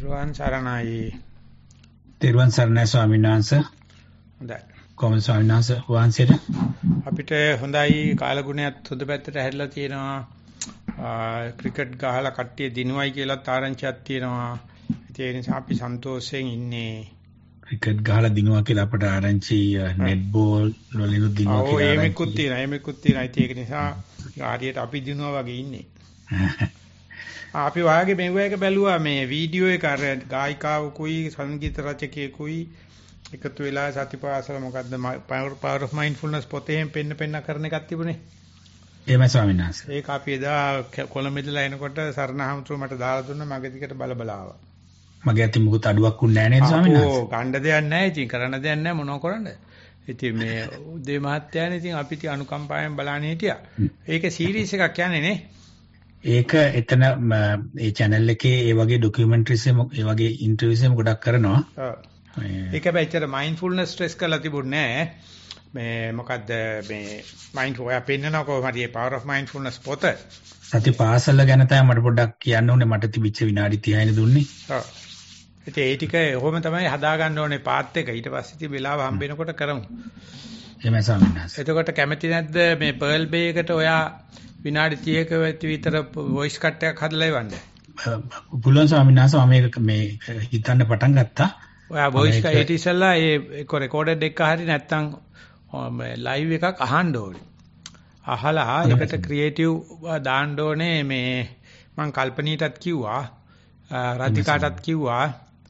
තෙරුවන් සරණයි. තෙරුවන් සරණයි ස්වාමීන් වහන්සේ. හොඳයි. කොහොමද ස්වාමීන් වහන්සේ වහන්සේට? අපිට හොඳයි කාලගුණයක් හොඳ පැත්තට හැරිලා තියෙනවා. ක්‍රිකට් ගහලා කට්ටිය දිනුවයි කියලාත් ආරංචියක් තියෙනවා. ඒ නිසා අපි සන්තෝෂයෙන් ඉන්නේ. ක්‍රිකට් ගහලා දිනුවා කියලා අපට ආරංචි නෙට් බෝල් වලිනුත් දිනුවා කියලා. ඔව් මේකුත් තියෙනවා. ඒක නිසා හරියට අපි දිනුවා වගේ ඉන්නේ. අපි වාගේ මෙව්වයක බැලුවා මේ වීඩියෝ එක අර ගායිකාවකුයි සංගීත රචකයෙකුයි එකතු වෙලා සතිපාසල මොකද්ද power of mindfulness පොතේම පෙන්න කරන එකක් තිබුණේ. එහෙමයි ස්වාමීන් වහන්සේ. ඒක අපි එදා කොළඹදලා එනකොට සරණහමතුරු මට දාලා දුන්න මගේ දිකට බල ආවා. මගේ අතින් මොකද අඩුවක් උන්නේ නැහැ නේද ස්වාමීන් වහන්සේ? ඔව් ගණ්ඩ දෙයක් නැහැ ඉතින් කරන්න දෙයක් නැහැ මොනව කරන්නද? ඉතින් මේ උදේ මහත්තයානේ ඉතින් අපි ටික අනුකම්පාවෙන් බලන්නේ හිටියා. ඒක සීරීස් එකක් යන්නේ නේ. ඒක එතන ඒ channel එකේ ඒ වගේ ડોකියුමන්ටරිස් ඒ වගේ ඉන්ටර්වියුස් ගොඩක් කරනවා. ඔව්. ඒක හැබැයි mindfulness stress කරලා තිබුණේ නැහැ. මේ මොකද්ද මේ mindful ඔය පෙන්නනවා කොහොමද මේ power of mindfulness පොත. සතිපාසල ගැන තමයි මට පොඩ්ඩක් කියන්න ඕනේ. මට තිබිච්ච විනාඩි 30යිනේ දුන්නේ. ඔව්. ඒ ටික කොහොම තමයි හදා ගන්න ඕනේ පාත් එක. ඊට පස්සේ ඉතින් වෙලාව හම්බ වෙනකොට කරමු. එහෙමයි ස්වාමීන් වහන්සේ. එතකොට කැමති නැද්ද මේ Pearl Bay එකට ඔයා විනාඩි 30ක විතර වොයිස් කට් එකක් හදලා ඉවන්න? පුළුවන් ස්වාමීන් වහන්සේ මම මේ හිතන්න පටන් ගත්තා. ඔයා වොයිස් කට් ඉතිසලා ඒක රෙකෝඩඩ් එක හරි නැත්නම් ලයිව් එකක් අහන්න ඕනේ. අහලා ඒකට ක්‍රියේටිව් දාන්න ඕනේ මේ මම කල්පනීටත් කිව්වා රාධිකාටත් කිව්වා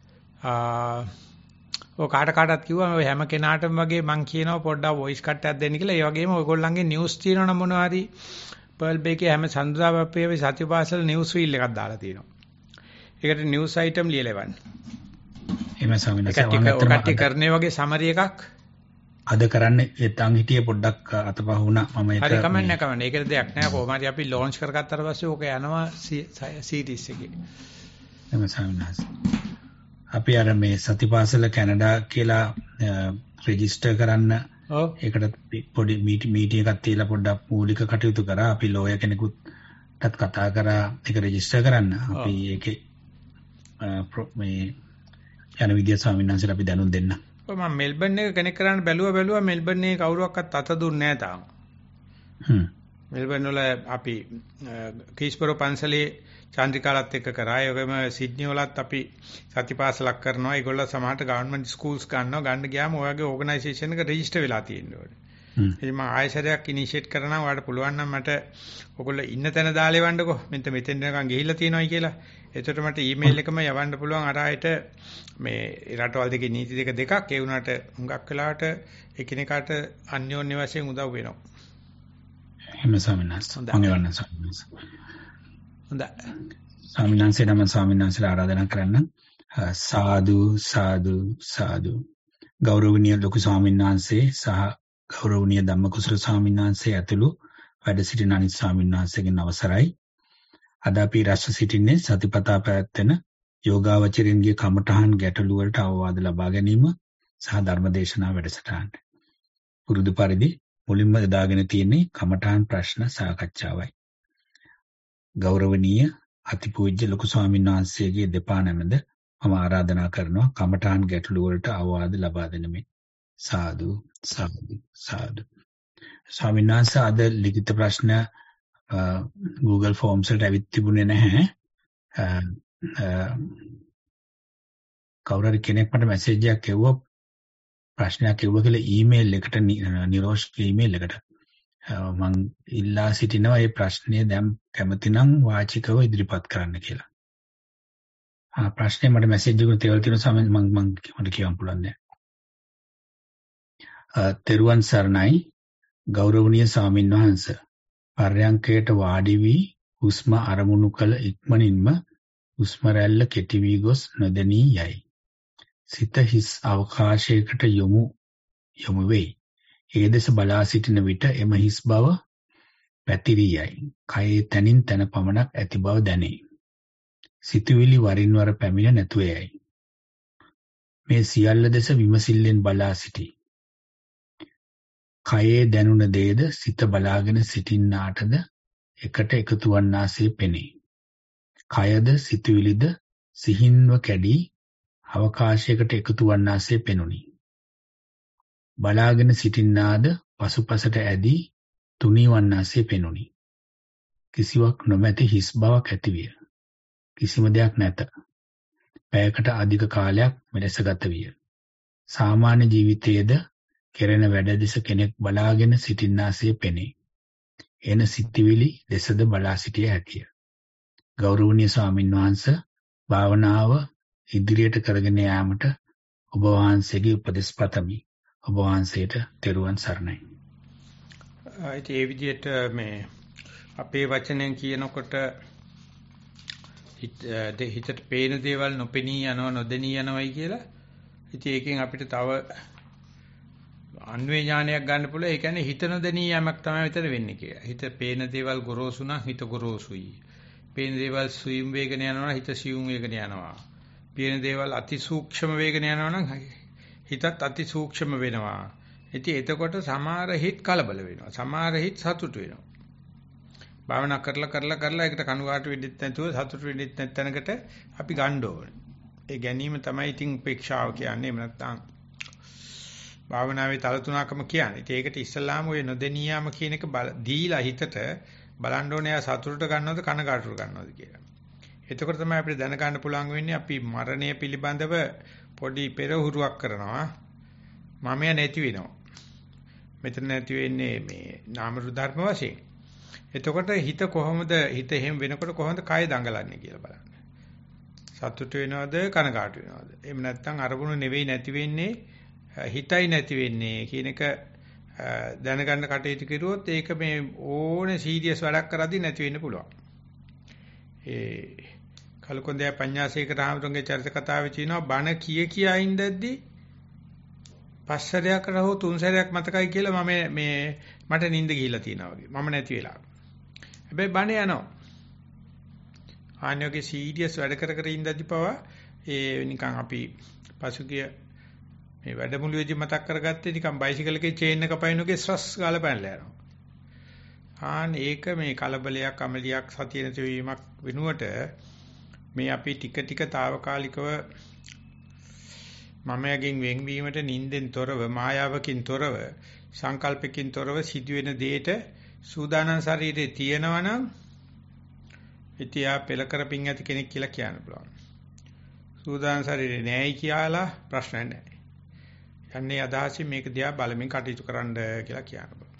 ඔය කාටත් කිව්වා ඔය හැම කෙනාටම වගේ මම කියනවා පොඩ්ඩක් වොයිස් කට් එකක් දෙන්න කියලා. ඒ වගේම ඔයගොල්ලන්ගේ නිවුස් තියෙනවනම් මොනවා හරි Pearl Bay එකේ හැම සඳුදාවක් අපේ සතිපාසල නිවුස් රීල් එකක් දාලා තියෙනවා. ඒකට නිවුස් අයිටම් ලියලා එවන්න. එහෙම ස්වාමීන් වහන්සේ කට්ටිය කරන්නේ වගේ සමරි එකක් අද කරන්නේ එතන් හිටියේ පොඩ්ඩක් අතපහ වුණා මම ඒක හරි කමන්නේ ඒකට දෙයක් නෑ කොහොම හරි අපි ලොන්ච් කරගත්තාට පස්සේ ඕක යනවා සීරීස් එකේ. එහෙම ස්වාමීන් වහන්සේ. අපි අර මේ සතිපාසල කැනඩා කියලා රෙජිස්ටර් කරන්න ඒකට පොඩි මීටින් එකක් තියලා පොඩ්ඩක් මූලික කටයුතු කරා. අපි ලෝයර් කෙනෙකුටත් කතා කරා ඒක රෙජිස්ටර් කරන්න. අපි ඒකේ මේ යන විදිය ස්වාමීන් වහන්සේට අපි දැනුම් දෙන්න. ඔව් මම මෙල්බන් එක කනෙක්ට් කරන්න බැලුවා මෙල්බන් එකේ කවුරුවක්වත් අත දුන්නේ නැහැ තාම. මෙල්බන් වල අපි කීස්බරෝ පන්සලේ චන්ද්‍රිකාලත් එක්ක කරා. ඒ වගේම සිඩ්නි වලත් අපි සතිපාසලක් කරනවා. ඒගොල්ලෝ සමහරට ගවර්න්මන්ට් ස්කූල්ස් ගන්නවා. ගන්න ගියාම ඔයගේ ඕගනයිසේෂන් එක රෙජිස්ටර් වෙලා තියෙන්න ඕනේ. ඉතින් මම ආයෙසරයක් ඉනිෂিয়েට් කරනවා. ඔයාලට පුළුවන් නම් මට ඔයගොල්ලෝ ඉන්න තැන දාලා එවන්නකෝ. මෙතෙන් නිකන් ගිහිල්ලා තියෙනවායි කියලා. එතකොට මට ඊමේල් එකම යවන්න පුළුවන් අර ආයෙට මේ රටවල් දෙකේ නීති දෙකක් ඒ වුණාට හුඟක් වෙලාවට එකිනෙකාට අන්‍යෝන්‍ය වශයෙන් උදව් වෙනවා. එහෙම ස්වාමීන් වහන්සේ. මම එවන්න ස්වාමීන් වහන්සේ. හොඳයි. ස්වාමීන් වහන්සේ නම ස්වාමීන් වහන්සේලා ආරාධනා කරන්න. සාදු සාදු සාදු. ගෞරවනීය ලොකු ස්වාමීන් වහන්සේ සහ ගෞරවනීය ධම්මකුසල ස්වාමීන් වහන්සේ ඇතුළු වැඩ සිටින අනිත් ස්වාමීන් වහන්සේගෙන් අවසරයි. අද අපි රැස් සිටින්නේ සතිපතා පැවැත්වෙන යෝගාවචරින්ගේ කමඨහන් ගැටළු වලට අවවාද ලබා ගැනීම සහ ධර්මදේශනා වැඩසටහන. පුරුදු පරිදි මුලින්ම දාගෙන තියෙන්නේ කමඨහන් ප්‍රශ්න සාකච්ඡාවයි. ගෞරවනීය අතිපූජ්‍ය ලොකු ස්වාමීන් වහන්සේගේ දෙපා නැමෙද මම ආරාධනා කරනවා කමඨහන් ගැටළු වලට අවවාද ලබා දෙන මේ සාදු සාදු සාදු. ස්වාමීන් වහන්සේ අද ලිඛිත ප්‍රශ්න Google Forms වලට ඇවිත් තිබුණේ නැහැ. කවුරු හරි කෙනෙක් මට මැසේජ් එකක් එවුවා ප්‍රශ්නයක් එවුවා කියලා ඊමේල් එකට නිරෝෂ්ගේ ඊමේල් එකට මම ඉල්ලා සිටිනවා මේ ප්‍රශ්නය දැන් කැමතිනම් වාචිකව ඉදිරිපත් කරන්න කියලා. ප්‍රශ්නේ මට මැසේජ් එකක් තේවල් තියෙනවා මම මට කියන්න පුළුවන් දැන්. තෙරුවන් සරණයි ගෞරවනීය ස්වාමින් වහන්සේ. පර්යංකයට වාඩි වී හුස්ම අරමුණු කළ ඉක්මනින්ම හුස්ම රැල්ල කෙටි වී ගොස් නොදැනී යයි. සිත හිස් අවකාශයකට යොමු වෙයි. ඒ දෙස බලා සිටින විට එම හිස් බව පැතිරී යයි. කයේ තනින් තන පමණක් ඇති බව දැනේ. සිතුවිලි වරින් වර පැමිණ නැතුව යයි. මේ සියල්ල දෙස විමසිල්ලෙන් බලා සිටී. කයේ දැනුණ දේද සිත බලාගෙන සිටින්නාටද එකට එකතු වන්නාසේ පෙනේ. කයද සිතුවිලිද සිහින්ව කැඩී අවකාශයකට එකතු වන්නාසේ පෙනුනි. බලාගෙන සිටින්නාද පසුපසට ඇදී තුනී වන්නාසේ පෙනුනි. කිසිවක් නොමැති හිස් බවක් ඇතිවිය. කිසිම දෙයක් නැත. පැයකට අධික කාලයක් මෙලෙස ගත විය. සාමාන්‍ය ජීවිතයේද කෙරෙන වැඩ දෙස කෙනෙක් බලාගෙන සිටින්නාසේ පෙනේ. එන සිතිවිලි දෙසද බලා සිටිය හැකිය. ගෞරවනීය ස්වාමින් වහන්සේ භාවනාව ඉදිරියට කරගෙන යාමට ඔබ වහන්සේගේ උපදෙස් පතමි. ඔබ වහන්සේට තෙරුවන් සරණයි. ඒ විදිහට මේ අපේ වචනෙන් කියනකොට හිතට පේන දේවල් නොපෙනී යනවා නොදෙනී යනවායි කියලා. ඉතින් ඒකෙන් අපිට තව අන්වේ ඥානයක් ගන්න පුළුවන්. ඒ කියන්නේ හිත නොදෙනී යමක් තමයි විතර වෙන්නේ කියලා. හිත පේන දේවල් ගොරෝසු නම් හිත ගොරෝසුයි. පේන දේවල් සුයිම් වේගන යනවා නම් හිත සියුම් වේගන යනවා. පේන දේවල් අතිසූක්ෂම වේගන යනවා නම් හිතත් අතිසූක්ෂම වෙනවා. ඉතින් එතකොට සමහර හිත කලබල වෙනවා. සමහර හිත සතුට වෙනවා. භාවනා කරලා ඒකට කනුගාටු වෙන්නෙත් නැතුව සතුට වෙන්නෙත් නැත්නම්කට අපි ගන්න ඕනේ. ඒ ගැනීම තමයි ඉතින් උපේක්ෂාව කියන්නේ. එහෙම නැත්නම් භාවනාවේ තල තුනකම කියන්නේ. ඉතින් ඒකට ඉස්සල්ලාම ඔය නොදෙනියාම කියන එක දීලා හිතට බලන්න ඕනේ සතුටට ගන්නවද කනගාටුට ගන්නවද කියලා. එතකොට තමයි අපිට දැනගන්න පුළුවන් වෙන්නේ අපි මරණය පිළිබඳව පොඩි පෙරහුරුවක් කරනවා. මමයා නැති වෙනවා. මෙතන නැති වෙන්නේ මේ නාම ධර්ම වශයෙන්. එතකොට හිත කොහොමද හිත එහෙම වෙනකොට කොහොමද කය දඟලන්නේ කියලා බලන්න. සතුට වෙනවද කනගාටු වෙනවද? එහෙම නැත්නම් අරමුණු නෙවෙයි නැති වෙන්නේ හිතයි නැති වෙන්නේ කියන එක දැනගන්න කටයුතු කරුවොත් ඒක මේ ඕනේ සීරියස් වැඩක් කරද්දී නැති වෙන්න පුළුවන්. ඒ කලකොන්දේ පඤ්ඤාසේකර ආමතුන්ගේ චරිත කතාවේ කියනවා බණ කියා ඉඳද්දී පස්සරයක් රහෝ තුන් සැරයක් මතකයි කියලා මේ මට නිින්ද ගිහිල්ලා තියෙනවා වගේ. මම නැති වෙලා. හැබැයි බණ යනවා. ආන්‍යෝගේ සීරියස් වැඩ කර ඉඳද්දී පවා ඒ නිකන් අපි පසුගිය මේ වැඩමුළුවේදී මතක් කරගත්තේ නිකන් බයිසිකල් එකේ චේන් එක පයින්නෝගේ ස්ට්‍රස් ගාලා පැනලා යනවා. ඒක මේ කලබලයක් අමලියක් සතිය නැතිවීමක් වෙනුවට මේ අපි ටික తాවකාලිකව මමයෙන් වෙන්වීමට නිින්දෙන් තොරව මායාවකින් තොරව සංකල්පකින් තොරව සිදුවෙන දෙයට සූදානම් ශරීරයේ තියෙනවනම් ඉතියා පෙළ කරපින් ඇති කෙනෙක් කියලා කියන්න පුළුවන්. සූදානම් ශරීරේ නැහැයි කියලා ප්‍රශ්න නැහැ. යන්නේ අදහසින් මේක දිහා බලමින් කටයුතු කරන්න කියලා කියන්න පුළුවන්.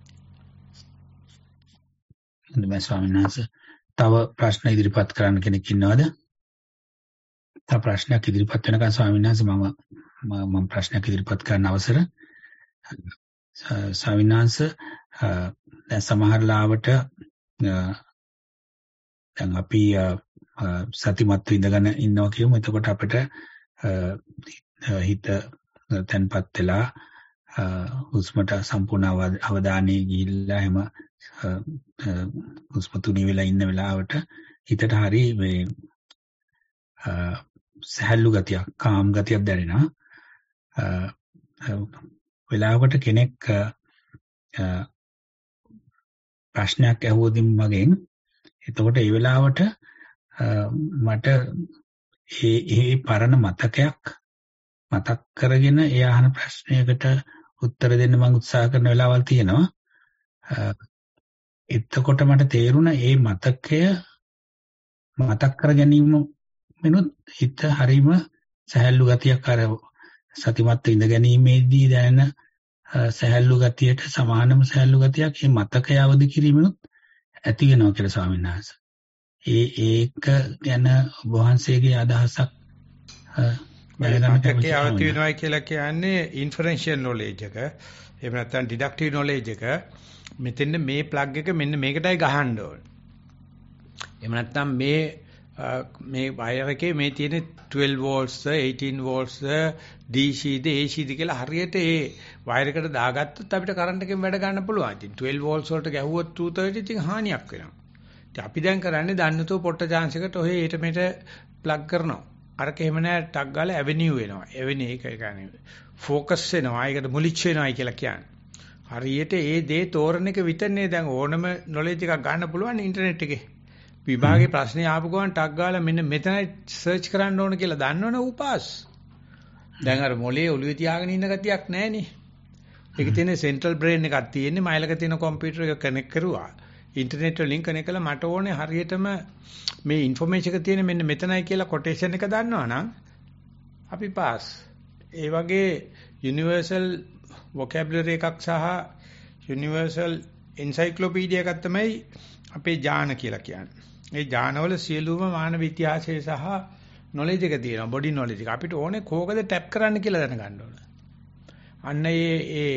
හොඳයි ස්වාමීන් වහන්සේ. තව ප්‍රශ්න ඉදිරිපත් කරන්න කෙනෙක් ඉන්නවද? තව ප්‍රශ්නයක් ඉදිරිපත් වෙනකන් ස්වාමීන් වහන්සේ මම ප්‍රශ්නයක් ඉදිරිපත් කරන්න අවසර. ස්වාමීන් වහන්සේ දැන් සමහර ලාවට දැන් අපි සතිමත් ඉඳගෙන ඉන්නවා කියමු. එතකොට අපිට හිත තැන්පත් වෙලා හුස්මට සම්පූර්ණ අවධානය ගිහිල්ලා හැම හුස්ම තුනී වෙලා ඉන්න වෙලාවට හිතට හරි මේ සහැල්ලු ගතියක්, කාම් ගතියක් දැනෙනවා. වෙලාවකට කෙනෙක් ප්‍රශ්නයක් ඇහුවොත් මගෙන් එතකොට ඒ වෙලාවට මට ඒ පරණ මතකයක් මතක් කරගෙන ඒ අහන ප්‍රශ්නයකට උත්තර දෙන්න මම උත්සාහ කරන වෙලාවල් තියෙනවා. එතකොට මට තේරුණා මේ මතකය මතක් කර ගැනීම වෙනුත් හිත හරීම සහැල්ලු ගතියක් අර සතිමත් ඉඳ ගැනීමේදී දැනෙන සහැල්ලු ගතියට සමානම සහැල්ලු ගතියක් මේ මතකය අවදි කිරීමනොත් ඇති වෙනවා කියලා ස්වාමීන් වහන්සේ. ඒක ගැන ඔබ වහන්සේගේ අදහසක් මතකයේ අවදි වෙනවා කියලා කියන්නේ ඉන්ෆරෙන්ෂියල් නොලෙජ් එක. එහෙම නැත්නම් ඩිඩක්ටිව් නොලෙජ් එක. මෙතෙන් මේ ප්ලග් එක මෙන්න මේකටයි ගහන්න ඕනේ. එහෙම නැත්නම් මේ වයර් එකේ මේ තියෙන 12 volts 18 volts DC ද AC ද කියලා හරියට ඒ වයර් එකට දාගත්තොත් අපිට කරන්ට් එකෙන් වැඩ ගන්න පුළුවන්. ඉතින් 12 volts වලට ගැහුවොත් 230 ඉතින් හානියක් වෙනවා. ඉතින් අපි දැන් කරන්නේ දන්නතෝ පොට්ට chance එකට ඔහේ ඊට මෙට ප්ලග් කරනවා. අරක එහෙම නැහැ ටක් ගාලා ඇවෙනියු වෙනවා. ඇවෙනි ඒක කියන්නේ ફોකස් වෙනවා. ඒකට මුලිච් වෙනවායි කියලා කියන්නේ. හරියට ඒ දේ තෝරන එක විතරනේ දැන් ඕනම නොලෙජ් එකක් ගන්න පුළුවන් ඉන්ටර්නෙට් එකේ. විභාගේ ප්‍රශ්නේ ආපු ගමන් ටක් ගාලා මෙන්න මෙතනයි සර්ච් කරන්න ඕන කියලා දන්නවනේ ඌ පාස්. දැන් අර මොලේ ඔළුවේ තියාගෙන ඉන්න ගතියක් නැහනේ. ඒක තියෙන සෙන්ට්‍රල් බ්‍රේන් එකක් තියෙන්නේ මයිලක තියෙන කම්පියුටර් එක කනෙක්ට් කරුවා. ඉන්ටර්නෙට් වලින් කනෙක්ට් කළා මට ඕනේ හරියටම මේ ඉන්ෆර්මේෂන් එක තියෙන මෙන්න මෙතනයි කියලා කොටේෂන් එක දන්නවනම් අපි පාස්. ඒ වගේ යුනිවර්සල් වොකැබුලරි එකක් සහ යුනිවර්සල් එන්සයික්ලෝපීඩියා එකක් තමයි අපේ ඥාන කියලා කියන්නේ. ඒ ඥානවල සියලුම මානව ඉතිහාසය සහ නොලෙජ් එක තියෙනවා. බොඩි නොලෙජ් එක. අපිට ඕනේ කෝකද ටැප් කරන්න කියලා දැනගන්න ඕන. අන්න ඒ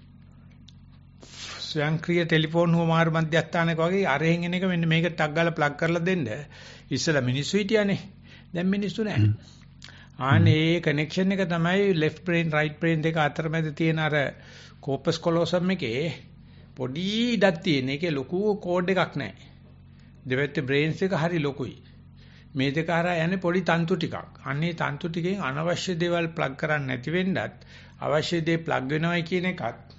ස්වයංක්‍රීය ටෙලිෆෝන් හුවමාරු මධ්‍යස්ථානක වගේ අරහෙන් එන එක මෙන්න මේක ටක් ගාලා ප්ලග් කරලා දෙන්න. ඉස්සලා මිනිස්සු හිටියානේ. දැන් මිනිස්සු නැහැ. ආනේ කනෙක්ෂන් එක තමයි left brain right brain දෙක අතරමැද තියෙන අර corpus callosum එකේ පොඩි ඉඩක් තියෙන. ඒකේ ලොකු කෝඩ් එකක් නැහැ. දෙවැත්තේ brains එක හරි ලොකුයි. මේ දෙක හරහා යන්නේ පොඩි තන්තු ටිකක්. අන්නේ තන්තු ටිකෙන් අනවශ්‍ය දේවල් ප්ලග් කරන්න නැති වෙන්නත් අවශ්‍ය දේ ප්ලග් වෙනවයි කියන එකත්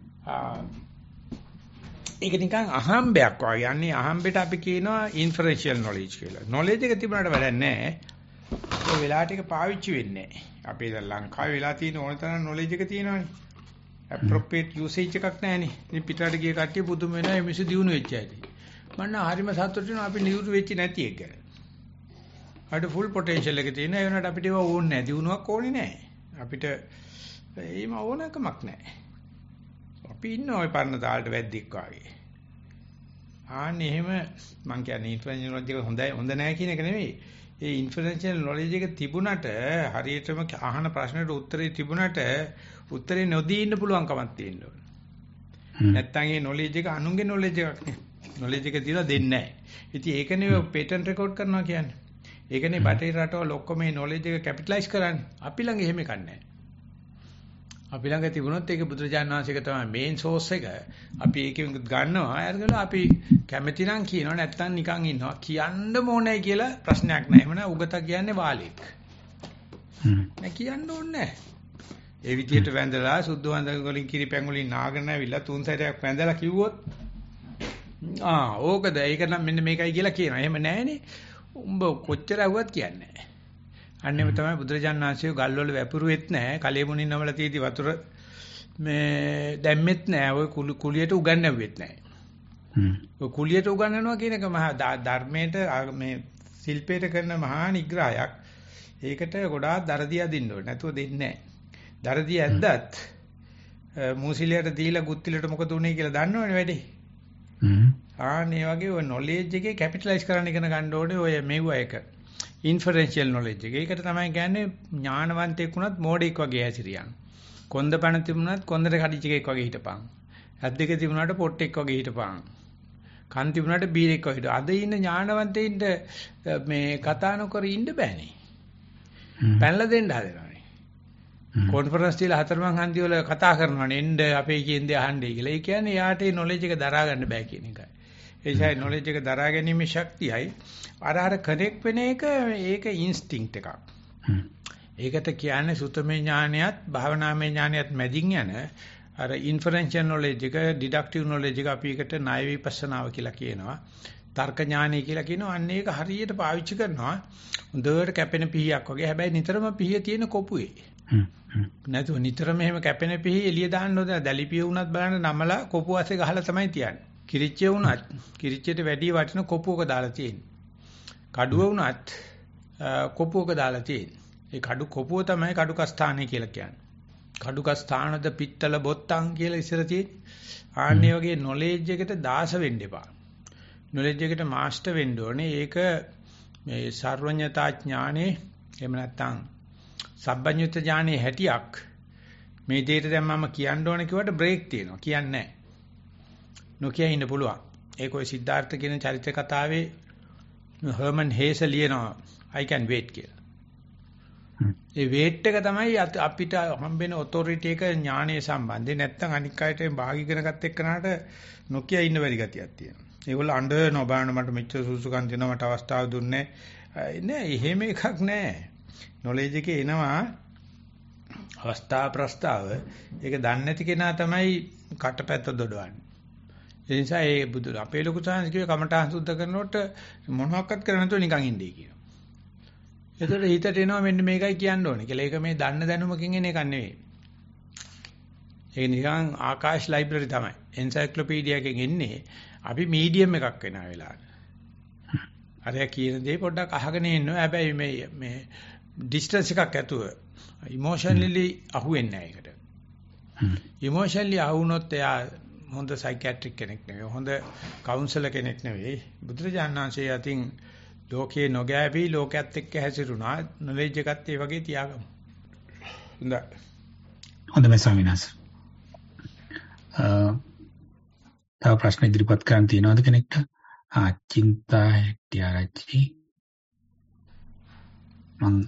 ඒක නිකන් අහම්බයක් වගේ. අන්නේ අහම්බෙට අපි කියනවා ඉන්ෆරෙන්ෂියල් නොලෙජ් කියලා. නොලෙජ් එක තිබුණාට වැඩක් නැහැ. ඒ වෙලාවට ඒක පාවිච්චි වෙන්නේ නැහැ. අපේ දැන් ලංකාවේ වෙලා තියෙන ඕන තරම් නොලෙජ් එක තියෙනවානේ. appropriate usage එකක් නැහැනේ. ඉතින් පිටරට ගිය කට්ටිය පුදුම වෙනවා මේ මිනිස්සු දිනු වෙච්ච ඇති. මන්න හරිම සතුටු වෙනවා අපි නියුරු වෙච්ච නැති එක ගැන. අපිට full potential එක තියෙනවා. ඒ වුණාට අපිට ඒව ඕනේ නැහැ. දිනුවක් ඕනේ නැහැ. අපිට ඒම ඕනකමක් නැහැ. අපි ඉන්න ওই පරණ තාලට වැද්දික් වගේ. ආන්නේ එහෙම මං කියන්නේ ඉන්ෆර්මේෂන් නොලෙජ් එක හොඳයි හොඳ නැහැ කියන එක නෙවෙයි. ඒ ඉන්ෆර්මේෂන් නොලෙජ් එක තිබුණට හරියටම අහන ප්‍රශ්නෙට උත්තරේ තිබුණට උත්තරේ නොදී ඉන්න පුළුවන්කමක් තියෙන්න ඕන. නැත්තම් ඒ නොලෙජ් එක අනුන්ගේ නොලෙජ් එකක් නේ. නොලෙජ් එක තියලා දෙන්නේ නැහැ. ඉතින් ඒක නෙවෙයි පේටන්ට් රෙකෝඩ් කරනවා කියන්නේ. ඒකනේ බටේ රටවල ඔක්කොම මේ නොලෙජ් එක කැපිටලයිස් කරන්නේ. අපි ළඟ එහෙම එකක් නැහැ. අපි ළඟ තිබුණොත් ඒක බුදුරජාණන් වහන්සේක තමයි මේන් සෝස් එක. අපි ඒකෙන් ගන්නවා. අරගෙන අපි කැමැති නම් කියනවා නැත්නම් නිකන් ඉන්නවා. කියන්න ඕනේ කියලා ප්‍රශ්නයක් නැහැ. එහෙම උගත කියන්නේ වාලෙක්. නෑ කියන්න ඕනේ නැහැ. ඒ විදිහට වැඳලා සුද්ධ වන්දන වලින් කිරිපැන් වලින් නාගෙන ඇවිල්ලා තුන් සැරයක් වැඳලා කිව්වොත් ඕකද ඒක නම් මෙන්න මේකයි කියලා කියනවා. එහෙම නැහැනේ. උඹ කොච්චර ඇහුවත් කියන්නේ නැහැ. අන්නේම තමයි බුදුරජාණන් වහන්සේ ගල්වල වැපුරුවෙත් නැහැ. කලෙ මුණින් නමල තියෙදි වතුර මේ දැම්මෙත් නැහැ. ඔය කුලියට උගන්වුවෙත් නැහැ. ඔය කුලියට උගන්වනවා කියන එක මහා ධර්මයට මේ ශිල්පයට කරන මහා නිග්‍රහයක්. ඒකට ගොඩාක් දරදිය අදින්න ඕනේ. නැතුව දෙන්නේ නැහැ. දරදිය ඇද්දත් මූසිලියට දීලා ගුත්තිලට මොකද උනේ කියලා දන්නවනේ වැඩි. ආන්නේ වගේ ඔය නොලෙජ් එකේ කැපිටලයිස් කරන්න ඉගෙන ගන්න ඕනේ ඔය මෙව්ව එක. ඉන්ෆරෙන්ෂියල් නොලෙජ් එක. ඒකට තමයි කියන්නේ ඥානවන්තයෙක් වුණත් මෝඩෙක් වගේ හැසිරියන්. කොන්ද පණ තිබුණත් කොන්දට කඩිච්ච එකෙක් වගේ හිටපන්. ඇස් දෙක තිබුණාට පොට්ටෙක් වගේ හිටපන්. කන් තිබුණාට බීරෙක් වගේ හිටපන්. අද ඉන්න ඥානවන්තයින්ට මේ කතා නොකර ඉන්න බෑනේ. පැනලා දෙන්න හදනවානේ. කොන්ෆරන්ස් තියලා හතරමං හන්දි වල කතා කරනවානේ. එන්න අපේ කියන්නේ අහන්නේ කියලා. ඒ කියන්නේ යාට ඒ නොලෙජ් එක දරා ගන්න බෑ කියන එකයි. ඒසයි නොලෙජ් එක දරා ගැනීමේ ශක්තියයි අර කනෙක්ට් වෙන එක ඒක ඉන්ස්ටින්ක්ට් එකක්. ඒකට කියන්නේ සුතමේ ඥානයත් භාවනාමය ඥානයත් මැදින් යන අර ඉන්ෆරෙන්ෂියල් නොලෙජ් එක ඩිඩක්ටිව් නොලෙජ් එක අපි ඒකට ණය විපස්සනාව කියලා කියනවා. තර්ක ඥානය කියලා කියනවා. අන්න ඒක හරියට පාවිච්චි කරනවා. හොඳට කැපෙන පිහියක් වගේ. හැබැයි නිතරම පිහිය තියෙන කොපුවේ. නැතුව නිතරම එහෙම කැපෙන පිහිය එළිය දාන්න ඕනේ. දැලිපිය වුණත් බලන්න නමලා කොපුව ඇස්සේ ගහලා තමයි තියන්නේ. කිරිච්චේ වුණත් කිරිච්චේට වැඩි වටින කොපුවක දාලා තියෙන්නේ. කඩුව වුණත් කොපුවක දාලා තියෙන්නේ. ඒ කොපුව තමයි කඩුකස්ථානය කියලා කියන්නේ. කඩුකස්ථානද පිත්තල බොත්තම් කියලා ඉස්සර තියෙන්නේ. ආන්නේ වගේ නොලෙජ් එකට දාස වෙන්න එපා. නොලෙජ් එකට මාස්ටර් වෙන්න ඕනේ. ඒක මේ සර්වඥතා ඥානේ එහෙම නැත්නම් සබ්බඤ්ඤුත ඥානේ හැටියක්. මේ දෙයට දැන් මම කියන්න ඕනේ කිව්වට බ්‍රේක් තියෙනවා. කියන්නේ නැහැ. නොකිය ඉන්න පුළුවන්. ඒක ඔය සිද්ධාර්ථ කියන චරිත කතාවේ හර්මන් හේස ලියනවා I can wait කියලා. ඒ වේට් එක තමයි අපිට හම්බෙන ඔතොරිටි එක ඥානයේ සම්බන්ධේ. නැත්තම් අනික් අයට භාගීගෙන ගත්ත එක්කනට නොකිය ඉන්න බැරි ගතියක් තියෙනවා. ඒගොල්ලෝ අඬ නොබාන මට මෙච්චර සුසුකම් දෙනවා මට අවස්ථාව දුන්නේ නෑ. එහෙම එකක් නෑ. නොලෙජ් එකේ එනවා අවස්ථා ප්‍රස්තාව. ඒක දන්නේ නැති කෙනා තමයි කටපැත්ත දොඩවන්නේ. ඒ නිසා ඒ බුදු අපේ ලොකු සාංශ කිව්වේ කමඨාන් සුද්ධ කරනකොට මොනවාක්වත් කරන්නේ නැතුව නිකන් ඉන්නේ කියනවා. ඒතකොට හිතට එනවා මෙන්න මේකයි කියන්න ඕනේ කියලා. ඒක මේ දන්න දැනුමකින් එන එකක් නෙවෙයි. ඒක නිකන් ආකාශ ලයිබ්‍රරි තමයි. එන්සයික්ලෝපීඩියා එකකින් එන්නේ අපි මීඩියම් එකක් වෙනා වෙලාවට. අරයා කියන දේ පොඩ්ඩක් අහගෙන ඉන්නවා. හැබැයි මේ ඩිස්ටන්ස් එකක් ඇතුව ඉමෝෂනලි අහුවෙන්නේ නැහැ ඒකට. ඉමෝෂනලි අහුනොත් එයා හොඳ සයිකියාට්‍රික් කෙනෙක් නෙවෙයි. හොඳ කවුන්සලර් කෙනෙක් නෙවෙයි. බුදුරජාණන් වහන්සේ අතින් ලෝකේ නොගෑවි ලෝකයේත් එක්ක හැසිරුණා. නොලෙජ් එකත් ඒ වගේ තියාගමු. හොඳයි. හොඳයි ස්වාමීන් වහන්සේ. තව ප්‍රශ්න ඉදිරිපත් කරන්න තියෙනවද කෙනෙක්ට? චින්තා හැටිආරච්චි මම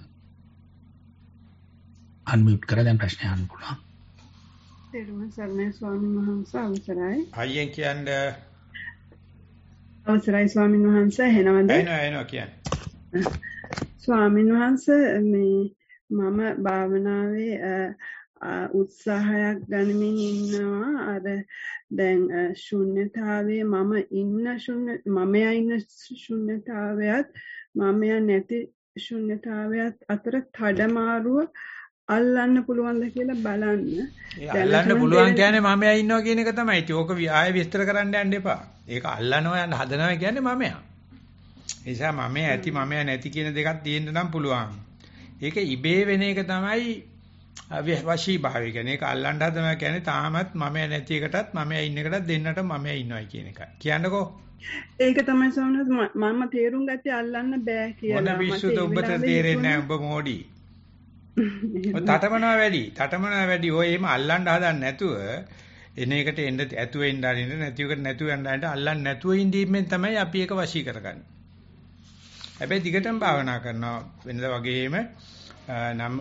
අන්මියුට් කරලා දැන් ප්‍රශ්න අහන්න පුළුවන්. තෙරුවන් සරණයි ස්වාමීන් වහන්සේ අවසරයි. අයියෙන් කියන්නේ අවසරයි ස්වාමීන් වහන්සේ එනවද? එනවා කියන්නේ. ස්වාමීන් වහන්සේ මම භාවනාවේ උත්සාහයක් ගනිමින් ඉන්නවා. අර දැන් ශුන්‍යතාවයේ මමයා ඉන්න ශුන්‍යතාවයත් මමයා නැති ශුන්‍යතාවයත් අතර තඩමාරුව අල්ලන්න පුළුවන්ද කියලා බලන්න. අල්ලන්න පුළුවන් කියන්නේ මමයා ඉන්නවා කියන එක තමයි. ඒක ආයෙ විස්තර කරන්න යන්න එපා. ඒක අල්ලනවා යන හදනවා කියන්නේ මමයා. ඒ නිසා මමයා ඇති මමයා නැති කියන දෙකක් තියෙන්න නම් පුළුවන්. ඒක ඉබේ වෙන එක තමයි වශී භාවය කියන්නේ. ඒක අල්ලන්න හදනවා කියන්නේ තාමත් මමයා නැති එකටත් මමයා ඉන්න එකටත් දෙන්නට මමයා ඉන්නවයි කියන එකයි. කියන්නකෝ. ඒක තමයි සෝනස් මම තේරුම් ගත්තේ අල්ලන්න බෑ කියලා. මොන පිස්සුද ඔබට තේරෙන්නේ නැහැ ඔබ මොඩි. ඔය තටමනවා වැඩි. ඔය එහෙම අල්ලන්න හදන්නේ නැතුව එන එකට එන්න ඇතුව එන්න ආරින්න නැතිවකට නැතුව යන්න අල්ලන්න නැතුව ඉඳීමෙන් තමයි අපි ඒක වශී කරගන්නේ. හැබැයි දිගටම භාවනා කරනවා වෙනදා වගේම නම්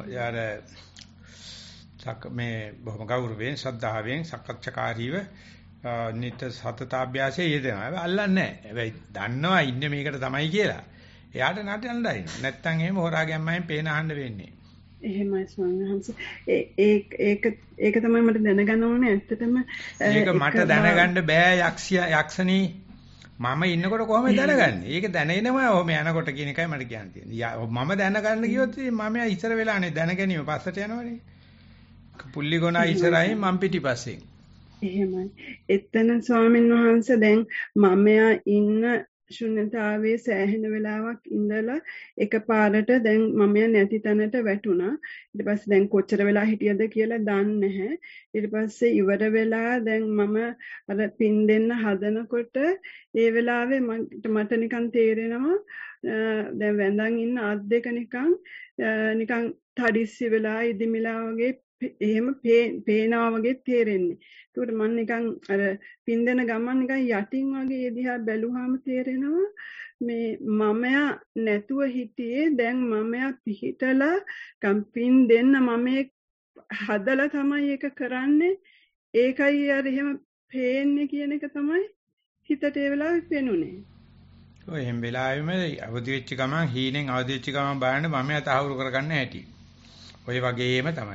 මේ බොහොම ගෞරවයෙන් ශ්‍රද්ධාවෙන් සකච්ඡාකාරීව නිත සතතාභ්‍යාසයේ යෙදෙනවා. අල්ලන්නේ නැහැ. හැබැයි දන්නවා ඉන්නේ මේකට තමයි කියලා. එයාට නටන්න ඩයින. නැත්තම් එහෙම හොරාගැම්මෙන් පේන අහන්න වෙන්නේ. එහෙමයි ස්වාමීන් වහන්සේ. ඒක තමයි මට දැනගන්න ඕනේ ඇත්තටම. ඒක මට දැනගන්න බෑ යක්ෂණී. මම ඉන්නකොට කොහොමද දැනගන්නේ? ඒක දැනෙනම ඔහොම යනකොට කියන එකයි මට කියන්න තියෙන්නේ. මම දැනගන්න කිව්වොත් මම ඉස්සර වෙලානේ දැනගැනීම පස්සට යනවනේ. පුල්ලි ගොනා ඉස්සරහින් මම පිටිපස්සෙන්. එහෙමයි. එතන ස්වාමීන් වහන්සේ දැන් මමයා ඉන්න ශුන්‍යතාවයේ සෑහෙන වෙලාවක් ඉඳලා එකපාරට දැන් මමයා නැති තැනට වැටුණා. ඊට පස්සේ දැන් කොච්චර වෙලා හිටියද කියලා දන්නේ නැහැ. ඊට පස්සේ ඉවර වෙලා දැන් මම අර පින් දෙන්න හදනකොට ඒ වෙලාවේ මට නිකන් තේරෙනවා දැන් වැඳන් ඉන්න අත් දෙක නිකන් තඩිස්සි වෙලා ඉදිමිලා වගේ එහෙම පේනවා වගේ තේරෙන්නේ. ඒකට මම නිකන් අර පින් දෙන ගමන් නිකන් යටින් වගේ ඒ දිහා බැලුවාම තේරෙනවා මේ මමයා නැතුව හිටියේ දැන් මමයා පිහිටලා පින් දෙන්න මම හදලා තමයි ඒක කරන්නේ. ඒකයි අර එහෙම පේන්නේ කියන එක තමයි හිතට ඒ වෙලාවේ පෙනුනේ. ඔය හැම වෙලාවෙම අවදි වෙච්ච ගමන් හීනෙන් අවදි වෙච්ච ගමන් බලන්න මමයා තහවුරු කරගන්න හැටි. ඔය වගේම තමයි.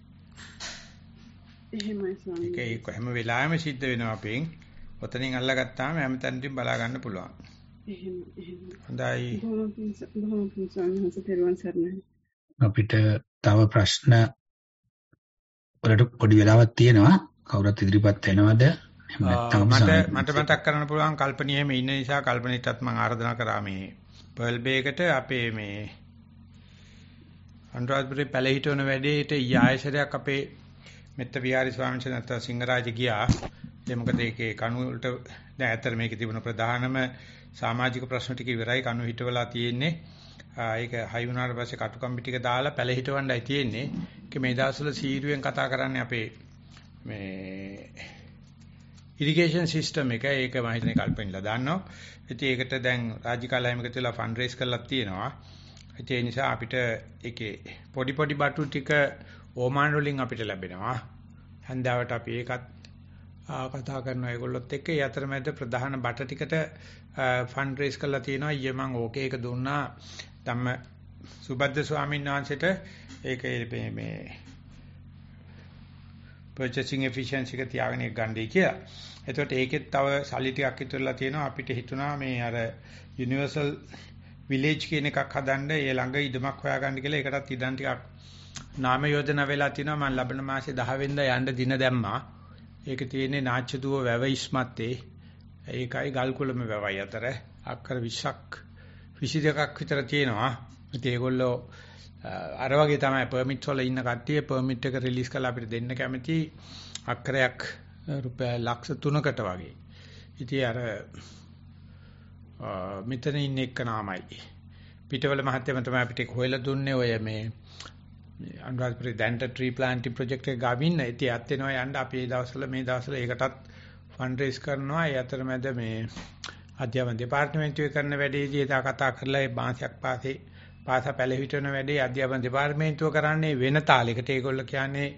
එහෙමයි ස්වාමී. ඒක හැම වෙලාවෙම සිද්ධ වෙනවා අපෙන්. ඔතනින් අල්ලගත්තාම හැමතැනටින් බලා ගන්න පුළුවන්. එහෙම. හොඳයි. බොහොම පිං අපිට තව ප්‍රශ්න වලට පොඩි වෙලාවක් තියෙනවා. කවුරුත් ඉදිරිපත් වෙනවද? මට මතක් කරන්න පුළුවන් කල්පණීයෙම ඉන්න නිසා කල්පණීටත් මම ආරාධනා කරා මේ පර්ල් බේකට අපේ මේ අනුරාධපුරේ පැලහිටවන වැඩේට ඊආයසරයක් අපේ මෙත්ත විහාරි ස්වාමීන් වහන්සේ නැත්නම් සිංහරාජ ගියා. ඒ මොකද ඒකේ කණු වලට දැන් ඇත්තට මේකේ තිබුණ ප්‍රධානම සමාජික ප්‍රශ්න ටික ඉවරයි කණු හිටවලා තියෙන්නේ. ඒක හයි වුණාට පස්සේ කටුකම්බි ටික දාලා පැලහිටවන්නයි තියෙන්නේ. ඒක මේ දවස්වල සීරුවෙන් කතා කරන්නේ අපේ මේ ඉරිගේෂන් සිස්ටම් එක. ඒක මම හිතන්නේ කල්පනිලා දාන්නවා. ඉතින් ඒකට දැන් රාජ්‍යකාලයමක තියලා ෆන්ඩ් රේස් කරලා තියෙනවා. ඒ නිසා අපිට ඒකේ පොඩි බටු ටික ඕමාන් වලින් අපිට ලැබෙනවා. හන්දාවට අපි ඒකත් කතා කරනවා ඒගොල්ලොත් එක්ක. ඒ අතරමැද ප්‍රධාන බට ටිකට ෆන්ඩ් රේස් කරලා තියෙනවා. ඊයේ මම ඕකේ එක දුන්නා ධම්ම සුබද්ද ස්වාමීන් වහන්සේට. ඒක මේ purchasing efficiency එක තියාගෙන ඒක ගන්නයි කියලා. එතකොට ඒකෙත් තව සල්ලි ටිකක් ඉතුරුලා තියෙනවා. අපිට හිතුණා මේ අර universal village කියන එකක් හදන්න ඒ ළඟ ඉඩමක් හොයාගන්න කියලා. ඒකටත් ඉඩම් ටිකක් නාම යෝජනා වෙලා තිනවා. මම ලබන මාසේ 10 වෙනිදා යන්න දින දැම්මා. ඒක තියෙන්නේ නාච්චදුව වැව ඉස්මත්තේ. ඒකයි ගල්කුළම වැවයි අතර අක්කර 20ක් 22ක් විතර තියෙනවා. ඉතින් ඒගොල්ලෝ අර වගේ තමයි පර්මිට් වල ඉන්න කට්ටිය පර්මිට් එක රිලීස් කරලා අපිට දෙන්න කැමති අක්කරයක් රුපියල් ලක්ෂ 3කට වගේ. ඉතින් අර මෙතන ඉන්න එක නාමයි. පිටවල මහත්තයම තමයි අපිට හොයලා දුන්නේ ඔය මේ අනුරාධපුරේ දැන්ට ට්‍රී ප්ලාන්ටින් ප්‍රොජෙක්ට් එක ගාවින්න. ඉතින් යත් වෙනවා යන්න අපි මේ දවස්වල ඒකටත් ෆන්ඩ් රේස් කරනවා. ඒ අතරමැද මේ අධ්‍යාපන දෙපාර්තමේන්තුවේ කරන වැඩේදී එදා කතා කරලා ඒ මාසයක් පාසා පැලහිටන වැඩේ අධ්‍යාපන දෙපාර්තමේන්තුව කරන්නේ වෙන තාලයකට. ඒගොල්ලෝ කියන්නේ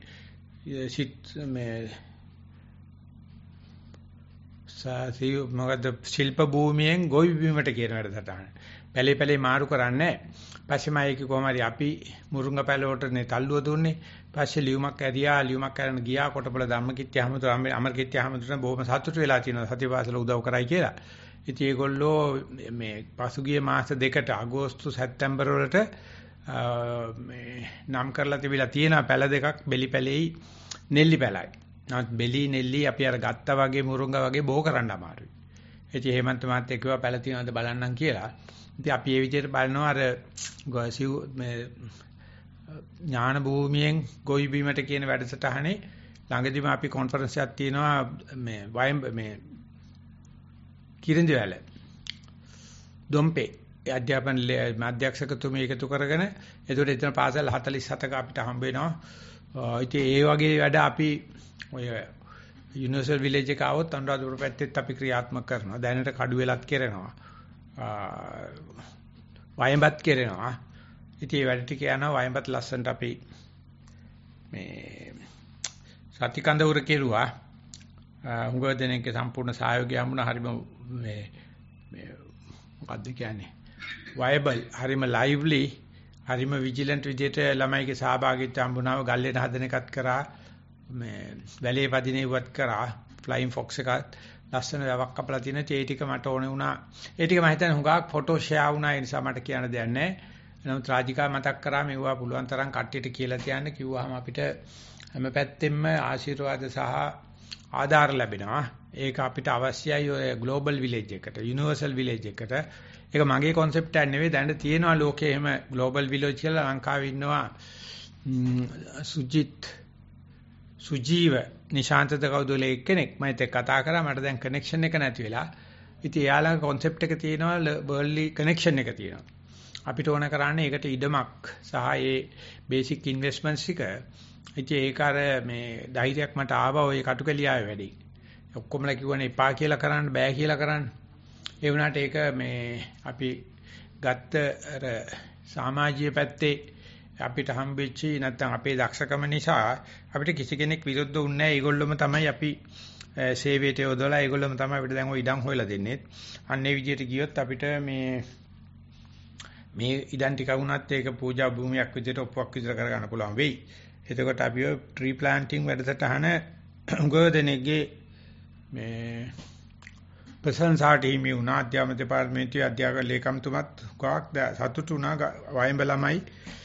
මොකද ශිල්ප භූමියෙන් ගොවි බිමට කියන වැඩසටහන. පැලේ මාරු කරන්නේ. පස්සේ මම ඒක කොහොම හරි අපි මුරුංග පැලවටනේ තල්ලුව දුන්නේ. පස්සේ ලියුමක් කරන ගියා කොටපොළ ධම්මකිත්‍ය හැමතුරු අමරකිත්‍ය හැමතුරුන බොහොම සතුටු වෙලා තියෙනවා සතිපාසල උදව් කරයි කියලා. ඉතින් ඒගොල්ලෝ මේ පසුගිය මාස දෙකට අගෝස්තු සැප්තැම්බර් වලට මේ නම් කරලා තිබිලා තියෙනවා පැල දෙකක් බෙලි පැලෙයි නෙල්ලි පැලයි. නමුත් බෙලි නෙල්ලි අපි අර ගත්තා වගේ මුරුංග වගේ බෝ කරන්න අමාරුයි. ඉතින් හේමන්ත මහත්තයා කිව්වා පැල තියනවාද බලන්නම් කියලා. ඉතින් අපි මේ විදිහට බලනවා අර මේ ඥාන භූමියෙන් ගොවි බීමට කියන වැඩසටහනේ ළඟදිම අපි කොන්ෆරන්ස් එකක් තියෙනවා මේ කිරින්දිවැල දොම්පේ අධ්‍යාපන මාධ්‍යක්ෂකතුමී එකතු කරගෙන එතකොට එතන පාසල් 47ක අපිට හම්බ වෙනවා. ඉතින් ඒ වගේ වැඩ අපි ඔය යුනිවර්සල් විලේජ් එක આવොත් අනුරාධපුර පැත්තෙත් අපි ක්‍රියාත්මක කරනවා. දැනට කඩුවෙලත් කරනවා. වයඹත් කරනවා. ඉතින් මේ වැඩ ටික යනවා වයඹත් ලස්සනට අපි මේ සතිකඳවුර කෙරුවා. හුඟ දෙනෙක්ගේ සම්පූර්ණ සහයෝගය හම්බුණා. හරිම මේ මොකද්ද කියන්නේ වයබල් හරිම ලයිව්ලි හරිම විජිලන්ට් විදිහට ළමයිගේ සහභාගීත්වය හම්බුණාම ගල්ලේට හදන එකත් කරා මේ වැලේ පදිනේවත් කරා ෆ්ලයින් ෆොක්ස් එකත් ලස්සන වැවක් කපලා තියෙන ඒ ටික මට ඕනේ වුණා. ඒ ටික මම හිතන්නේ හුඟක් ෆොටෝ ෂෙයා වුණා. ඒ නිසා මට කියන්න දෙයක් නැහැ. නමුත් රාජිකා මතක් කරා මෙවුවා පුළුවන් තරම් කට්ටියට කියලා තියන්න කිව්වහම අපිට හැම පැත්තෙම ආශිර්වාද සහ ආධාර ලැබෙනවා. ඒක අපිට අවශ්‍යයි ඔය ග්ලෝබල් විලේජ් එකට, යුනිවර්සල් විලේජ් එකට. ඒක මගේ concept එකක් නෙවෙයි. දැන් තියෙනවා ලෝකේ එහෙම ග්ලෝබල් විලේජ් කියලා ලංකාවේ ඉන්නවා සුජීව නිශාන්තද කවුදල එක්කෙනෙක් මම ඒත් කතා කරා. මට දැන් කනෙක්ෂන් එක නැති වෙලා. ඉතින් එයාලගේ concept එක තියෙනවා worldly connection එක තියෙනවා. අපිට ඕන කරන්නේ ඒකට ඉඩමක් සහ ඒ basic investments එක. ඉතින් ඒක අර මේ ධෛර්යයක් මට ආවා ඔය කටුකලියාවේ වැඩි. ඔක්කොමලා කිව්වනේ එපා කියලා කරන්න බෑ කියලා කරන්න. ඒ වුණාට ඒක මේ අපි ගත්ත අර සමාජීය පැත්තේ අපිට හම්බෙච්චි නැත්නම් අපේ දක්ෂකම නිසා අපිට කිසි කෙනෙක් විරුද්ධ වුණේ නැහැ. ඒගොල්ලොම තමයි අපි සේවයට යොදවලා ඒගොල්ලොම තමයි අපිට දැන් ওই ඉඩම් හොයලා දෙන්නේ. අන්න ඒ විදිහට ගියොත් අපිට මේ ඉඩම් ටික වුණත් ඒක පූජා භූමියක් විදිහට ඔප්පුවක් විතර කරගන්න පුළුවන් වෙයි. එතකොට අපි ඔය ට්‍රී ප්ලාන්ටින් වැඩසටහන උගදෙනෙක්ගේ මේ ප්‍රශංසාට හිමි වුණා. අධ්‍යාපන දෙපාර්තමේන්තුවේ අධ්‍යාපක ලේකම්තුමත් ගාක් සතුටු වුණා. වයඹ ළමයි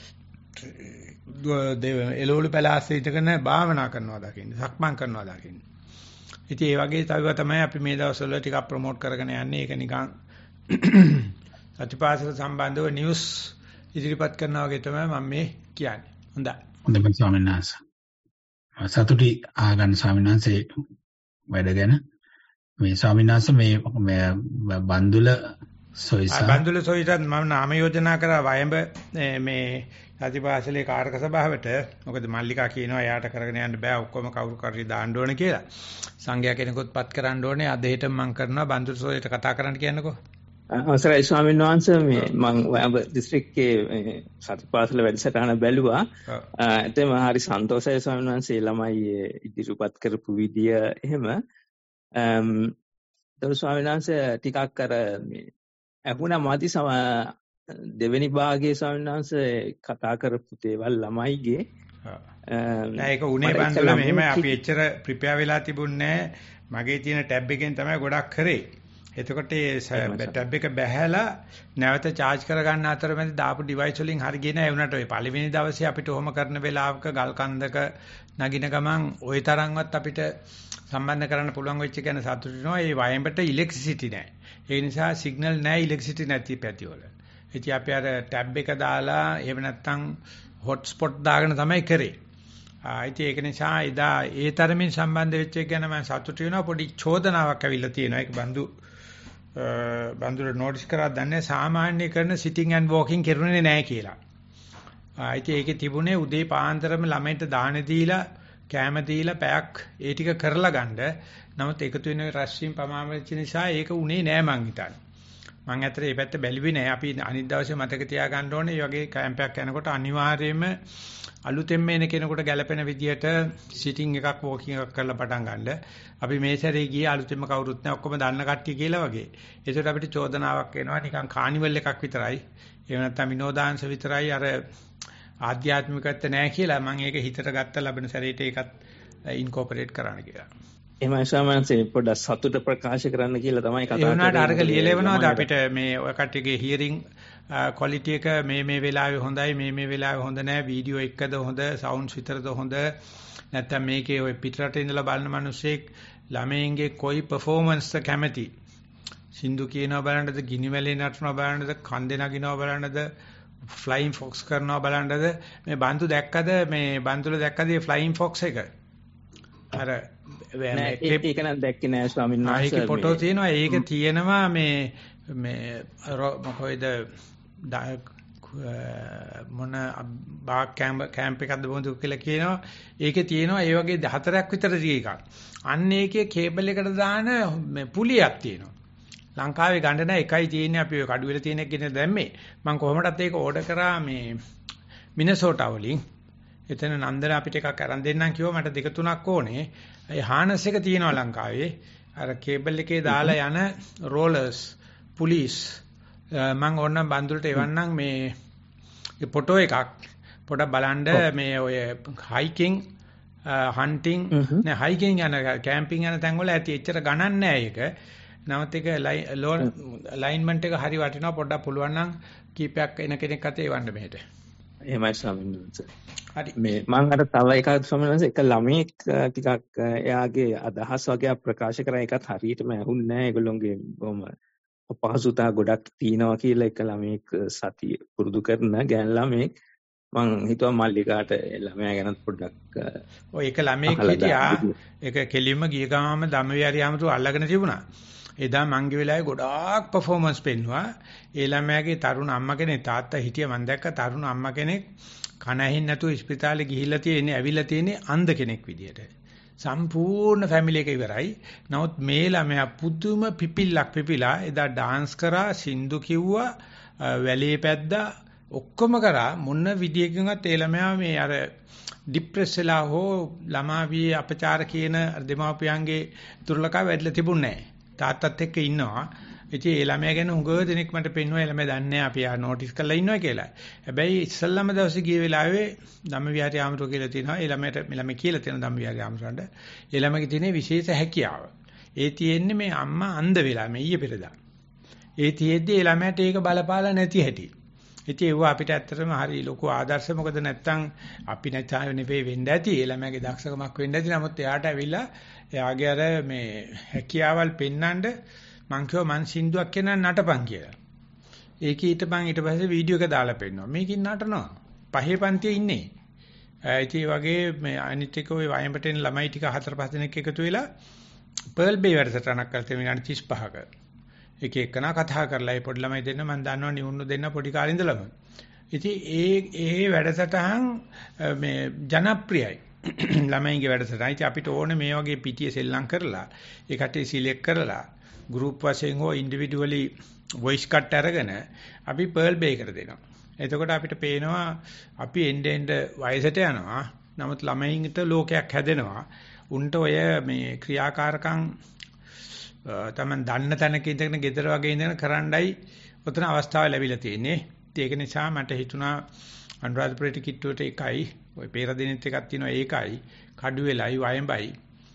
එළවලු පැලාස්සේ ඉඳගෙන භාවනා කරනවා දකින්න, සක්මන් කරනවා දකින්න. ඉතින් ඒ වගේ තව තමයි අපි මේ දවස්වල ටිකක් ප්‍රොමෝට් කරගෙන යන්නේ. ඒක නිකන් සතිපාසල සම්බන්ධව නිවුස් ඉදිරිපත් කරනවා වගේ තමයි මම මේ කියන්නේ. හොඳයි. හොඳයි ස්වාමීන් වහන්සේ. සතුටි ආගන්න ස්වාමීන් වහන්සේ වැඩ ගැන මේ ස්වාමීන් වහන්සේ මේ බන්දුල සොයිසත් මම නාම යෝජනා කරා වයඹ මේ සතිපාසලේ කාර්ක සභාවට. මොකද මල්ලිකා කියනවා එයාට කරගෙන යන්න බෑ ඔක්කොම කවුරු කරි දාන්න ඕනේ කියලා. සංඝයා කෙනෙකුත් පත් කරන්න ඕනේ. අද හෙට මම කරනවා බන්දුල සොයිට කතා කරන්න කියන්නකෝ. අවසරයි ස්වාමීන් වහන්සේ මේ මම වයඹ දිස්ත්‍රික්කයේ සතිපාසල වැඩසටහන බැලුවා. එතෙම හරි සන්තෝෂයි ස්වාමීන් වහන්සේ ළමයි ඉදිරිපත් කරපු විදිය එහෙම. ස්වාමීන් වහන්සේ ටිකක් අර මේ ඇහුණා මදි දෙවෙනි භාගයේ ස්වාමීන් වහන්සේ කතා කරපු දේවල් ළමයිගේ ඒක උනේ බන්දුල මෙහෙමයි අපි එච්චර ප්‍රිපෙයාර් වෙලා තිබුණේ මගේ තියෙන ටැබ් එකෙන් තමයි ගොඩක් කරේ. එතකොට ඒ ටැබ් එක බැහැලා නැවත charge කරගන්න අතරමැද දාපු device වලින් හරි ගියේ නැහැ. ඒ උනට ඔය පළවෙනි දවසේ අපිට ඔහොම කරන වෙලාවක ගල් කන්දක නගින ගමන් ওই තරම්වත් අපිට සම්බන්ධ කරන්න පුළුවන් වෙච්ච එක ගැන සතුටු වෙනවා. ඒ වයඹට ඉලෙක්ට්‍රිසිටි නැහැ. ඒ නිසා සිග්නල් නැහැ ඉලෙක්ට්‍රිසිටි නැති පැතිවල. ඉතින් අපි අර ටැබ් එක දාලා එහෙම නැත්නම් හොට් ස්පොට් දාගෙන තමයි කරේ. ඉතින් ඒක නිසා එදා ඒ තරමින් සම්බන්ධ වෙච්ච එක ගැන මම සතුටු වෙනවා. පොඩි චෝදනාවක් ඇවිල්ලා තියෙනවා. ඒක බන්දුර නෝටිස් කරා දන්නේ සාමාන්‍ය කරන සිටින් ඇන්ඩ් වෝකින් කරුනේ නැහැ කියලා. ඉතින් ඒකේ තිබුණේ උදේ පාන්දරම ළමයින්ට දාන දීලා කෑම දීලා පැයක් ඒ ටික කරලා ගන්න. නමුත් එකතු වෙන රැස්වීම ප්‍රමාණ වෙච්ච නිසා ඒක උනේ නෑ මං හිතන්නේ. මං ඇත්තට මේ පැත්ත බැලුවේ නෑ. අපි අනිත් දවසේ මතක තියාගන්න ඕනේ මේ වගේ කැම්පයක් යනකොට අනිවාර්යයෙන්ම අලුතෙන්ම එන කෙනෙකුට ගැළපෙන විදියට සිටින් එකක් වෝකින් එකක් කරලා පටන් ගන්න. අපි මේ සැරේ ගියේ අලුතෙන්ම කවුරුත් නෑ ඔක්කොම දන්න කට්ටිය කියලා වගේ. ඒකට අපිට චෝදනාවක් එනවා නිකන් කානිවල් එකක් විතරයි. එහෙම නැත්නම් විනෝදාංශ විතරයි අර ආධ්‍යාත්මිකත්ව නැහැ කියලා මම ඒක හිතට ගත්ත ලබන සැරේට ඒකත් ඉන්කෝපරේට් කරන්න කියලා. එහෙමයි සාමාන්‍යයෙන් පොඩ්ඩක් සතුට ප්‍රකාශ කරන්න කියලා තමයි කතා කරන්නේ. ඒ වුණාට අරක ලියලෙවනවාද අපිට මේ ඔය කට්ටියගේ හියරින් ක්වොලිටි එක මේ වෙලාවේ හොඳයි මේ වෙලාවේ හොඳ නැහැ වීඩියෝ එකද හොඳ සවුන්ඩ්ස් විතරද හොඳ නැත්නම් මේකේ ඔය පිටරට ඉඳලා බලන මිනිස්සෙක් ළමයින්ගේ කොයි පර්ෆෝමන්ස් එක කැමති සින්දු කියනවා බලන්නද ගිනි වැලේ නටනවා බලන්නද කන්දේ නගිනවා බලන්නද ෆ්ලයින් ෆොක්ස් කරනවා බලන්නද මේ බන්තු දැක්කද මේ බන්තුල දැක්කද මේ ෆ්ලයින් ෆොක්ස් එක අර ඒක නම් දැක්කේ නෑ ස්වාමීන් වහන්සේ. ඒක ෆොටෝ තියෙනවා. ඒක තියෙනවා මේ මොකෝයිද මොන බාක් කැම්ප් එකක්ද බොඳු කියලා කියනවා. ඒකේ තියෙනවා ඒ වගේ 4ක් විතර එකක්. අන්න ඒකේ කේබල් එකට දාන පුලියක් තියෙනවා. ලංකාවේ ගන්න නැහැ එකයි තියෙන්නේ අපි ඔය කඩුවෙල තියෙන එක ගෙන දැම්මේ. මම කොහොමදත් ඒක ඕඩර් කරා මේ මිනසෝටා වලින්. එතන නන්දන අපිට එකක් අරන් දෙන්නම් කිව්වා මට 2-3ක් ඕනේ. ඒ හානස් එක තියෙනවා ලංකාවේ. අර කේබල් එකේ දාලා යන රෝලර්ස් පුලිස් මම ඕනනම් බන්දුලට එවන්නම් මේ ෆොටෝ එකක් පොඩක් බලන්න මේ ඔය හයිකින් හන්ටින් නෑ හයිකින් යන කැම්පින් යන තැන් වල ඇති එච්චර ගණන් නෑ ඒක. නමුත් ඒක ලයින්මන්ට් එක හරි වටිනවා පොඩ්ඩක් පුළුවන් නම් කීපයක් එන කෙනෙක් අතේ එවන්න මෙහෙට. එහෙමයි ස්වාමීන් වහන්සේ. හරි මේ මම අර තව එකක් ස්වාමීන් වහන්සේ එක ළමෙක් ටිකක් එයාගේ අදහස් වගේ ප්‍රකාශ කරා ඒකත් හරියටම ඇහුන්නේ නැහැ. ඒගොල්ලෝගේ බොහොම අපහසුතා ගොඩක් තියෙනවා කියලා එක ළමෙක් සතිය පුරුදු කරන ගෑන් ළමෙක් මං හිතුවා මල්ලිකාට ළමයා ගැන පොඩ්ඩක් ඔය එක ළමෙක් හිටියා ඒක කෙලින්ම ගිය ගාම ධම්මවිහාරියාමතු අල්ලගෙන තිබුණා. එදා මංගේ වෙලාවේ ගොඩාක් පර්ෆෝමන්ස් පෙන්නුවා. ඒ ළමයාගේ තරුණ අම්මා කෙනෙක් තාත්තා හිටියා මම දැක්ක තරුණ අම්මා කෙනෙක් කන ඇහින් නැතුව ඉස්පිතාලේ ගිහිල්ලා තියෙන්නේ ඇවිල්ලා තියෙන්නේ අන්ධ කෙනෙක් විදියට. සම්පූර්ණ ෆැමිලි එක ඉවරයි. නමුත් මේ ළමයා පුදුම පිපිලා එදා ඩාන්ස් කරා, සින්දු කිව්වා, වැලේ පැද්දා ඔක්කොම කරා මොන විදියකින්වත් ඒ ළමයා මේ අර ડિප්‍රෙස් වෙලා හෝ ළමා වී අපචාර කියන දෙමාපියන්ගේ දුර්ලභතාව වැඩිලා තිබුණේ නැහැ. තාත්තත් එක්ක ඉන්නවා. ඉතින් ඒ ළමයා ගැන උගව දෙනෙක් මට පෙන්වුවා ඒ ළමයා දන්නේ අපි ආ නෝටිස් කරලා ඉන්නවා කියලා. හැබැයි ඉස්සල්ලාම දවසේ ගිය වෙලාවේ ධම්මවිහාරී ආමතුරු කියලා තියෙනවා. ඒ ළමයා කියලා තියෙන ධම්මවිහාරී ආමතුරුන්ට ඒ ළමයාගේ තියෙන විශේෂ හැකියාව. ඒ තියෙන්නේ මේ අම්මා අන්ධ වෙලා මේ ඊයේ පෙරදා. ඒ තියෙද්දි ඒ ළමයාට ඒක බලපාලා නැති හැටි. ඉතින් ඒව අපිට ඇත්තටම හරි ලොකු ආදර්ශ මොකද නැත්තම් අපි නැචාව නෙවෙයි වෙන්න ඇති. ඒ ළමයාගේ දක්ෂකමක් වෙන්න ඇති. නමුත් එයාට ඇවිල්ලා එයාගේ අර මේ හැකියාවල් පෙන්වන්න මං කිව්වා මං සින්දුවක් කියන නටපන් කියලා. ඒකේ ඊටපන් ඊට පස්සේ වීඩියෝ එක දාලා පෙන්නනවා. මේකින් නටනවා. පහේ පන්තියේ ඉන්නේ. ඉතින් වගේ මේ අනිත් එක ওই වයඹට එන ළමයි ටික 4-5 දෙනෙක් එකතු වෙලා පර්ල් බේ වැඩසටහනක් කරලා විනාඩි 35ක. එක එකනා කතා කරලා ඒ පොඩි ළමයි දෙන්න මම දන්නවා නිවුණු දෙන්න පොඩි කාලේ ඉඳලම. ඉතින් ඒ වැඩසටහන් මේ ජනප්‍රියයි. ළමයින්ගේ වැඩසටහන. ඉතින් අපිට ඕනේ මේ වගේ පිටියේ සෙල්ලම් කරලා ඒකට සිලෙක්ට් කරලා ගෲප් වශයෙන් හෝ ඉන්ඩිවිඩුවලි වොයිස් කට් අරගෙන අපි පර්ල් බේ එකට දෙනවා. එතකොට අපිට පේනවා අපි එන්න වයසට යනවා. නමුත් ළමයින්ට ලෝකයක් හැදෙනවා. උන්ට ඔය මේ ක්‍රියාකාරකම් තමන් දන්න තැනක ඉඳගෙන ගෙදර වගේ ඉඳගෙන කරන්නයි ඔතන අවස්ථාව ලැබිලා තියෙන්නේ. ඒක නිසා මට හිතුණා අනුරාධපුරේට කිට්ටුවට එකයි, ওই පෙරදිනෙත් එකක් තියෙනවා ඒකයි, කඩුවෙලයි වයඹයි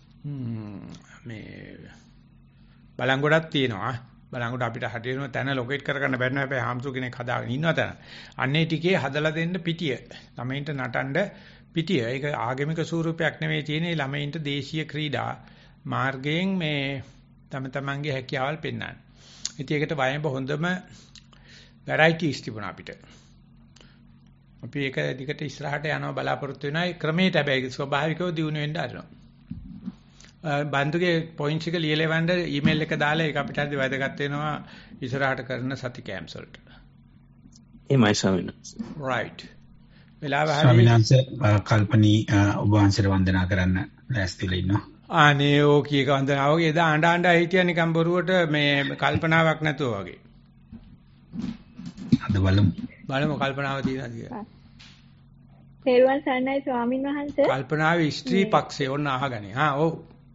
මේ බලංගොඩක් තියෙනවා. බලංගොඩ අපිට හරියටම තැන ලොකේට් කරගන්න බැරි නෑ. හැබැයි හාමුදුරු කෙනෙක් හදාගෙන ඉන්නවා තැන. අන්නේ ටිකේ හදලා දෙන්න පිටිය. ළමයින්ට නටන්න පිටිය. ඒක ආගමික ස්වරූපයක් නෙවෙයි තියෙන්නේ. ළමයින්ට දේශීය ක්‍රීඩා මාර්ගයෙන් මේ තමන්ගේ හැකියාවල් පෙන්වන්න. ඉතින් ඒකට වයඹ හොඳම වැරයිටිස් තිබුණා අපිට. අපි ඒක දිගට ඉස්සරහට යනවා බලාපොරොත්තු වෙනවා. ඒ ක්‍රමයට හැබැයි ස්වභාවිකව දිනු වෙන්න ආරනවා. බන්දුගේ පොයින්ට්ස් එක ලියලා වන්න ඊමේල් එක දාලා ඒක අපිට හරි වැදගත් වෙනවා ඉස්සරහට කරන සති කැම්ප්ස් වලට. එමයි ස්වාමීන් වහන්සේ. right. වෙලාව හරි. ස්වාමීන් වහන්සේ කල්පනී ඔබ වහන්සේට වන්දනා කරන්න ලෑස්තිලා ඉන්නවා. අනේ ඕකී එක වන්දනාව එදා අඬ හිටියා නිකන් බොරුවට මේ කල්පනාවක් නැතුව වගේ. අද බලමු කල්පනාව තියෙනවද කියලා. පෙරවන් සර්ණයි ස්වාමින් වහන්සේ. කල්පනාවේ ස්ත්‍රී පක්ෂේ ඕන අහගනේ. ඔව්.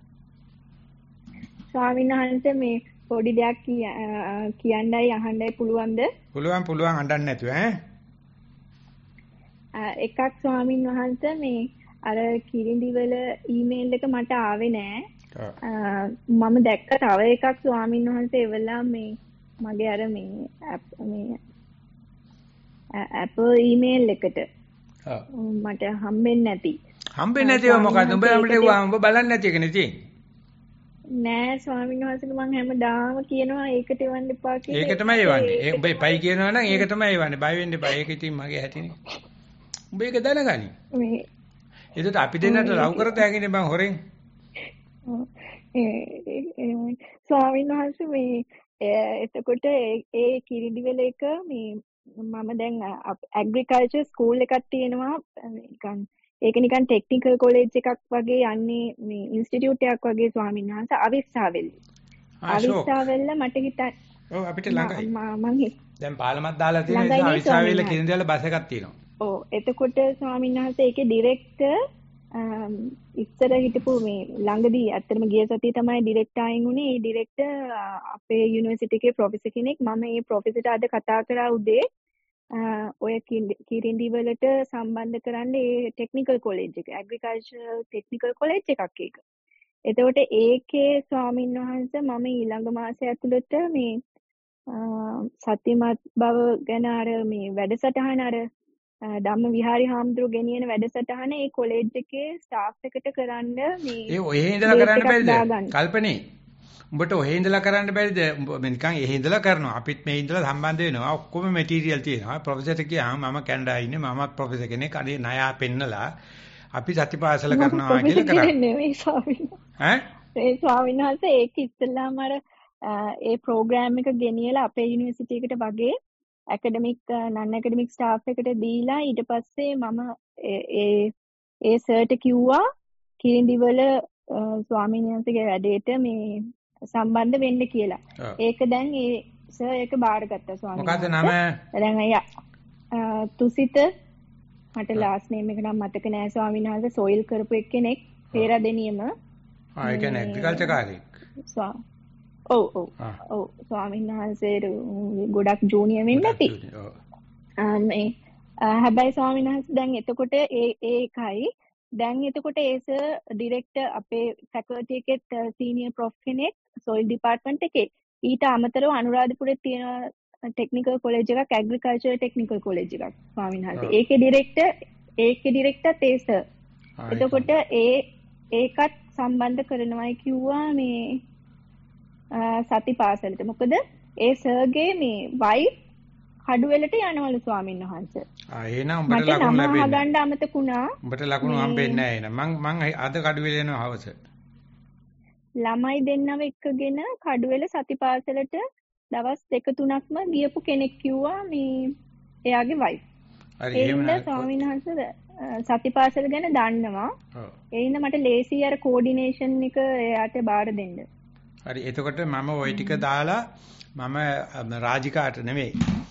ස්වාමීන් වහන්සේ මේ පොඩි දෙයක් කියන්නයි අහන්නයි පුළුවන්ද? පුළුවන් අඬන්න නැතුව එකක් ස්වාමීන් වහන්සේ මේ අර කිරිඳිවල ඊමේල් එක මට ආවේ නෑ. මම දැක්ක තව එකක් ස්වාමීන් වහන්සේ එවලා මේ මගේ අර මේ Apple email එකට මට හම්බෙන්නේ නැති. හම්බෙන්නේ නැතිව මොකද? උඹ බලන්නේ නැති එකනේ තියෙන්නේ. නෑ ස්වාමීන් වහන්සේ මම හැමදාම කියනවා ඒකට එවන්න එපා කියලා. ඒක තමයි එවන්නේ. උඹ එපයි කියනවා නම් ඒක තමයි එවන්නේ. බය වෙන්න එපා. ඒක ඉතින් මගේ හැටිනේ. උඹ ඒක දැනගනි. මේ එතකොට අපි දෙන්නට ලව් කරත හැකිනේ බං හොරෙන්. ස්වාමීන් වහන්සේ මේ එතකොට ඒ කිරිඩිවල එක මේ මම දැන් ඇග්‍රිකල්චර් ස්කූල් එකක් තියෙනවා නිකන් ඒක නිකන් ටෙක්නිකල් කොලෙජ් එකක් වගේ යන්නේ මේ ඉන්ස්ටිටියුට් එකක් වගේ ස්වාමීන් වහන්සේ අවිස්සාවෙල්ල මට හිතන්න ඔව් අපිට ළඟයි මම දැන් පාලමක් දාලා තියෙන නිසා අවිස්සාවෙල්ල කිරිඳිවල බස් එකක් තියෙනවා ඔව් එතකොට ස්වාමීන් වහන්සේ ඒකේ ඩිරෙක්ටර් ඉස්සර හිටපු මේ ළඟදී ඇත්තටම ගිය සතියේ තමයි ඩිරෙක්ටර් ආයින් උනේ. ඒ ඩිරෙක්ටර් අපේ යුනිවර්සිටි එකේ ප්‍රොෆෙසර් කෙනෙක්. මම මේ ප්‍රොෆෙසර්ට අද කතා කරා උදේ. ඔය කිරින්දි වලට සම්බන්ධ කරන්න ඒ ටෙක්නිකල් කොලෙජ් එක, ඇග්‍රිකල්චරල් ටෙක්නිකල් කොලෙජ් එකක් ඒක. එතකොට ඒකේ ස්වාමින් වහන්සේ මම ඊළඟ මාසය ඇතුළත මේ සත්‍යමත් බව ගැන අර මේ වැඩසටහන අර ධම්ම විහාරි හාමුදුරු ගෙනියන වැඩසටහන ඒ කොලෙජ් එකේ ස්ටාෆ් එකට කරන්න මේ ඒ ඔහෙ ඉඳලා කරන්න බැරිද කල්පනේ උඹට ඔහෙ ඉඳලා කරන්න බැරිද මම නිකන් එහෙ ඉඳලා කරනවා අපිත් මේ ඉඳලා සම්බන්ධ වෙනවා ඔක්කොම මැටීරියල් තියෙනවා ප්‍රොෆෙසර්ට කියහම මම කැනඩාවේ ඉන්නේ මමත් ප්‍රොෆෙසර් කෙනෙක් අනේ ණයා පෙන්නලා අපි සතිපාසල කරනවා කියලා කරා නෙමෙයි ස්වාමීන් ඈ ඒ ස්වාමීන් වහන්සේ ඒක ඉස්සෙල්ලාම අර ඒ ප්‍රෝග්‍රෑම් එක ගෙනියලා අපේ යුනිවර්සිටි එකට වගේ ඇකඩමික් නන් ඇකඩමික් ස්ටාෆ් එකට දීලා ඊට පස්සේ මම ඒ සර්ට කිව්වා කිරින්දිවල ස්වාමීන් වහන්සේගේ වැඩේට මේ සම්බන්ධ වෙන්න කියලා. ඒක දැන් ඒ සර් ඒක බාරගත්තා ස්වාමීන් වහන්සේ. මොකද නම? දැන් අයියා තුසිත මට ලාස්ට් නේම් එක නම් මතක නෑ ස්වාමීන් වහන්සේ සොයිල් කරපු එක්කෙනෙක් පෙරදෙනියම. ඒ කියන්නේ ඇග්‍රිකල්චර් කාර්යයක්. ඔව් ස්වාමීන් වහන්සේට ගොඩක් ජූනියර් වෙන්න ඇති. මේ හැබැයි ස්වාමීන් වහන්සේ දැන් එතකොට ඒකයි දැන් එතකොට ඒස ඩිරෙක්ටර් අපේ ෆැකල්ටි එකේ සීනියර් ප්‍රොෆ් කෙනෙක් සොයිල් ඩිපාර්ට්මන්ට් එකේ ඊට අමතරව අනුරාධපුරේ තියෙන ටෙක්නිකල් කොලෙජ් එකක් ඇග්‍රිකල්චර් ටෙක්නිකල් කොලෙජ් එකක් ස්වාමීන් වහන්සේ. ඒකේ ඩිරෙක්ටර් තේස. එතකොට ඒකත් සම්බන්ධ කරනවායි කිව්වා මේ සති පාසලට. මොකද ඒ සර්ගේ මේ වයිෆ් කඩුවෙලට යනවලු ස්වාමීන් වහන්සේ. එහෙනම් උඹට ලකුණු ලැබෙන්නේ. මට ගන්න අමතකුණා. උඹට ලකුණු හම්බෙන්නේ නැහැ එහෙනම්. මං අද කඩුවෙල යනවා හවස. ළමයි දෙන්නව එක්කගෙන කඩුවෙල සති පාසලට දවස් 2-3ක්ම ගියපු කෙනෙක් කිව්වා මේ එයාගේ වයිෆ්. හරි එහෙම ස්වාමීන් වහන්සේ සති පාසල ගැන දන්නවා. ඒ හින්දා මට ලේසි අර කෝඩිනේෂන් එක එයාට බාර දෙන්න. හරි එතකොට මම ওই ටික දාලා මම රාජිකාට නෙමෙයි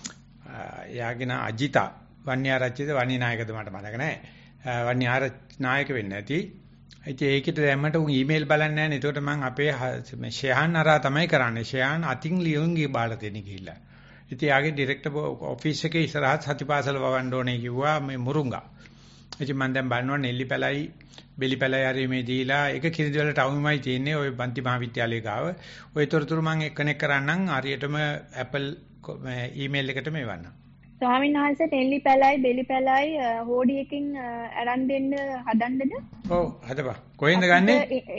එයාගේ නා අජිතා වන්‍යාරච්චිද වන්‍යානායකද මට මතක නැහැ වන්‍යානායක වෙන්නේ නැති ඉතින් ඒකිට දැම්මට උන් ඊමේල් බලන්නේ නැහැ නේ එතකොට මම අපේ ෂෙහාන් අරා තමයි කරන්නේ ෂෙහාන් අතින් ලියුම්ගේ බාලා දෙන්න ගිහිල්ලා ඉතින් යාගේ ඩිරෙක්ටර් ඔෆිස් එකේ ඉස්සරහත් සතිපාසල වවන්න ඕනේ කිව්වා මේ මුරුංගා. ඉතින් මම දැන් බලනවා නෙල්ලි පැලයි බෙලි පැලයි හරි මේ දීලා ඒක කිරිදි වල ටවුමයි තියෙන්නේ ওই පන්ති මහාවිද්‍යාලයේ ගාව. ওই තොරතුරු මම කනෙක්ට් කරන්නම් හරියටම Apple ඊමේල් එකට මේවන්න. ස්වාමීන් වහන්සේ නෙල්ලි පැලයි බෙලි පැලයි හෝඩි එකකින් අරන් දෙන්න හදන්නද? ඔව් හදපන්. කොහෙන්ද ගන්නෙ?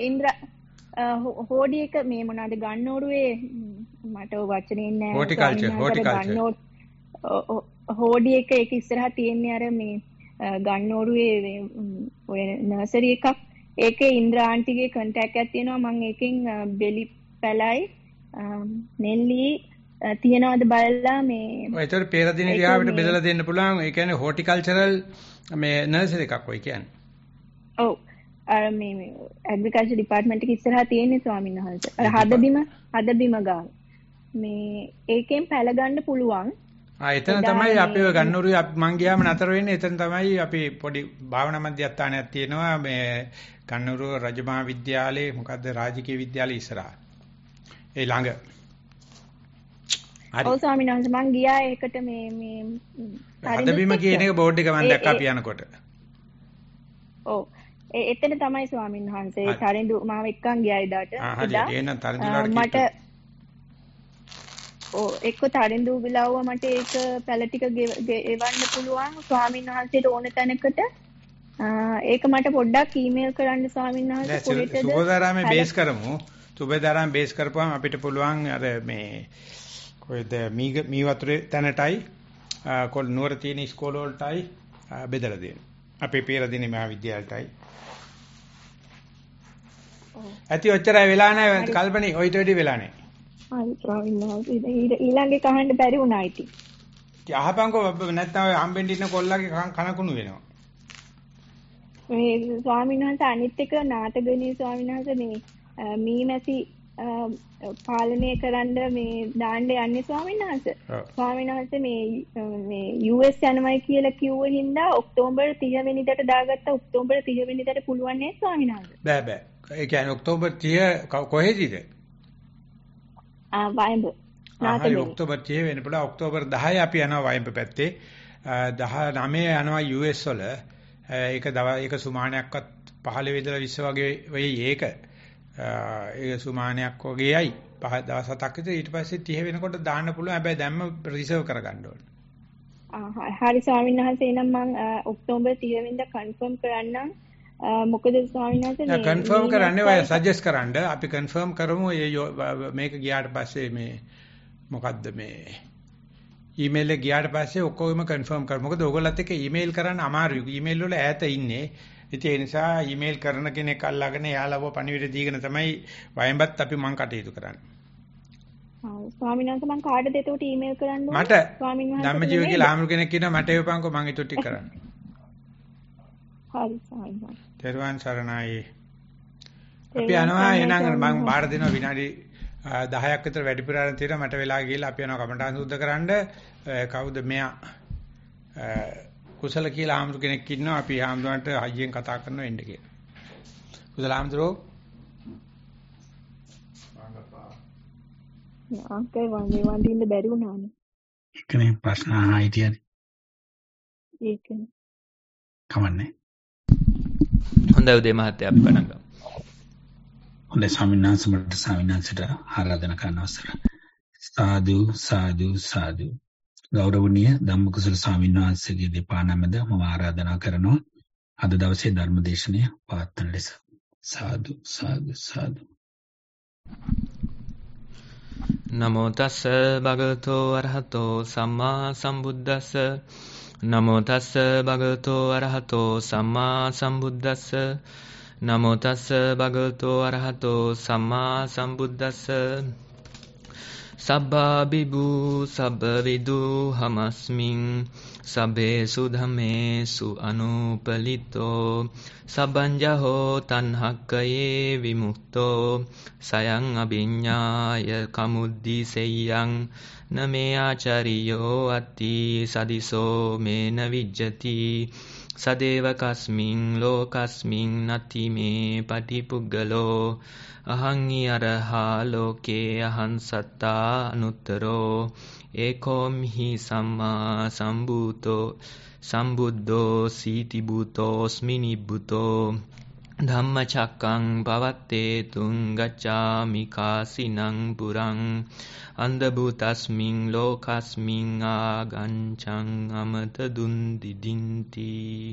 හෝඩි එක මේ මොනවාද ගන්නෝරුවේ මට ඔය වචනේ නෑ. හෝටිකල්චර්. හෝඩි එක ඒක ඉස්සරහා තියෙන්නේ අර මේ ගන්නෝරුවේ ඔය නර්සරි එකක්. ඒකේ ඉන්ද්‍රා ආන්ටිගේ කන්ටැක්ට් එකක් තියෙනවා. මම ඒකෙන් බෙලි පැලයි නෙල්ලි තියනවාද බලලා මේ ඔය ඒතර පෙරදින දිහාවට බෙදලා දෙන්න පුළුවන්. ඒ කියන්නේ හෝටිකල්චරල් මේ නර්සරි එකක් ඔය කියන්නේ. ඔව්. අර මේ ඇග්‍රිකල්චර් ඩිපාර්ට්මන්ට් එකේ ඉස්සරහා තියෙන්නේ ස්වාමීන් වහන්සේ. අර හදබිම ගාව. මේ ඒකෙන් පැල ගන්න පුළුවන්. එතන තමයි අපි ඔය ගන්නෝරුවේ මං ගියාම නතර වෙන්නේ. එතන තමයි අපි පොඩි භාවනා මධ්‍යස්ථානයක් තියෙනවා මේ ගන්නෝරුව රජමහා විද්‍යාලයේ මොකද්ද රාජකීය විද්‍යාලයේ ඉස්සරහා. ඒ ළඟ. හරි. ඔව් ස්වාමීන් වහන්සේ මං ගියා ඒකට මේ හදබිම කියන එක බෝඩ් එක මම දැක්කා අපි යනකොට. ඔව්. එතන තමයි ස්වාමීන් වහන්සේ තරිඳු මාව එක්කන් ගියා එදාට. එහෙනම් තරිඳුලාට මට එක්ක තරිඳු විලව්ව මට ඒක පැල ටික ගෙවන්න පුළුවන් ස්වාමීන් වහන්සේට ඕන තැනකට. ඒක මට පොඩ්ඩක් ඊමේල් කරන්න ස්වාමීන් වහන්සේ කොහෙටද? සුබෝධාරාමේ බේස් කරමු. සුබෝධාරාම බේස් කරපුවාම අපිට පුළුවන් අර මේ කොහෙද මී වතුරේ තැනටයි කොල් නුවර තියෙන ඉස්කෝල වලටයි බෙදලා දෙන්න. අපේ පෙරදිනේ මහාවිද්‍යාලයටයි. ඇති ඔච්චරයි වෙලා නැහැ කල්පණී ඔයිට වැඩි වෙලා නැහැ. හරි ස්වාමීන් වහන්සේ ඊළඟේ කහන්න බැරි වුණා ඉතින්. ඉතින් අහපන්කෝ නැත්නම් ඔය හම්බෙන්න ඉන්න කොල්ලගේ කනකුණු වෙනවා. මේ ස්වාමීන් වහන්සේ අනිත් එක නාටගණී ස්වාමීන් වහන්සේ මේ මීමැසි පාලනය කරන්න මේ දාන්න යන්නේ ස්වාමීන් වහන්සේ. ස්වාමීන් වහන්සේ මේ US යනවයි කියලා කිව්ව හින්දා ඔක්තෝබර් 30 වෙනිදාට දාගත්ත ඔක්තෝබර් 30 වෙනිදාට පුළුවන් නේ ස්වාමීන් වහන්සේ. බෑ. ඒ කියන්නේ ඔක්තෝබර් 30 කොහෙදීද? වයඹ. හරි ඔක්තෝබර් 30 වෙන පුළුවන්. ඔක්තෝබර් 10 අපි යනවා වයඹ පැත්තේ. 19 යනවා US වල. ඒක සුමානයක්වත් 15 ඉඳලා 20 වගේ වෙයි ඒක. ඒ සුමානයක් වගේයි. දවස් 7ක් විතර ඊට පස්සේ 30 වෙනකොට දාන්න පුළුවන්. හැබැයි දැම්ම රිසර්ව් කරගන්න ඕනේ. හරි ස්වාමීන් වහන්සේ එනම් මම ඔක්තෝබර් 30 වෙනිදා කන්ෆර්ම් කරන්නම්. මොකද ස්වාමීන් වහන්සේ මේ කන්ෆර්ම් කරන්නේ ඔය සජෙස්ට් කරන්න අපි කන්ෆර්ම් කරමු මේක ගියාට පස්සේ මේ මොකද්ද මේ ඊමේල් එක ගියාට පස්සේ ඔක්කොම කන්ෆර්ම් කරමු. මොකද ඕගොල්ලත් එක්ක ඊමේල් කරන්න අමාරුයි. ඊමේල් වල ඈත ඉන්නේ. ඉතින් ඒ නිසා ඊමේල් කරන කෙනෙක් අල්ලගෙන යාලව පණිවිඩ දීගෙන තමයි වයඹත් අපි මං කටයුතු කරන්නේ. ස්වාමීන් වහන්සේ මං කාටද එතකොට ඊමේල් කරන්න ඕනේ? මට ධම්මජීව කියලා ආමරු කෙනෙක් ඉන්නවා මට එවපන්කෝ මං ඊට ටික කරන්න. හරි ස්වාමීන් වහන්සේ. තෙරුවන් සරණයි. අපි යනවා එහෙනම් මම බාර දෙනවා විනාඩි 10ක් විතර වැඩිපුර ආරන් තියෙනවා මට වෙලා ගිහලා අපි යනවා කමටහන් සුද්ධ කරන්න. කවුද මෙයා කුසල කියලා ආමරු කෙනෙක් ඉන්නවා අපි ආමරුන්ට අයියෙන් කතා කරනවා එන්න කියලා. කුසල ආමරුෝ අංකල් වන්දින්න බැරි වුණානේ. ඒකනේ ප්‍රශ්න අහා හිටියනේ. ඒකනේ. කමන්නේ. හොඳයි උදේ මහත්තයා අපි පටන් ගමු. හොඳයි ස්වාමීන් වහන්සේට ආරාධනා කරන අවසර. සාදු සාදු සාදු. ගෞරවනීය ධම්මකුසල ස්වාමීන් වහන්සේගේ දෙපා නමද මම ආරාධනා කරනවා අද දවසේ ධර්ම දේශනය පවත්වන ලෙස. සාදු සාදු සාදු. නමෝ තස්ස භගවතෝ අරහතෝ සම්මා සම්බුද්දස්ස නමෝ තස්ස භගවතෝ අරහතෝ සම්මා සම්බුද්දස්ස නමෝ තස්ස භගවතෝ අරහතෝ සම්මා සම්බුද්දස්ස සබ්බා බිබු සබ්බ විදු හමස්මින් සබ්බේසු ධම්මේසු අනුපලිතෝ සබ්බංජහෝ තණ්හක්කයේ විමුක්තෝ සයං අභිඤ්ඤාය කමුද්දිසෙය්‍යං නමේ ආචාරියෝ අත්ති සදිසෝ මේන විජ්ජති සදේව කස්මින් ලෝකස්මින් නති මේ පටිපුග්ගලෝ අහං අරහා ලෝකේ අහං සත්තා අනුත්තරෝ ඒකෝම්හි සම්මා සම්බුද්ධෝ සීති භූතෝස්මි නිබ්බුතෝ ධම්මචක්කං පවත්තේ තුං ගච්ඡාමි කාසිනං පුරං අන්ධභූතස්මින් ලෝකස්මින් ආගංඡං අමත දුන් දිදින්ති.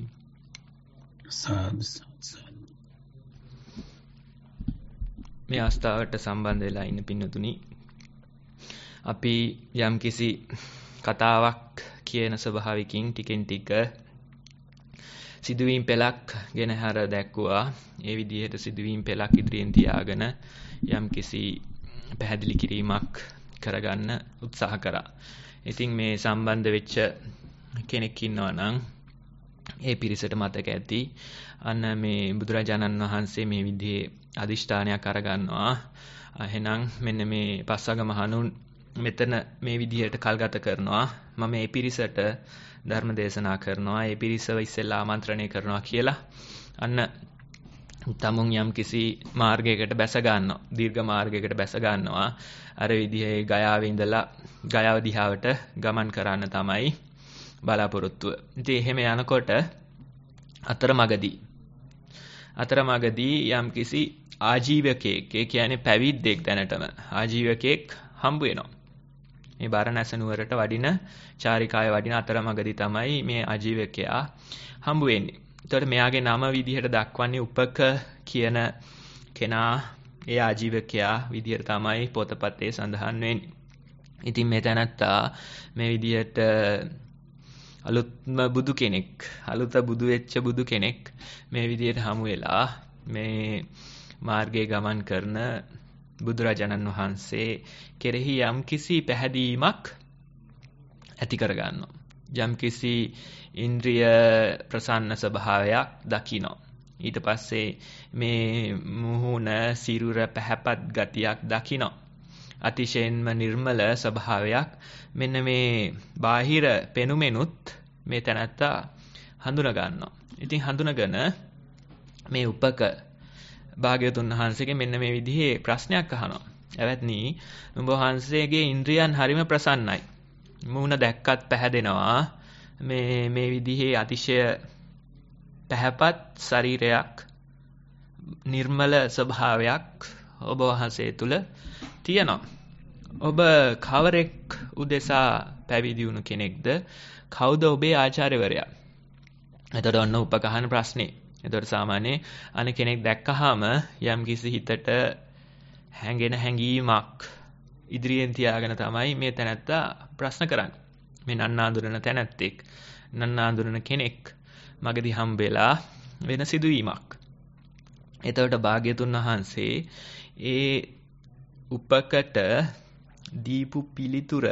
මේ අවස්ථාවට සම්බන්ධ වෙලා ඉන්න පින්නතුනි, අපි යම්කිසි කතාවක් කියන ස්වභාවිකින් ටිකෙන් ටික සිදුවීම් පෙළක් ගෙනහැර දැක්වුවා. ඒ විදිහට සිදුවීම් පෙළක් ඉදිරියෙන් තියාගෙන යම්කිසි පැහැදිලි කිරීමක් කරගන්න උත්සාහ කරා. ඉතින් මේ සම්බන්ධ වෙච්ච කෙනෙක් ඉන්නවා නම් ඒ පිරිසට මතක ඇති. අන්න මේ බුදුරජාණන් වහන්සේ මේ විදිහේ අදිෂ්ඨානයක් අරගන්නවා. එහෙනම් මෙන්න මේ පස්වග මහණුන් මෙතන මේ විදිහට කල්ගත කරනවා. මම මේ පිරිසට ධර්ම දේශනා කරනවා. ඒ පිරිසව ඉස්සෙල්ලා ආමන්ත්‍රණය කරනවා කියලා. අන්න තමුන් යම් කිසි මාර්ගයකට බැස ගන්නවා. දීර්ඝ මාර්ගයකට බැස ගන්නවා. අර විදිහේ ගයාවේ ඉඳලා ගයාව දිහාවට ගමන් කරන්න තමයි බලාපොරොත්තුව. ඉතින් එහෙම යනකොට අතරමඟදී යම් කිසි ආජීවකයෙක්, ඒ කියන්නේ පැවිද්දෙක්, දැනටම ආජීවකයෙක් හම්බ වෙනවා. මේ බාරණැස නුවරට වඩින චාරිකාවේ වඩින අතරමඟදී තමයි මේ ආජීවකයා හම්බ වෙන්නේ. එතකොට මෙයාගේ නම විදිහට දක්වන්නේ උපක කියන කෙනා. ඒ ආජීවකයා විදිහට තමයි පොතපතේ සඳහන් වෙන්නේ. ඉතින් මේ තැනත්තා මේ විදිහට අලුත්ම බුදු කෙනෙක්, අලුත බුදු වෙච්ච බුදු කෙනෙක් මේ විදිහට හමු වෙලා මේ මාර්ගයේ ගමන් කරන බුදුරජාණන් වහන්සේ කෙරෙහි යම්කිසි පැහැදීමක් ඇති කරගන්නවා. යම්කිසි ඉන්ද්‍රිය ප්‍රසන්න ස්වභාවයක් දකිනවා. ඊට පස්සේ මේ මුහුණ සිරුර පැහැපත් ගතියක් දකිනවා. අතිශයින්ම නිර්මල ස්වභාවයක්. මෙන්න මේ බාහිර පෙනුමෙනුත් මේ තැනත්තා හඳුනා ගන්නවා. ඉතින් හඳුනගෙන මේ උපක භාග්‍යවතුන් වහන්සේගෙන් මෙන්න මේ විදිහේ ප්‍රශ්නයක් අහනවා. එවත්නි, නුඹ වහන්සේගේ ඉන්ද්‍රියන් හරිම ප්‍රසන්නයි. මුහුණ දැක්කත් පැහැදෙනවා. මේ විදිහේ අතිශය පැහැපත් ශරීරයක්, නිර්මල ස්වභාවයක් ඔබ වහන්සේ තුල තියෙනවා. ඔබ කවරෙක් උදෙසා පැවිදි වුණු කෙනෙක්ද? කවුද ඔබේ ආචාර්යවරයා? එතකොට ඔන්න උපකහන ප්‍රශ්නේ. එතකොට සාමාන්‍ය අනේ කෙනෙක් දැක්කහම යම්කිසි හිතට හැඟෙන හැඟීමක් ඉදිරියෙන් තියාගෙන තමයි මේ තැනැත්තා ප්‍රශ්න කරන්නේ. මේ නන්නාඳුරන තැනැත්තෙක්, නන්නාඳුරන කෙනෙක් මගදී හම්බෙලා වෙන සිදුවීමක්. එතකොට භාග්‍යතුන් වහන්සේ ඒ උපකට දීපු පිළිතුර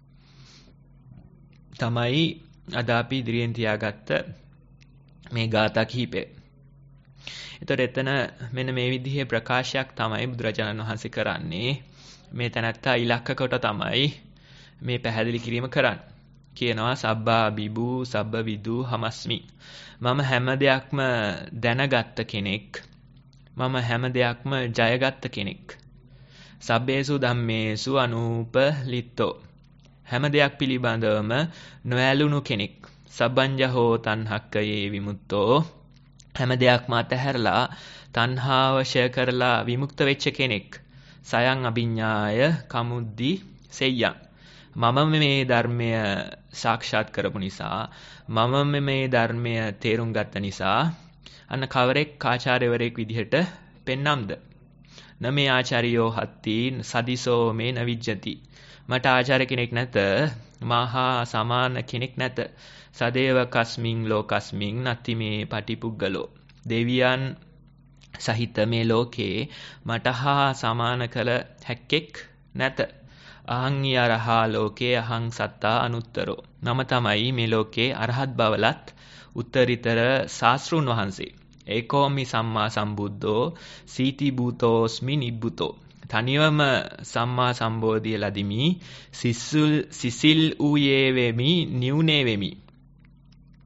තමයි අද අපි ඉදිරියෙන් තියාගත්ත මේ ගාථා කිහිපය. එතකොට එතන මෙන්න මේ විදිහේ ප්‍රකාශයක් තමයි බුදුරජාණන් වහන්සේ කරන්නේ. මේ තැනත්තා ඉලක්ක කොට තමයි මේ පැහැදිලි කිරීම කරන්නේ. කියනවා සබ්බා බිබු සබ්බ විදු හමස්මි. මම හැම දෙයක්ම දැනගත්ත කෙනෙක්. මම හැම දෙයක්ම ජයගත්ත කෙනෙක්. සබ්බේසු ධම්මේසු අනූපලිත්තෝ. හැම දෙයක් පිළිබඳවම නොඇලුණු කෙනෙක්. සබ්බංජහෝ තණ්හක්කයේ විමුක්තෝ. හැම දෙයක්ම අතහැරලා තණ්හාව ෂය කරලා විමුක්ත වෙච්ච කෙනෙක්. සයං අභිඥාය කමුද්දි සෙය්‍යං. මම මේ ධර්මය සාක්ෂාත් කරපු නිසා, මම මේ ධර්මය තේරුම් ගත්ත නිසා අන්න කවරෙක් ආචාර්යවරයෙක් විදිහට පෙන්නම්ද? නමේ ආචාර්යෝ හත්ති සදිසෝ මේ නවිජ්ජති. මට ආචාර්ය කෙනෙක් නැත, මහා සමාන කෙනෙක් නැත. සදේව කස්මින් ලෝකස්මින් නති මේ පටිපුග්ගලෝ. දෙවියන් සහිත මේ ලෝකේ මට හා සමාන කළ හැක්කෙක් නැත. අහං යරහා ලෝකේ අහං සත්තා අනුත්තරෝ. මම තමයි මේ ලෝකේ අරහත් බවලත් උත්තරීතර ශාස්ත්‍රුන් වහන්සේ. ඒකෝමි සම්මා සම්බුද්ධෝ සීති භූතෝස්මි නිබ්බුතෝ. තනිවම සම්මා සම්බෝධිය ලදිමි, සිසිල් ඌයේ වෙමි, නිවුනේ වෙමි.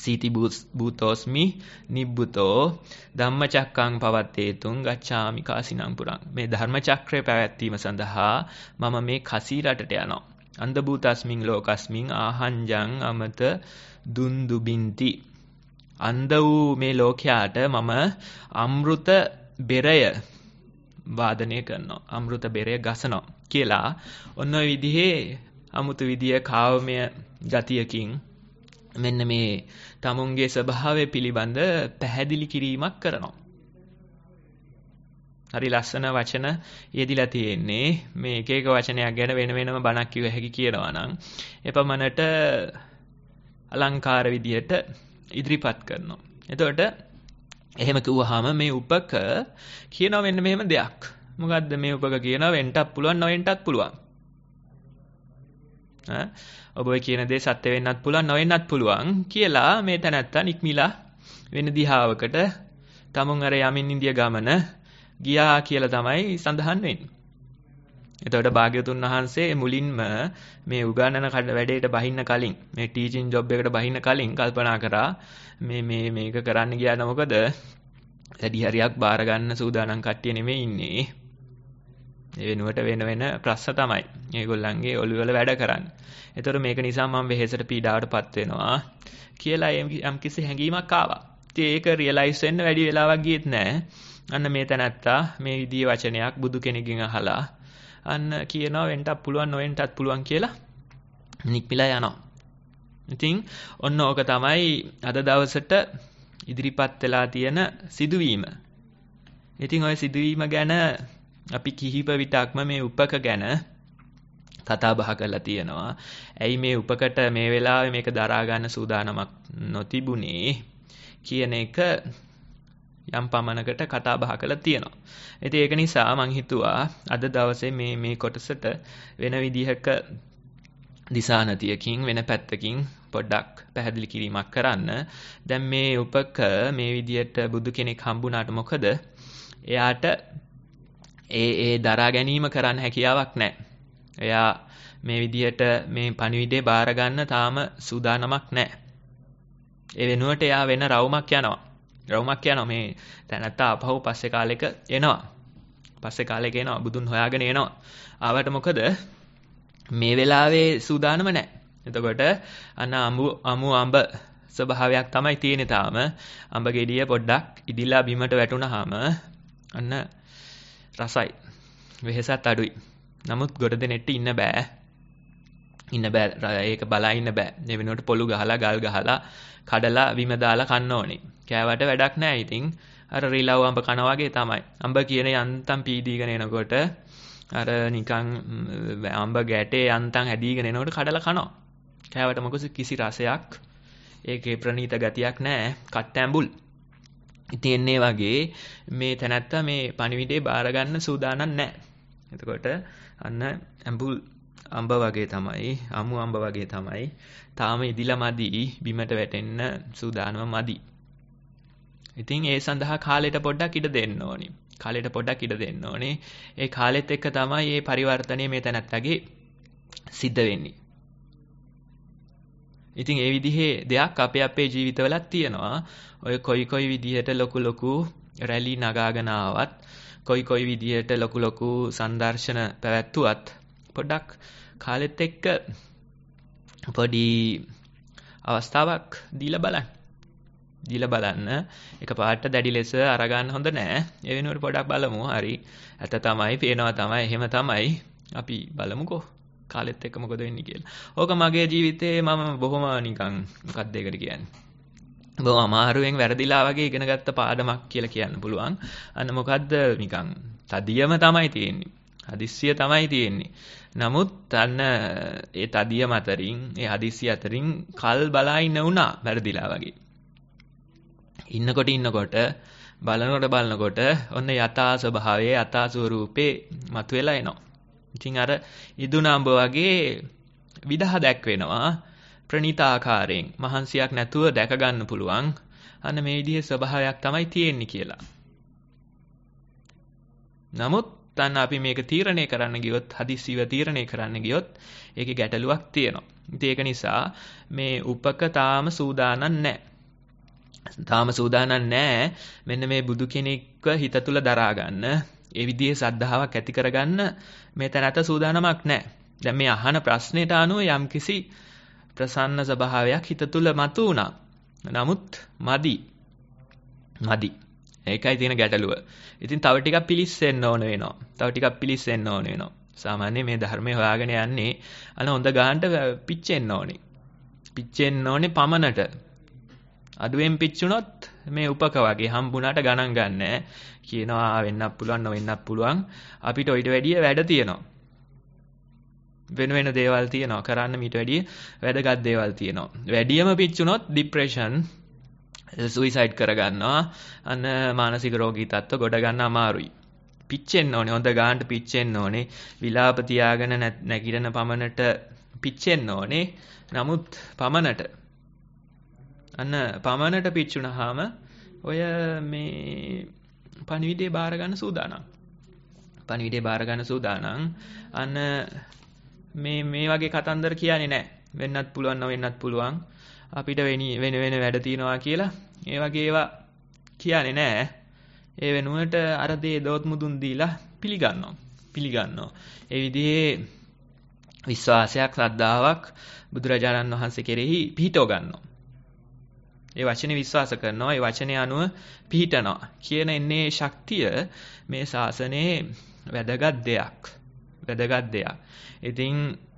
සීති භූතෝස්මි නිබ්බුතෝ ධම්මචක්කං පවත්තේතුං ගච්ඡාමි කාසිනං පුරං. මේ ධර්ම චක්‍රය පැවැත්වීම සඳහා මම මේ කසී රටට යනවා. අන්ධ භූතස්මින් ලෝකස්මින් ආහංජං අමත දුන්දුබින්ති. අන්ධ වූ මේ ලෝකයාට මම අමෘත බෙරය වාදනය කරනවා. අමෘත බෙරය ගසනවා කියලා ඔන්න ඔය විදිහේ අමුතු විදිය කාමය ගතියකින් මෙන්න මේ තමුන්ගේ ස්වභාවය පිළිබඳ පැහැදිලි කිරීමක් කරනවා. හරි ලස්සන වචන යෙදිලා තියෙන්නේ. මේ එක එක වචනයක් ගැන වෙන වෙනම බණක් කිව්ව හැකි කියනවා නම් එපමණට අලංකාර විදියට ඉදිරිපත් කරනවා. එතකොට එහෙම කිව්වහම මේ උපක කියනවා මෙන්න මෙහෙම දෙයක්. මොකද්ද මේ උපක කියනවා? වෙන්නත් පුළුවන් නොවෙන්නත් පුළුවන්. ඔබ ඔය කියන දේ සත්‍ය වෙන්නත් පුළුවන් නොවෙන්නත් පුළුවන් කියලා මේ තැනත්තා නික්මිලා වෙන දිහාවකට තමුන් අර යමින් ඉන්දිය ගමන ගියා කියලා තමයි සඳහන් වෙන්නේ. එතකොට භාග්‍යවතුන් වහන්සේ මුලින්ම මේ උගන්නන වැඩේට බහින්න කලින් මේ ටීචින් ජොබ් එකට බහින්න කලින් කල්පනා කරා මේක කරන්න ගියාද මොකද වැඩි හරියක් බාර ගන්න සූදානම් කට්ටිය නෙමෙයි ඉන්නේ. ඒ වෙනුවට වෙන ප්‍රශ්න තමයි මේගොල්ලන්ගේ ඔළුව වල වැඩ කරන්නේ. ඒතර මේක නිසා මම වෙහෙසට පීඩාවටපත් වෙනවා කියලා යම් කිසි හැඟීමක් ආවා. ඉතින් ඒක රියලයිස් වෙන්න වැඩි වෙලාවක් ගියෙත් නැහැ. අන්න මේ තැනත්තා මේ විදිහේ වචනයක් බුදු කෙනෙක්ගෙන් අහලා අන්න කියනවා වෙන්නත් පුළුවන් නොවෙන්නත් පුළුවන් කියලා නික්මිලා යනවා. ඉතින් ඔන්න ඕක තමයි අද දවසට ඉදිරිපත් වෙලා තියෙන සිදුවීම. ඉතින් ওই සිදුවීම ගැන අපි කිහිප විටක්ම මේ උපක ගැන කතා බහ කරලා තියෙනවා. ඇයි මේ උපකට මේ වෙලාවේ මේක දරා ගන්න සූදානමක් නොතිබුණේ කියන එක යම් පමණකට කතා බහ කරලා තියෙනවා. ඉතින් ඒක නිසා මම හිතුවා අද දවසේ මේ කොටසට වෙන විදිහක දිසානතියකින් වෙන පැත්තකින් පොඩ්ඩක් පැහැදිලි කිරීමක් කරන්න. දැන් මේ උපක මේ විදිහට බුදු කෙනෙක් හම්බුණාට මොකද එයාට ඒ දරා ගැනීම කරන්න හැකියාවක් නැහැ. එයා මේ විදිහට මේ පණිවිඩේ බාර ගන්න තාම සූදානමක් නැහැ. ඒ වෙනුවට එයා වෙන රවුමක් යනවා. මේ තැනත්තා අපහු පස්සේ කාලෙක එනවා. බුදුන් හොයාගෙන එනවා. ආවට මොකද මේ වෙලාවේ සූදානම නැහැ. එතකොට අන්න අඹ ස්වභාවයක් තමයි තියෙන්නේ තාම. අඹ ගෙඩිය පොඩ්ඩක් ඉදිලා බිමට වැටුනහම අන්න රසයි. වෙහසත් අඩුයි. නමුත් ගොඩ දෙනෙට ඉන්න බෑ. ඒක බලා ඉන්න බෑ. ඒ වෙනුවට පොළු ගහලා ගල් ගහලා කඩලා බිම දාලා කන්න ඕනේ. කෑවට වැඩක් නැහැ. ඉතින් අර රිලව් අඹ කන වගේ තමයි. අඹ කියන යන්තම් පීදීගෙන එනකොට අර නිකන් අඹ ගැටේ යන්තම් හැදීගෙන එනකොට කඩලා කනවා. කෑවට මොකද කිසි රසයක් ඒකේ ප්‍රණීත ගතියක් නැහැ. කට්ට ඇඹුල්. ඉතින් එන්නේ වගේ මේ තැනත්තා මේ පණිවිඩේ බාර ගන්න සූදානම් නැහැ. එතකොට අන්න ඇඹුල් අඹ වගේ තමයි, අමු අඹ වගේ තමයි. තාම ඉදිලා මදි, බිමට වැටෙන්න සූදානම මදි. ඉතින් ඒ සඳහා කාලෙට පොඩ්ඩක් ඉඩ දෙන්න ඕනේ. ඒ කාලෙත් එක්ක තමයි මේ පරිවර්තනය මේ තැනත්තගේ සිද්ධ වෙන්නේ. ඉතින් ඒ විදිහේ දෙයක් අපේ ජීවිතවලත් තියෙනවා. ඔය කොයි විදිහට ලොකු රැලි නගාගෙන ආවත්, කොයි විදිහට ලොකු සංදර්ශන පැවැත්වුවත් පොඩ්ඩක් කාලෙත් එක්ක පොඩි අවස්ථාවක් දීලා බලන්න. එකපාරට දැඩි ලෙස අරගන්න හොඳ නෑ. ඒ වෙනුවට පොඩක් බලමු. හරි. ඇත්ත තමයි, පේනවා තමයි, එහෙම තමයි. අපි බලමුකෝ කාලෙත් එක්ක මොකද වෙන්නේ කියලා. ඕක මගේ ජීවිතේ මම බොහොම නිකන් මොකක්ද ඒකට කියන්නේ? බොහොම අමාරුවෙන් වැරදිලා වගේ ඉගෙන ගත්ත පාඩමක් කියලා කියන්න පුළුවන්. අන්න මොකද්ද නිකන් තදියම තමයි තියෙන්නේ. හදිස්සිය තමයි තියෙන්නේ. නමුත් අන්න ඒ තදියම අතරින්, ඒ හදිස්සිය අතරින් කල් බලා ඉන්න උනා වැරදිලා වගේ. ඉන්නකොට බලනකොට ඔන්න යථා ස්වභාවයේ යථා ස්වරූපේ මතුවලා එනවා. ඉතින් අර ඉදුණාඹ වගේ විදහ දැක්වෙනවා. ප්‍රණීතාකාරයෙන් මහන්සියක් නැතුව දැක ගන්න පුළුවන්. අන්න මේ විදිහේ ස්වභාවයක් තමයි තියෙන්නේ කියලා. නමුත් අන්න අපි මේක තීරණය කරන්න ගියොත්, හදිස්සියව තීරණය කරන්න ගියොත් ඒකේ ගැටලුවක් තියෙනවා. ඉතින් ඒක නිසා මේ උපක තාම සූදානම් නැහැ. තාම සූදානම් නැහැ මෙන්න මේ බුදු කෙනෙක්ව හිත තුල දරා ගන්න. ඒ විදිහේ සද්ධාාවක් ඇති කරගන්න මේ තැනට සූදානමක් නැහැ. දැන් මේ අහන ප්‍රශ්නෙට අනුව යම්කිසි ප්‍රසන්න ස්වභාවයක් හිත තුල මතු වුණා. නමුත් මදි. ඒකයි තියෙන ගැටලුව. ඉතින් තව ටිකක් පිලිස්සෙන්න ඕන වෙනවා. සාමාන්‍යයෙන් මේ ධර්මයේ හොයාගෙන යන්නේ හොඳ ගානට පිච්චෙන්න ඕනේ පමණට. අඩුවෙන් පිච්චුනොත් මේ උපක වගේ හම්බුණාට ගණන් ගන්නෑ. කියනවා වෙන්නත් පුළුවන් නොවෙන්නත් පුළුවන්. අපිට ඊට වැඩිය වැඩ තියෙනවා. වෙන දේවල් තියෙනවා. කරන්න ඊට වැඩිය වැදගත් දේවල් තියෙනවා. වැඩියම පිච්චුනොත් ડિප්‍රෙෂන් සුයිසයිඩ් කරගන්නවා. අන්න මානසික රෝගී තත්ත්ව ගොඩ ගන්න අමාරුයි. පිච්චෙන්න ඕනේ. හොඳ ගානට පිච්චෙන්න ඕනේ. විලාප තියාගෙන නැගිටින පමණට පිච්චෙන්න ඕනේ. නමුත් පමණට පමණට පිච්චුනහම ඔය මේ පණිවිඩේ බාර ගන්න සූදානම්. අන්න මේ වගේ කතන්දර කියන්නේ නැහැ. වෙන්නත් පුළුවන් නොවෙන්නත් පුළුවන්. අපිට වෙන වැඩ තියනවා කියලා ඒ වගේ ඒවා කියන්නේ නැහැ. ඒ වෙනුවට අර දේ දොත් මුදුන් දීලා පිළිගන්නවා. ඒ විදිහේ විශ්වාසයක් ශ්‍රද්ධාවක් බුදුරජාණන් වහන්සේ කෙරෙහි පිහිටව ගන්නවා. ඒ වචනේ විශ්වාස කරනවා. ඒ වචනේ අනුව පිහිටනවා කියන එන්නේ ශක්තිය මේ ශාසනයේ වැදගත් දෙයක්. ඉතින්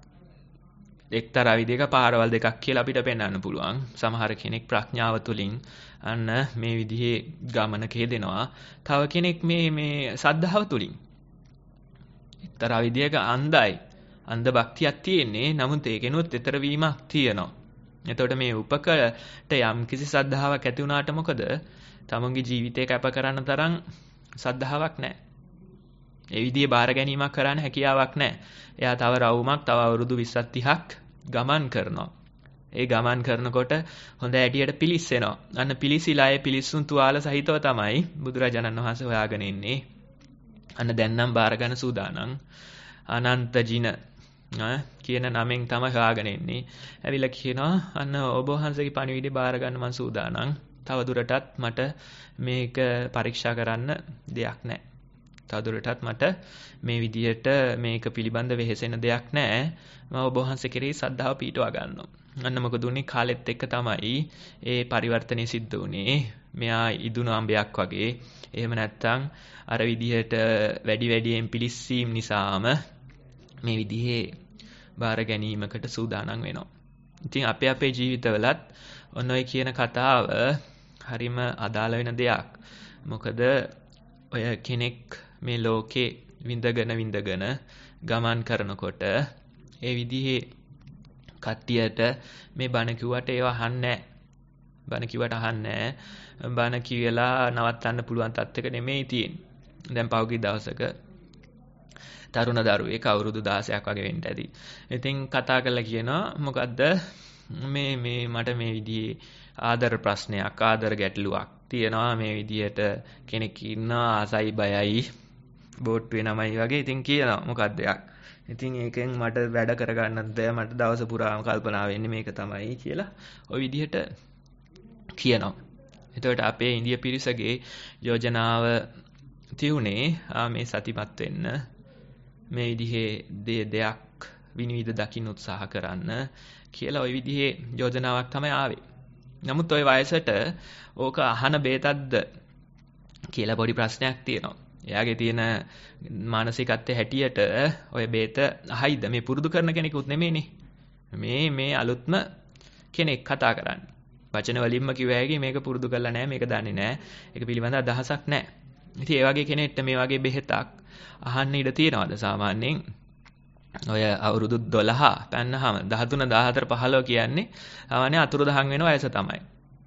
එක්තරා විදිහක පාරවල් දෙකක් කියලා අපිට පෙන්වන්න පුළුවන්. සමහර කෙනෙක් ප්‍රඥාව තුලින් අන්න මේ විදිහේ ගමනක යෙදෙනවා. තව කෙනෙක් මේ සද්ධාව තුලින් එක්තරා විදිහක අන්ධ භක්තියක් තියෙන්නේ. නමුත් ඒකෙනුත් ඊතර වීමක් තියෙනවා. එතකොට මේ උපකට යම් කිසි සද්ධාාවක් ඇති වුණාට මොකද? තමන්ගේ ජීවිතේ කැප කරන්න තරම් සද්ධාාවක් නැහැ. ඒ විදිහේ බාර ගැනීමක් කරන්න හැකියාවක් නැහැ. එයා තව රවුමක් තව අවුරුදු 20ක් 30ක් ගමන් කරනවා. ඒ ගමන් කරනකොට හොඳ ඇටියට පිලිස්සෙනවා. අන්න පිලිසිලා ඒ පිලිස්සුන් තුවාල සහිතව තමයි බුදුරජාණන් වහන්සේ හොයාගෙන ඉන්නේ. අන්න දැන් නම් බාර ගන්න සූදානම්. අනන්ත ජින කියන නමෙන් තමයි හොයාගෙන ඉන්නේ. ඇවිල්ලා කියනවා අන්න ඔබ වහන්සේගේ පණිවිඩය බාර ගන්න මම සූදානම්. තව දුරටත් මට මේක පරීක්ෂා කරන්න දෙයක් නැහැ. තවදුරටත් මට මේ විදියට මේක පිළිබඳ වෙහෙසෙන දෙයක් නැහැ. මම ඔබ වහන්සේ කෙරෙහි ශ්‍රද්ධාව පිටවා ගන්නවා. අන්න මොකද උනේ කාලෙත් එක්ක තමයි ඒ පරිවර්තනය සිද්ධ වුනේ. මෙයා ඉදුණු අඹයක් වගේ. එහෙම නැත්නම් අර විදියට වැඩියෙන් පිලිස්සීම් නිසාම මේ විදිහේ බාර ගැනීමකට සූදානම් වෙනවා. ඉතින් අපේ ජීවිතවලත් ඔන්න ඔය කියන කතාව හරිම අදාළ වෙන දෙයක්. මොකද ඔය කෙනෙක් මේ ලෝකේ විඳගෙන ගමන් කරනකොට ඒ විදිහේ කට්ටියට මේ බණ කිව්වට ඒව අහන්නේ නැහැ. බණ කියලා නවත්තන්න පුළුවන් තත්ත්වයක නෙමෙයි තියෙන්නේ. දැන් පහුගිය දවසක තරුණ දරුවෙක් අවුරුදු 16ක් වගේ වෙන්න ඇති. ඉතින් කතා කරලා කියනවා මොකද්ද මේ මට මේ විදිහේ ආදර ප්‍රශ්නයක් ආදර ගැටලුවක් තියෙනවා. මේ විදිහට කෙනෙක් ඉන්නවා ආසයි බයයි බෝට්ටුවේ නමයි වගේ. ඉතින් කියනවා මොකක්ද යක්. ඉතින් ඒකෙන් මට වැඩ කරගන්නත් බෑ. මට දවස පුරාම කල්පනා වෙන්නේ මේක තමයි කියලා ওই විදිහට කියනවා. එතකොට අපේ ඉන්දිය පිරිසගේ යෝජනාව තියුනේ මේ සතිපත් වෙන්න මේ විදිහේ දෙයක් විනිවිද දකින්න උත්සාහ කරන්න කියලා ওই විදිහේ යෝජනාවක් තමයි ආවේ. නමුත් ওই වයසට ඕක අහන බේතක්ද කියලා පොඩි ප්‍රශ්නයක් තියෙනවා. එයාගේ තියෙන මානසිකත්වයේ හැටියට ඔය බේත අහයිද? මේ පුරුදු කරන කෙනෙකුත් නෙමෙයිනේ. මේ අලුත්ම කෙනෙක් කතා කරන්නේ. වචන වලින්ම කිව්ව හැකි මේක පුරුදු කරලා නැහැ, මේක දන්නේ නැහැ, ඒක පිළිබඳ අදහසක් නැහැ. ඉතින් ඒ වගේ කෙනෙක්ට මේ වගේ බෙහෙතක් අහන්න ඉඩ තියනවාද සාමාන්‍යයෙන්? ඔය අවුරුදු 12 පැන්නහම 13 14 15 කියන්නේ සාමාන්‍ය අතුරුදහන් වෙන වයස තමයි.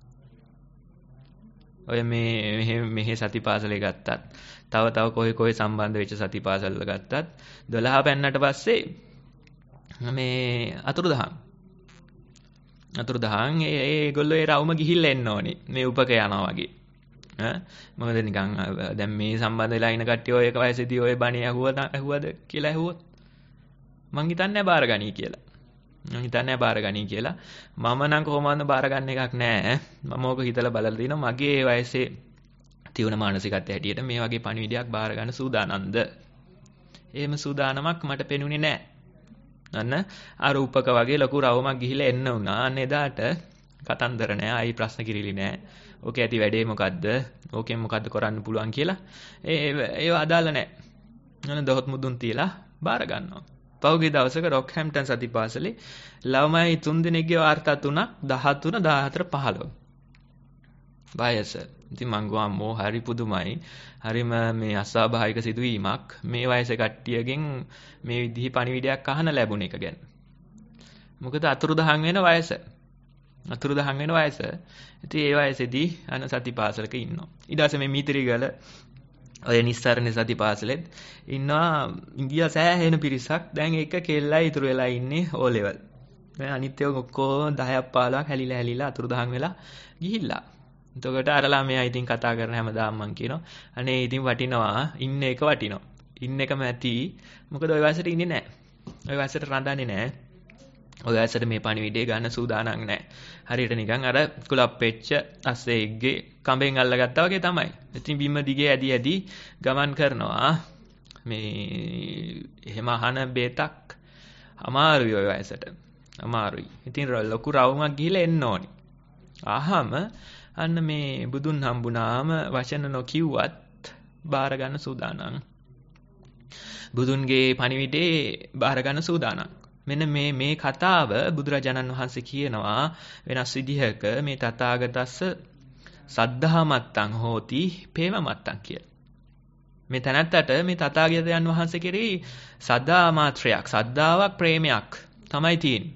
ඔය මෙහි සතිපාසලේ ගත්තත් තව කොහේ සම්බන්ධ වෙච්ච සතිපාසල් වල ගත්තත් 12 පැන්නට පස්සේ මේ අතුරුදහන් ඒගොල්ලෝ ඒ රවුම ගිහිල්ලා එන්න ඕනේ. මේ උපක යනවා වගේ. මොකද නිකන් දැන් මේ සම්බන්ධ වෙලා ඉන කට්ටිය ඔය එක වයසේදී ඔය බණේ ඇහුවද කියලා ඇහුවොත් මං හිතන්නේ බාර ගනී කියලා. මම හිතන්නේ බාරගනී කියලා. මම නම් කොහොමද බාරගන්න එකක් නැහැ. මම ඕක හිතලා බලලා තිනවා මගේ වයසේ තියුණ මානසිකත්වය හැටියට මේ වගේ පණිවිඩයක් බාර ගන්න සූදානම්ද? එහෙම සූදානමක් මට පෙනුනේ නැහැ. අන්න අර උපක වගේ ලොකු රවුමක් ගිහිලා එන්න වුණා. අන්න එදාට කතන්දර නැහැ. ආයි ප්‍රශ්න කිරිලි නැහැ. ඕකේ ඇති වැඩේ මොකද්ද? ඕකෙන් මොකද්ද කරන්න පුළුවන් කියලා. ඒව අදාළ නැහැ. අන්න දොහොත් මුදුන් තියලා බාර ගන්නවා. පහුගිය දවසක රොක්හැම්ප්ටන් සතිපාසලේ ළමයි 3 දෙනෙක්ගේ වාර්තා 3ක් 13 14 15 වයස. ඉතින් මං ගෝ අම්මෝ හරි පුදුමයි. හරිම මේ අස්වාභාවික සිදුවීමක් මේ වයසේ කට්ටියගෙන් මේ විදිහේ පණිවිඩයක් අහන්න ලැබුණ එක ගැන. මොකද අතුරුදහන් වෙන වයස. අතුරුදහන් වෙන වයස. ඉතින් ඒ වයසේදී අන සතිපාසලක ඉන්නවා. ඊට පස්සේ මේ මීතිරිගල ඔය නිස්සාරණ සතිපාසලෙත් ඉන්නවා ඉන්දියා සෑහෙන පිරිසක්. දැන් එක කෙල්ලයි ඉතුරු වෙලා ඉන්නේ O level. දැන් අනිත් ඒවා ඔක්කොම 10ක් 15ක් හැලිලා අතුරුදහන් වෙලා ගිහිල්ලා. එතකොට අර ළමයා ඉතින් කතා කරන හැමදාම මං කියනවා අනේ ඉතින් වටිනවා ඉන්න එක වටිනවා. ඉන්න එකම ඇති. මොකද ওই වයසට ඉන්නේ නැහැ. ওই වයසට රඳන්නේ නැහැ. ඔය වයසට මේ පණිවිඩය ගන්න සූදානම් නැහැ. හරියට නිකන් අර කුලප්පෙච්ච අස්සෙක්ගේ කඹෙන් අල්ලගත්තා වගේ තමයි. ඉතින් බිම දිගේ ඇදි ගමන් කරනවා. මේ එහෙම අහන බේතක් අමාරුයි ඔය වයසට. අමාරුයි. ඉතින් ලොකු රවුමක් ගිහිල්ලා එන්න ඕනි. ආහම අන්න මේ බුදුන් හම්බුනාම වචන නොකියුවත් බාර ගන්න සූදානම්. බුදුන්ගේ පණිවිඩේ බාර ගන්න සූදානම්. මෙන්න මේ කතාව බුදුරජාණන් වහන්සේ කියනවා වෙනස් විදිහක මේ තථාගතස්ස සද්ධා මත්තං හෝති ප්‍රේම මත්තං කියලා. මේ තැනත්තට මේ තථාගතයන් වහන්සේ කෙරෙහි සදා මාත්‍රයක් සද්ධාාවක් ප්‍රේමයක් තමයි තියෙන්නේ.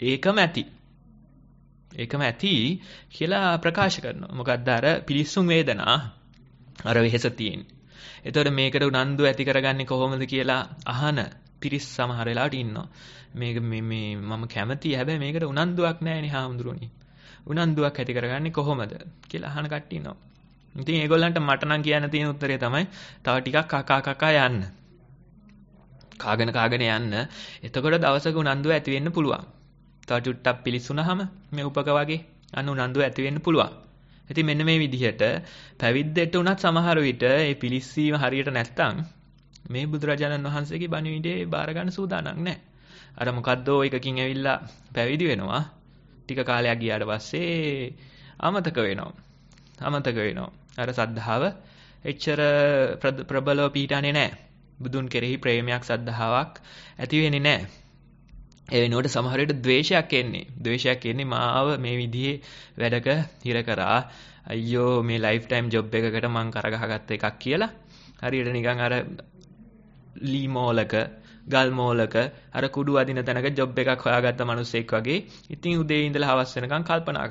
ඒකම ඇති කියලා ප්‍රකාශ කරනවා. මොකක්ද අර පිලිස්සුම් වේදනා අර වෙහෙස තියෙන්නේ. එතකොට මේකට උනන්දු ඇති කරගන්නේ කොහොමද කියලා අහන පිරිස් සමහර වෙලාවට ඉන්නවා. මේක මේ මම කැමතියි හැබැයි මේකට උනන්දුවක් නැහැ නේ හාමුදුරුවනි. උනන්දුවක් ඇති කරගන්නේ කොහොමද කියලා අහන කට්ටිය ඉන්නවා. ඉතින් ඒගොල්ලන්ට මට නම් කියන්න තියෙන උත්තරය තමයි තව ටිකක් කකා යන්න. කාගෙන යන්න. එතකොට දවසක උනන්දුව ඇති වෙන්න පුළුවන්. තව චුට්ටක් පිලිස්සුනහම මේ උපක වගේ අන්න උනන්දුව ඇති වෙන්න පුළුවන්. ඉතින් මෙන්න මේ විදිහට පැවිද්දට උනත් සමහර විට මේ පිලිස්සීම හරියට නැත්තම් මේ බුදුරජාණන් වහන්සේගේ බණිවිඩේ බාර ගන්න සූදානම් නැහැ. අර මොකද්දෝ එකකින් ඇවිල්ලා පැවිදි වෙනවා. ටික කාලයක් ගියාට පස්සේ අමතක වෙනවා. අර සද්ධාව එච්චර ප්‍රබලව පිහිටන්නේ නැහැ. බුදුන් කෙරෙහි ප්‍රේමයක් සද්ධාාවක් ඇති වෙන්නේ නැහැ. ඒ වෙනුවට සමහර විට ද්වේෂයක් එන්නේ මාව මේ විදිහේ වැඩක හිර කරා. අයියෝ මේ ලයිෆ් ටයිම් ජොබ් එකකට මං කරගහගත්ත එකක් කියලා. හරියට නිකන් අර ලී මෝලක ගල් මෝලක අර කුඩු අදින තැනක ජොබ් එකක් හොයාගත්ත මිනිස්සෙක් වගේ ඉතින් උදේ ඉඳලා හවස වෙනකන් කල්පනා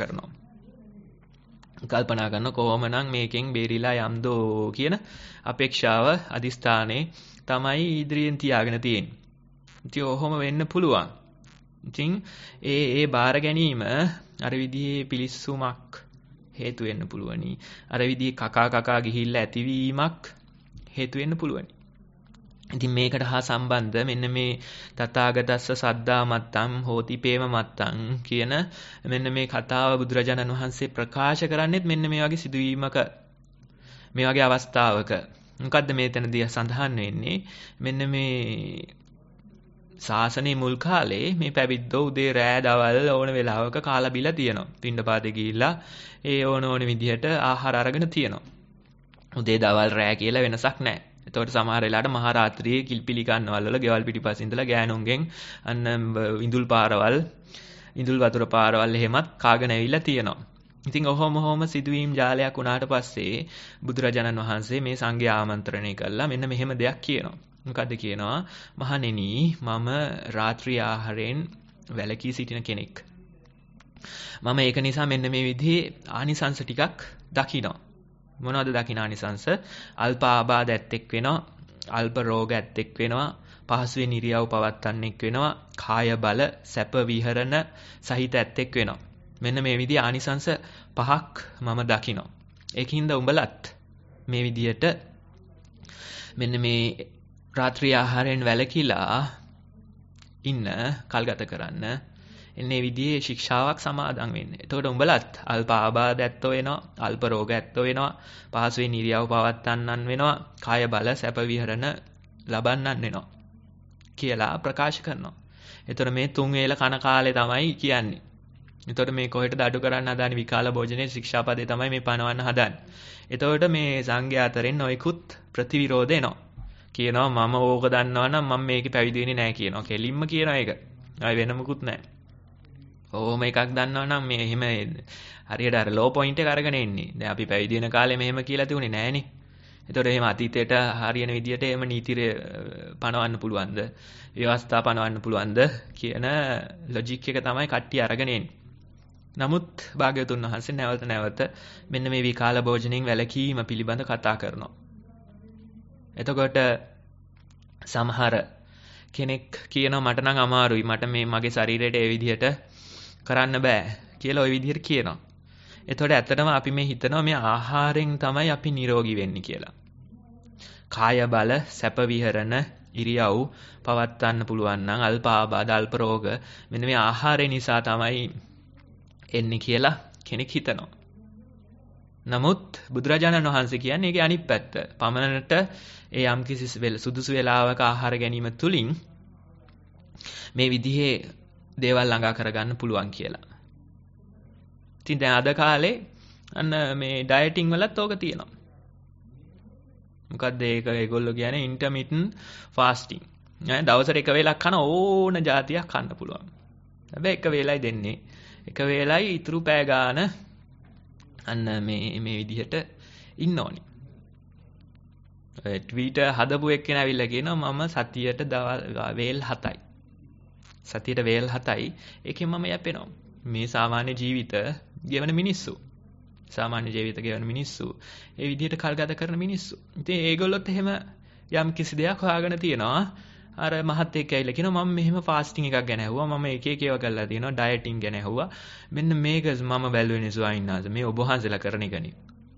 කරන කොහොමනම් මේකෙන් බේරිලා යම්දෝ කියන අපේක්ෂාව අදිස්ථානේ තමයි ඉදිරියෙන් තියාගෙන තියෙන්නේ. ඉතින් ඔහොම වෙන්න පුළුවන්. ඉතින් ඒ බාර ගැනීම අර විදිහේ පිලිස්සුමක් හේතු වෙන්න පුළුවනි. අර විදිහේ කකා ගිහිල්ලා ඇතිවීමක් හේතු වෙන්න පුළුවනි. ඉතින් මේකට හා සම්බන්ධ මෙන්න මේ තථාගතස්ස සද්ධා මත්තං හෝති ප්‍රේම මත්තං කියන මෙන්න මේ කතාව බුදුරජාණන් වහන්සේ ප්‍රකාශ කරන්නේත් මෙන්න මේ වගේ සිදුවීමක මේ වගේ අවස්ථාවක. මොකද්ද මේතනදී සඳහන් වෙන්නේ? මෙන්න මේ ශාසනයේ මුල් කාලේ මේ පැවිද්දෝ උදේ රෑ දවල් ඕන වෙලාවක කාලා බිලා තියෙනවා. පිණ්ඩපාතේ ගිහිල්ලා ඒ ඕන විදිහට ආහාර අරගෙන තියෙනවා. උදේ දවල් රෑ කියලා වෙනසක් නැහැ. එතකොට සමහර වෙලාවට මහා රාත්‍රියේ කිල්පිලි කන්නවල වල ගෙවල් පිටිපස්සේ ඉඳලා ගෑනුන්ගෙන් අන්න ඉඳුල් වතුර පාරවල් එහෙමත් කාගෙන ඇවිල්ලා තියෙනවා. ඉතින් ඔහොම සිදුවීම් ජාලයක් වුණාට පස්සේ බුදුරජාණන් වහන්සේ මේ සංඝයා ආමන්ත්‍රණය කළා මෙන්න මෙහෙම දෙයක් කියනවා. මොකද්ද කියනවා? මහණෙනි මම රාත්‍රී ආහාරයෙන් වැළකී සිටින කෙනෙක්. මම ඒක නිසා මෙන්න මේ විදිහේ ආනිසංස ටිකක් දකිනවා. මොනවද දකින්න ආනිසංස? අල්ප ආබාධ ඇත්තෙක් වෙනවා, අල්ප රෝග ඇත්තෙක් වෙනවා, පහසුවෙන් ඉරියව් පවත්වන්නෙක් වෙනවා, කාය බල සැප විහරණ සහිත ඇත්තෙක් වෙනවා. මෙන්න මේ විදිහේ ආනිසංස 5ක් මම දකිනවා. ඒකින්ද උඹලත් මේ විදිහට මෙන්න මේ රාත්‍රී ආහාරයෙන් වැළකීලා ඉන්න කල්ගත කරන්න. එන්නේ විදිහේ ශික්ෂාවක් සමාදන් වෙන්න. එතකොට උඹලත් අල්ප ආබාධ ඇත්තෝ වෙනවා, අල්ප රෝග ඇත්තෝ වෙනවා, පහසුවෙන් ඉරියව් පවත්වන්නන් වෙනවා, කාය බල සැප විහරණ ලබන්නන් වෙනවා කියලා ප්‍රකාශ කරනවා. එතකොට මේ 3 වේල කන කාලේ තමයි කියන්නේ. එතකොට මේ කොහෙටද අඩු කරන්න හදාන්නේ විකාල භෝජනයේ ශික්ෂාපදේ තමයි මේ පනවන්න හදාන්නේ. එතකොට මේ සංඝයා අතරින් නොයිකුත් ප්‍රතිවිරෝධ එනවා. කියනවා මම ඕක දන්නවනම් මම මේකේ පැවිදි වෙන්නේ නැහැ කියනවා. කෙලින්ම කියනවා ඒක. ආයි වෙන මොකුත් නැහැ. ඕම එකක් දන්නවනම් මේ එහෙම හරියට අර ලෝ පොයින්ට් එක අරගෙන ඉන්නේ. දැන් අපි පැවිදි වෙන කාලේ මෙහෙම කියලා තිබුණේ නැහනේ. එතකොට එහෙම අතීතයට හරියන විදියට එහෙම නීතිය පනවන්න පුළුවන්ද? ව්‍යවස්ථා පනවන්න පුළුවන්ද කියන ලොජික් එක තමයි කට්ටිය අරගෙන එන්නේ. නමුත් භාග්‍යවතුන් වහන්සේ නැවත මෙන්න මේ විකාල භෝජනයෙන් වැළකීම පිළිබඳ කතා කරනවා. එතකොට සමහර කෙනෙක් කියනවා මට නම් අමාරුයි, මට මේ මගේ ශරීරයට ඒ විදිහට කරන්න බෑ කියලා ওই විදිහට කියනවා. එතකොට ඇත්තටම අපි මේ හිතනවා මේ ආහාරයෙන් තමයි අපි නිරෝගී වෙන්නේ කියලා. කාය බල සැප විහරණ ඉරියව් පවත්වන්න පුළුවන් නම් අල්ප ආබාධ අල්ප රෝග මෙන්න මේ ආහාරය නිසා තමයි එන්නේ කියලා කෙනෙක් හිතනවා. නමුත් බුදුරජාණන් වහන්සේ කියන්නේ ඒකේ අනිත් පැත්ත. පමණට ඒ යම්කිසි සුදුසු වේලාවක ආහාර ගැනීම තුලින් මේ විදිහේ දේවල් ළඟා කරගන්න පුළුවන් කියලා. ඉතින් දැන් අද කාලේ අන්න මේ ඩයටින් වලත් ඕක තියෙනවා. මොකද්ද ඒක? ඒගොල්ලෝ කියන්නේ ඉන්ටර්මිටන්ට් ෆාස්ටිං. දවසට එක වේලක් කන ඕන જાතියක් කන්න පුළුවන්. හැබැයි එක වේලයි දෙන්නේ. එක වේලයි ඉතුරු පෑ ගාන අන්න මේ විදිහට ඉන්න ඕනි. ට්වීට් හදපු එක්කෙනා ඇවිල්ලා කියනවා මම සතියට වේල් 7යි. සතියට වේල් 7යි. ඒකෙන් මම යැපෙනවා. මේ සාමාන්‍ය ජීවිත ගෙවන මිනිස්සු. සාමාන්‍ය ජීවිත ගෙවන මිනිස්සු. ඒ විදිහට කල් ගත කරන මිනිස්සු. ඉතින් ඒගොල්ලොත් එහෙම යම් කිසි දෙයක් හොයාගෙන තියනවා. අර මහත් එක්ක ඇවිල්ලා කියනවා මම මෙහෙම ෆාස්ටිං එකක් ගැන ඇහුවා. මම එක ඒවා කරලා තියෙනවා. ඩයටින් ගැන ඇහුවා. මෙන්න මේක මම බැලුවේ ස්වාමීනාස. මේ ඔබ වහන්සේලා කරන එකනේ.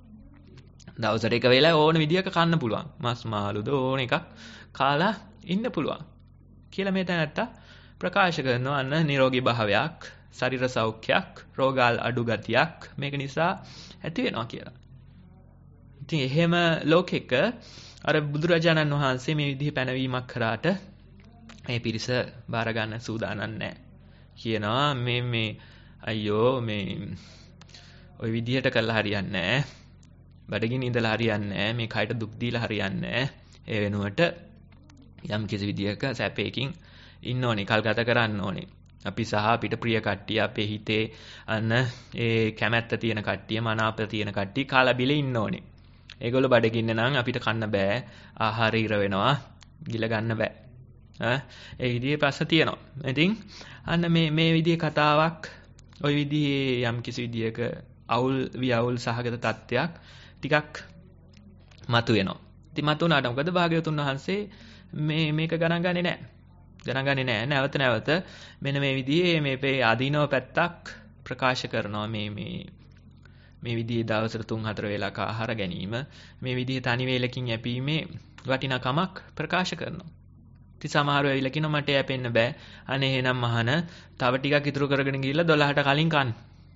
දවසට එක වෙලාව ඕන විදිහක කන්න පුළුවන්. මස් මාළුද ඕන එකක් කාලා ඉන්න පුළුවන්. කියලා මේ තැනත්තා ප්‍රකාශ කරනවා අන්න නිරෝගී භාවයක්, ශරීර සෞඛ්‍යයක්, රෝගාල් අඩු ගතියක් මේක නිසා ඇති වෙනවා කියලා. ඉතින් එහෙම ලෝකෙක අර බුදුරජාණන් වහන්සේ මේ විදිහේ පැනවීමක් කරාට මේ පිරිස බාර ගන්න සූදානම් නැහැ. කියනවා මේ අයියෝ මේ ওই විදිහට කළා හරියන්නේ නැහැ. බඩගිනි ඉඳලා හරියන්නේ නැහැ. මේ කයට දුක් දීලා හරියන්නේ නැහැ. ඒ වෙනුවට යම් කිසි විදිහක සැපයකින් ඉන්න ඕනේ, කල් ගත කරන්න ඕනේ. අපි සහ අපිට ප්‍රිය කට්ටිය, අපේ හිතේ අන්න ඒ කැමැත්ත තියෙන කට්ටිය, මනාප තියෙන කට්ටිය කාලා බිල ඉන්න ඕනේ. ඒගොල්ලෝ බඩගින්න නම් අපිට කන්න බෑ. ආහාර ඉර වෙනවා. ගිල ගන්න බෑ. ඒ විදිහේ ප්‍රශ්න තියෙනවා. ඉතින් අන්න මේ විදිහේ කතාවක් ওই විදිහේ යම් කිසි විදිහක වියවුල් සහගත තත්ත්වයක් ටිකක් මතුවෙනවා. ඉතින් මතුවනාට මොකද භාග්‍යවතුන් වහන්සේ මේක ගණන් ගන්නේ නැහැ. ගණන් ගන්නේ නැහැ. නැවත මෙන්න මේ විදිහේ මේ ආදීනව පැත්තක් ප්‍රකාශ කරනවා. මේ විදිහේ දවසට 3-4 වේලක ආහාර ගැනීම, මේ විදිහේ තනි වේලකින් යැපීමේ වටිනාකමක් ප්‍රකාශ කරනවා. ඉතින් සමහරව ඇවිල්ලා කියනවා මට යැපෙන්න බෑ. අනේ එහෙනම් මහන තව ටිකක් ඉතුරු කරගෙන ගිහිල්ලා 12ට කලින් කන්න.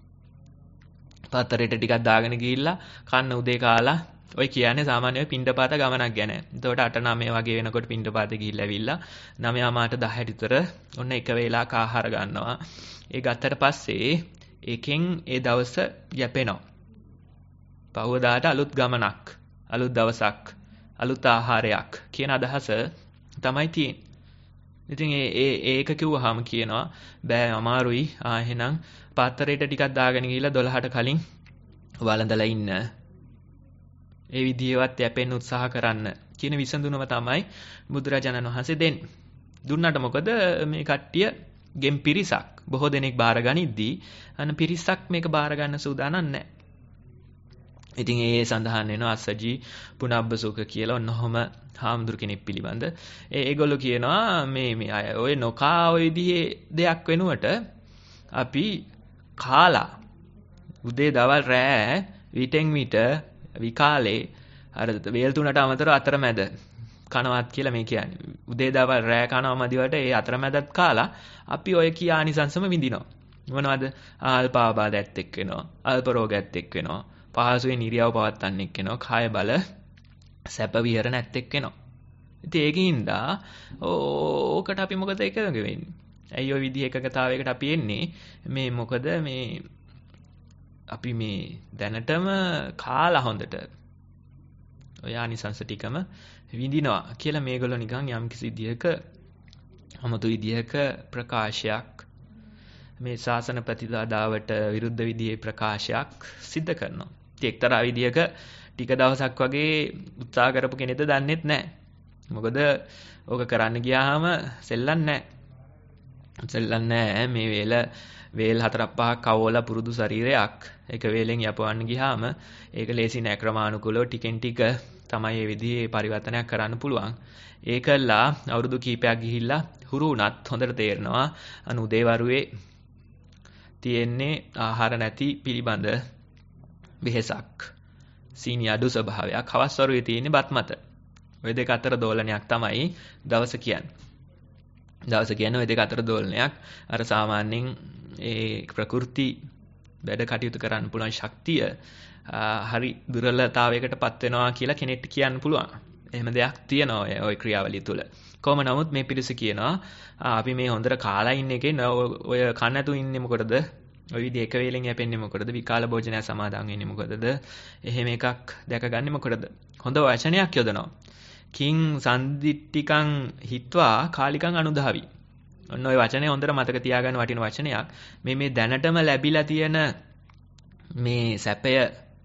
පතරේට ටිකක් දාගෙන ගිහිල්ලා කන්න උදේ කාලා. ඔය කියන්නේ සාමාන්‍යයෙන් පින්ඩපාත ගමනක් ගැන. එතකොට 8-9 වගේ වෙනකොට පින්ඩපාතේ ගිහිල්ලා ඇවිල්ලා 9:00 10 විතර ඔන්න එක වේලාවක් ආහාර ගන්නවා. ඒ ගත්තට පස්සේ ඒකෙන් ඒ දවස යැපෙනවා. පහවදාට අලුත් ගමනක්, අලුත් දවසක්, අලුත් ආහාරයක් කියන අදහස තමයි තියෙන්නේ. ඉතින් ඒක කිව්වහම කියනවා බෑ අමාරුයි. එහෙනම් පාත්‍රයට ටිකක් දාගෙන ගිහිල්ලා 12ට කලින් වළඳලා ඉන්න. ඒ විදිහවත් යැපෙන්න උත්සාහ කරන්න කියන විසඳුමම තමයි බුදුරජාණන් වහන්සේ දෙන්නේ. දුන්නාට මොකද මේ කට්ටිය ගෙම් පිරිසක් බොහෝ දෙනෙක් බාර ගනිද්දී අන්න පිරිසක් මේක බාර ගන්න සූදානම් නැහැ. ඉතින් ඒ සඳහන් වෙනවා අස්සජී පුනබ්බසුක කියලා ඔන්නෝම හාමුදුරු කෙනෙක් පිළිබඳ. ඒගොල්ලෝ කියනවා මේ අය ඔය නොකා ඔය විදිහේ දෙයක් වෙනුවට අපි කාලා උදේ දවල් රෑ විටෙන් විට විකාලේ අර වේල් 3ට අමතරව අතරමැද කනවත් කියලා මේ කියන්නේ. උදේ දවල් රෑ කනවා මදිවට ඒ අතරමැදත් කාලා අපි ඔය කිය ආනිසංසම විඳිනවා. මොනවද? අල්ප ආබාධයත් එක්ක වෙනවා. අල්ප රෝගයත් එක්ක වෙනවා. පහසුවෙන් ඉරියව් පවත්වන්න එක්ක වෙනවා. කාය බල සැප විහරණත් එක්ක වෙනවා. ඉතින් ඒකින්ද ඕකට අපි මොකද එකඟ වෙන්නේ? ඇයි ඔය විදිහ එකගතාවයකට අපි එන්නේ? මේ මොකද මේ අපි මේ දැනටම කාලා හොඳට ඔය ආනිසංස ටිකම විඳිනවා කියලා මේගොල්ලෝ නිකන් යම්කිසි විදිහක අමතු විදිහක ප්‍රකාශයක් මේ ශාසන ප්‍රතිපදාවට විරුද්ධ විදිහේ ප්‍රකාශයක් සිද්ධ කරනවා. ඉතින් එක්තරා විදිහක ටික දවසක් වගේ උත්සාහ කරපු කෙනෙක්ද දන්නෙත් නැහැ. මොකද ඕක කරන්න ගියාම සෙල්ලන්නේ මේ වේල් 4-5ක් කවෝලා පුරුදු ශරීරයක් එක වේලෙන් යපවන්න ගියාම ඒක ලේසි නෑ. ක්‍රමානුකූලව ටිකෙන් ටික තමයි මේ විදිහේ පරිවර්තනයක් කරන්න පුළුවන්. ඒකලා අවුරුදු කීපයක් ගිහිල්ලා හුරු වුණත් හොඳට තේරෙනවා උදේවරුේ තියෙන්නේ ආහාර නැති පිළිබඳ වෙහසක්. සීනි අඩු ස්වභාවයක්. හවස් වරුවේ තියෙන්නේ බත් මත. ඔය දෙක අතර දෝලනයක් තමයි දවස කියන්නේ. දවස කියන්නේ ඔය දෙක අතර දෝලනයක්. අර සාමාන්‍යයෙන් ඒ ප්‍රകൃති වැඩ කටයුතු කරන්න පුළුවන් ශක්තිය හරි දුර්වලතාවයකටපත් වෙනවා කියලා කෙනෙක්ට කියන්න පුළුවන්. එහෙම දෙයක් තියෙනවා ඔය ක්‍රියාවලිය තුළ. කොහොම නමුත් මේ පිරිස කියනවා අපි මේ හොඳට කාලා ඉන්න එකේ ඔය කන්න නැතු ඉන්නේ මොකටද? ඔය විදිහ එක වේලෙන් යැපෙන්නේ මොකටද? විකාල භෝජනය සමාදන් වෙන්නේ මොකටද? එහෙම එකක් දැකගන්නේ මොකටද? හොඳ වචනයක් යොදනවා. කිං සම්දිට්ඨිකං හිත්වා කාලිකං අනුධාවි. ඔන්න ඔය වචනේ හොඳට මතක තියාගන්න වටින වචනයක්. මේ දැනටම ලැබිලා තියෙන මේ සැපය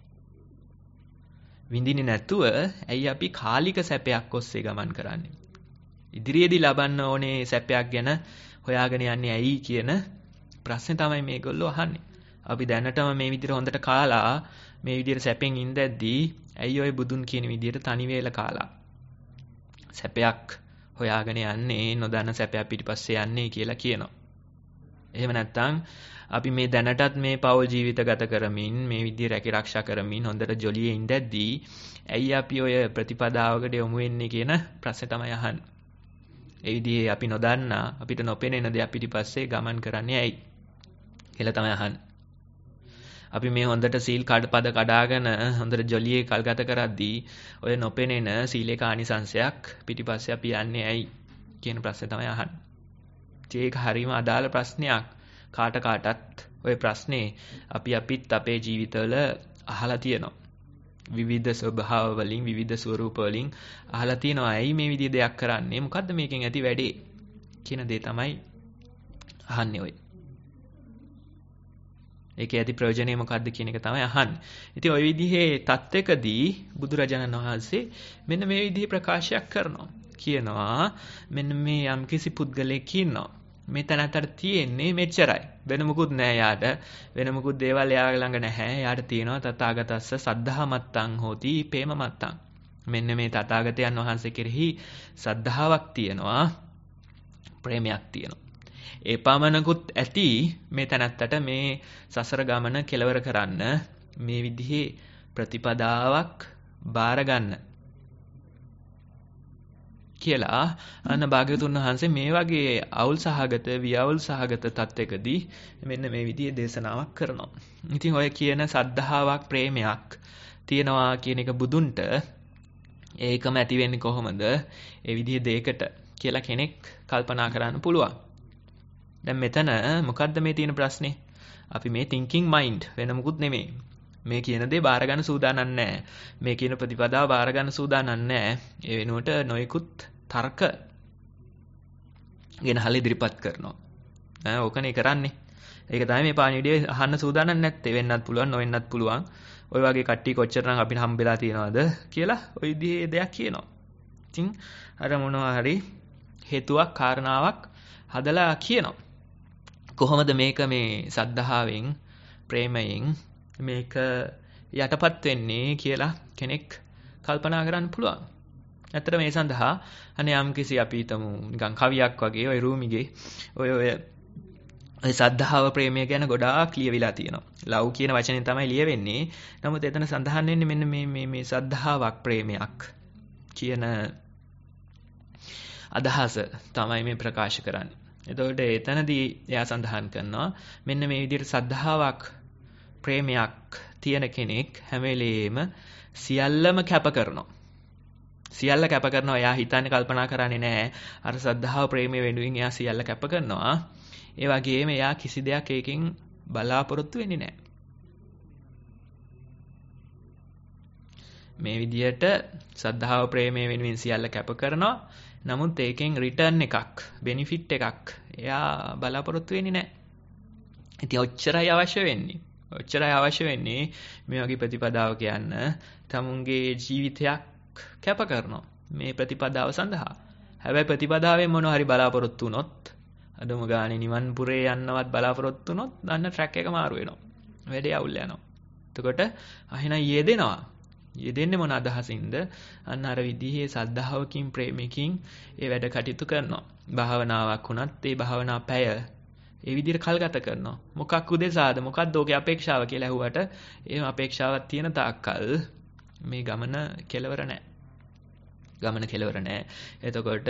විඳින්නේ නැතුව ඇයි අපි කාලික සැපයක් ඔස්සේ ගමන් කරන්නේ? ඉදිරියේදී ලබන්න ඕනේ සැපයක් ගැන හොයාගෙන යන්නේ ඇයි කියන ප්‍රශ්නේ තමයි මේගොල්ලෝ අහන්නේ. අපි දැනටම මේ විදිහට හොඳට කාලා මේ විදිහට සැපෙන් ඉඳද්දී ඇයි ඔය බුදුන් කියන විදිහට තනි වේල කාලා සැපයක් හොයාගෙන යන්නේ නොදන්න සැපයක් පිටිපස්සේ යන්නේ කියලා කියනවා. එහෙම නැත්නම් අපි මේ දැනටත් මේ පෞල් ජීවිත ගත කරමින් මේ විදිහේ රැකී ආරක්ෂා කරමින් හොඳට ජොලියේ ඉඳද්දී ඇයි අපි ඔය ප්‍රතිපදාවකට යොමු වෙන්නේ කියන ප්‍රශ්නේ තමයි අහන්නේ. ඒ විදිහේ අපි නොදන්නා අපිට නොපෙනෙන දෙයක් පිටිපස්සේ ගමන් කරන්නේ ඇයි කියලා තමයි අහන්නේ. අපි මේ හොඳට සීල් කඩපද කඩාගෙන හොඳට ජොලියේ කල් ගත කරද්දී ඔය නොපෙනෙන සීලේක ආනිසංශයක් පිටිපස්සේ අපි යන්නේ ඇයි කියන ප්‍රශ්නේ තමයි අහන්නේ. ඒක හරීම අදාළ ප්‍රශ්නයක්. කාටත් ඔය ප්‍රශ්නේ අපිත් අපේ ජීවිතවල අහලා තියෙනවා. විවිධ ස්වභාව වලින් විවිධ ස්වරූප වලින් අහලා තියෙනවා. ඇයි මේ විදිහේ දෙයක් කරන්නේ? මොකද්ද මේකෙන් ඇති වැඩේ? කියන දේ තමයි අහන්නේ ඔය. ඒකේ ඇති ප්‍රයෝජනය මොකද්ද කියන එක තමයි අහන්නේ. ඉතින් ওই විදිහේ தත්වකදී බුදුරජාණන් වහන්සේ මෙන්න මේ විදිහේ ප්‍රකාශයක් කරනවා. කියනවා මෙන්න මේ යම්කිසි පුද්ගලයෙක් ඉන්නවා. මේ තැනතර තියෙන්නේ මෙච්චරයි. වෙන මොකුත් නෑ යාට. වෙන මොකුත් දේවල් යා ළඟ නැහැ. යාට තියෙනවා තථාගතස්ස සද්ධා මත්තං හෝති ප්‍රේම මත්තං. මෙන්න මේ තථාගතයන් වහන්සේ කෙරෙහි සද්ධාාවක් තියෙනවා. ප්‍රේමයක් තියෙනවා. ඒ පමණකුත් ඇති මේ තැනත්තට මේ සසර ගමන කෙලවර කරන්න මේ විදිහේ ප්‍රතිපදාවක් බාර ගන්න කියලා අන්න භාග්‍යවතුන් වහන්සේ මේ වගේ අවුල් සහගත වියවුල් සහගත තත්වයකදී මෙන්න මේ විදිහේ දේශනාවක් කරනවා. ඉතින් ඔය කියන සද්ධාාවක් ප්‍රේමයක් තියනවා කියන එක බුදුන්ට ඒකම ඇති වෙන්නේ කොහොමද? ඒ විදිහේ දෙයකට කියලා කෙනෙක් කල්පනා කරන්න පුළුවන්. දැන් මෙතන මොකද්ද මේ තියෙන ප්‍රශ්නේ? අපි මේ thinking mind වෙන මොකුත් නෙමෙයි. මේ කියන දේ බාර ගන්න සූදානම් නැහැ. මේ කියන ප්‍රතිපදාව බාර ගන්න සූදානම් නැහැ. ඒ වෙනුවට නොයෙකුත් තර්ක ගෙනහල ඉදිරිපත් කරනවා. ඕකනේ කරන්නේ. ඒක තමයි මේ පාණිවිඩය අහන්න සූදානම් නැත්තේ. වෙන්නත් පුළුවන්, නොවෙන්නත් පුළුවන්. ওই වගේ කට්ටිය කොච්චරනම් අපිට හම්බෙලා තියෙනවද කියලා ওই විදිහේ දෙයක් කියනවා. ඉතින් අර මොනවා හරි හේතුවක් කාරණාවක් හදලා කියනවා. කොහොමද මේක මේ සද්ධාවෙන් ප්‍රේමයෙන් මේක යටපත් වෙන්නේ කියලා කෙනෙක් කල්පනා කරන්න පුළුවන්. ඇත්තට මේ සඳහා අනේ යම්කිසි අපි හිතමු නිකන් කවියක් වගේ ඔය රූමිගේ ඔය සද්ධාව ප්‍රේමය ගැන ගොඩාක් ලියවිලා තියෙනවා. ලව් කියන වචනේ තමයි ලියවෙන්නේ. නමුත් එතන සඳහන් වෙන්නේ මෙන්න මේ සද්ධාාවක් ප්‍රේමයක් කියන අදහස තමයි මේ ප්‍රකාශ කරන්නේ. එතකොට එතනදී එයා සඳහන් කරනවා මෙන්න මේ විදිහට සද්ධාාවක් ප්‍රේමයක් තියෙන කෙනෙක් හැම වෙලේම සියල්ලම කැප කරනවා. සියල්ල කැප කරනවා. එයා හිතන්නේ කල්පනා කරන්නේ නැහැ අර සද්ධාව ප්‍රේමය වෙනුවෙන් එයා සියල්ල කැප කරනවා. ඒ වගේම එයා කිසි දෙයක් ඒකෙන් බලාපොරොත්තු වෙන්නේ නැහැ. මේ විදිහට සද්ධාව ප්‍රේමය වෙනුවෙන් සියල්ල කැප කරනවා. නමුත් ඒකෙන් රිටර්න් එකක්, බෙනිෆිට් එකක් එයා බලාපොරොත්තු වෙන්නේ නැහැ. ඉතින් ඔච්චරයි අවශ්‍ය වෙන්නේ. ඔච්චරයි අවශ්‍ය වෙන්නේ මේ වගේ ප්‍රතිපදාවක යන්න. තමුන්ගේ ජීවිතයක් කැප කරනවා මේ ප්‍රතිපදාව සඳහා. හැබැයි ප්‍රතිපදාවෙන් මොනවා හරි බලාපොරොත්තු වුණොත්, අදම ගානේ නිවන් පුරේ යන්නවත් බලාපොරොත්තු වුණොත් අන්න ට්‍රැක් එක මාරු වෙනවා. වැඩේ අවුල් යනවා. එතකොට අහින යෙදෙනවා. යෙදෙන්නේ මොන අදහසින්ද? අන්න අර විදිහේ සද්ධාවකින් ප්‍රේමකින් ඒ වැඩ කටයුතු කරනවා. භාවනාවක් වුණත් ඒ භාවනා පැය ඒ විදිහට කල්ගත කරනවා. මොකක් උදෙසාද? මොකක්ද ඔගේ අපේක්ෂාව කියලා ඇහුවට ඒ අපේක්ෂාවක් තියෙන තාක්කල් මේ ගමන කෙලවර නැහැ. ගමන කෙලවර නැහැ. එතකොට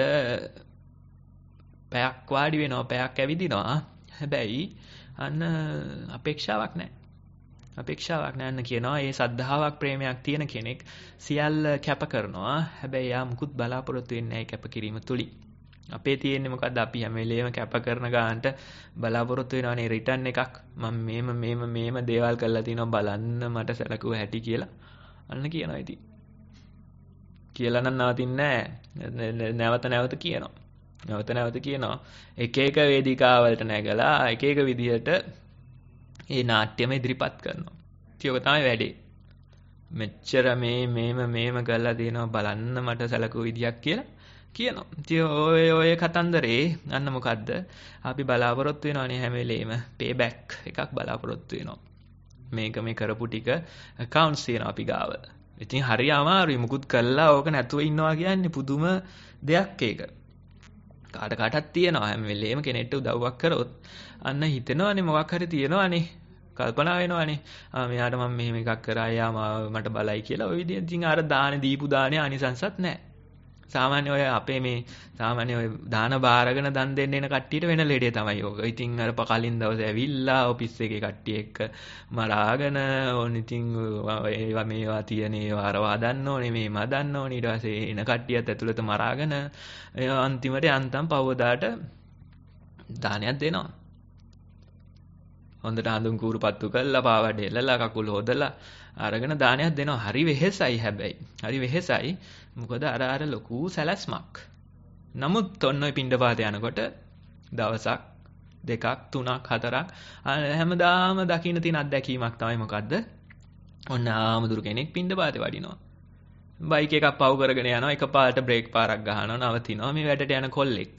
පැයක් වාඩි වෙනවා, පැයක් ඇවිදිනවා. හැබැයි අන්න අපේක්ෂාවක් නැහැ. අපේක්ෂාවක් නැන්න කියනවා. ඒ සද්ධාාවක් ප්‍රේමයක් තියෙන කෙනෙක් සියල්ල කැප කරනවා. හැබැයි යා මුකුත් බලාපොරොත්තු වෙන්නේ නැහැ කැප කිරීම තුලින්. අපේ තියෙන්නේ මොකද්ද? අපි හැම වෙලේම කැප කරන ගානට බලාපොරොත්තු වෙනවනේ රිටර්න් එකක්. මම මේම දේවල් කරලා තිනවා බලන්න මට සැලකුව හැටි කියලා. අන්න කියනවා ඉතින්. කියලා නම් නවතින්නේ නැහැ. නැවත කියනවා. නැවත කියනවා. එක එක වේදිකාවලට නැගලා එක එක විදිහට ඒ නාට්‍යම ඉදිරිපත් කරනවා. ඉතින් ඔක තමයි වැඩේ. මෙච්චර මේම කරලා තියෙනවා බලන්න මට සැලකුව විදියක් කියලා කියනවා. ඉතින් ඔය කතන්දරේ අන්න මොකද්ද? අපි බලාපොරොත්තු වෙනවනේ හැම වෙලේම පේ බෑක් එකක් බලාපොරොත්තු වෙනවා. මේක මේ කරපු ටික accounts තියෙනවා අපි ගාව. ඉතින් හරි අමාරුයි මුකුත් කළා ඕක නැතුව ඉන්නවා කියන්නේ පුදුම දෙයක් ඒක. කාටත් තියෙනවා හැම වෙලේම කෙනෙක්ට උදව්වක් කරොත් අන්න හිතෙනවානේ මොකක් හරි තියෙනවානේ. කල්පනා වෙනවානේ. මෙයාට මම මෙහෙම එකක් කරා යා මට බලයි කියලා. ඔය විදිහෙන් ඉතින් අර දාන දීපු දානේ අනිසංසත් නැහැ. සාමාන්‍ය ඔය අපේ මේ සාමාන්‍ය ඔය දාන බාරගෙන දන් දෙන්න එන කට්ටියට වෙන ලෙඩේ තමයි ඕක. ඉතින් අර කලින් දවසේ ඇවිල්ලා ඔෆිස් එකේ කට්ටිය එක්ක මරාගෙන ඕන ඉතින් මේවා තියෙන ඒවා අරවා හදන්න ඕනේ මේ මදන්න ඕනේ ඊට පස්සේ එන කට්ටියත් ඇතුළත මරාගෙන අන්තිමට යන්තම් පවදාට දානයක් දෙනවා. හොඳට හඳුන් කූරු පත්තු කරලා පාවඩ එල්ලලා කකුල හොදලා අරගෙන දානයක් දෙනවා. හරි වෙහෙසයි හැබැයි. හරි වෙහෙසයි. මොකද අර ලොකු සැලැස්මක්. නමුත් ඔන්න ඔය පින්ඩපාත යනකොට දවසක් දෙකක් තුනක් හතරක් හැමදාම දකින්න තියෙන අත්දැකීමක් තමයි මොකද්ද? ඔන්න ආමදුරු කෙනෙක් පින්ඩපාතේ වඩිනවා. බයික් එකක් පව් කරගෙන යනවා. එකපාරට බ්‍රේක් පාරක් ගහනවා නවතිනවා. මේ වැඩට යන කොල්ලෙක්.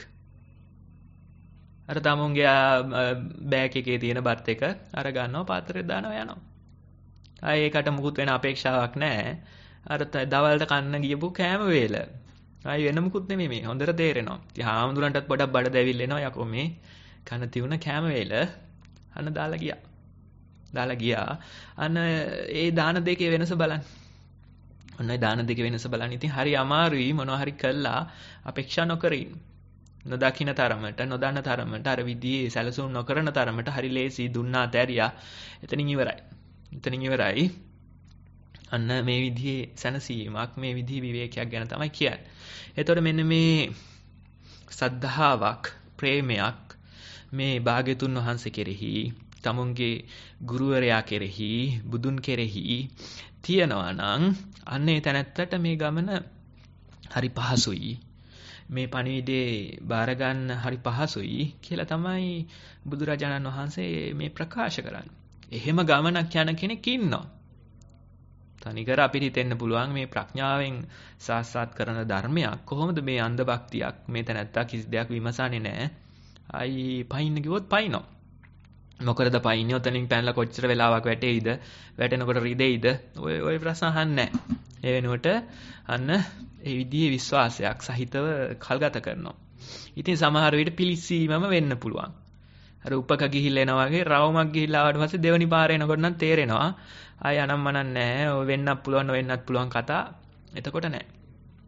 අර තමුන්ගේ බෑග් එකේ තියෙන බත් එක අර ගන්නවා පාත්‍රෙට දානවා යනවා. ආයේ ඒකට මුකුත් වෙන අපේක්ෂාවක් නැහැ. අර දවල්ට කන්න ගියපු කෑම වේල. ආයේ වෙන මුකුත් නෙමෙයි මේ. හොඳට තේරෙනවා. ඉතින් හාමුදුරන්ටත් පොඩක් බඩ දැවිල්ල එනවා යකෝ මේ කන තියුණ කෑම වේල. අන්න දාලා ගියා. අන්න ඒ දාන දෙකේ වෙනස බලන්න. ඔන්න ඒ දාන දෙකේ වෙනස බලන්න. ඉතින් හරි අමාරුයි මොනවා හරි කළා අපේක්ෂා නොකර ඉන්න. නොදකින්න තරමට නොදන්න තරමට අර විදිහේ සැලසුම් නොකරන තරමට හරි ලේසි දුන්නා තැරියා. එතනින් ඉවරයි. අන්න මේ විදිහේ සැනසීමක් මේ විදිහේ විවේකයක් ගැන තමයි කියන්නේ. එතකොට මෙන්න මේ සද්ධාාවක් ප්‍රේමයක් මේ භාග්‍යතුන් වහන්සේ කෙරෙහි තමුන්ගේ ගුරුවරයා කෙරෙහි බුදුන් කෙරෙහි තියනවා නම් අන්න ඒ තැනැත්තට මේ ගමන හරි පහසුයි. මේ පණිවිඩේ බාර ගන්න හරි පහසුයි කියලා තමයි බුදුරජාණන් වහන්සේ මේ ප්‍රකාශ කරන්නේ. එහෙම ගමනක් යන කෙනෙක් ඉන්නවා. තනිකර අපිට හිතෙන්න පුළුවන් මේ ප්‍රඥාවෙන් සාක්ෂාත් කරන ධර්මයක් කොහොමද මේ අන්ධ භක්තියක් මේ තැනත්තා කිසි දෙයක් විමසන්නේ නැහැ. අයි පයින්න කිව්වොත් පයින්නවා. මොකද පයින්නේ ඔතනින් පැනලා කොච්චර වෙලාවක් වැටෙයිද? වැටෙනකොට රිදෙයිද? ඔය ප්‍රශ්න අහන්නේ නැහැ. ඒ වෙනුවට අන්න ඒ විදිහේ විශ්වාසයක් සහිතව කල්ගත කරනවා. ඉතින් සමහර විට පිලිස්සීමම වෙන්න පුළුවන්. අර උපක ගිහිල්ලා එනවා වගේ රවුමක් ගිහිල්ලා ආවට පස්සේ දෙවනි පාර එනකොට නම් තේරෙනවා. ආය අනම්මනක් නැහැ. ඔය වෙන්නත් පුළුවන් කතා. එතකොට නැහැ.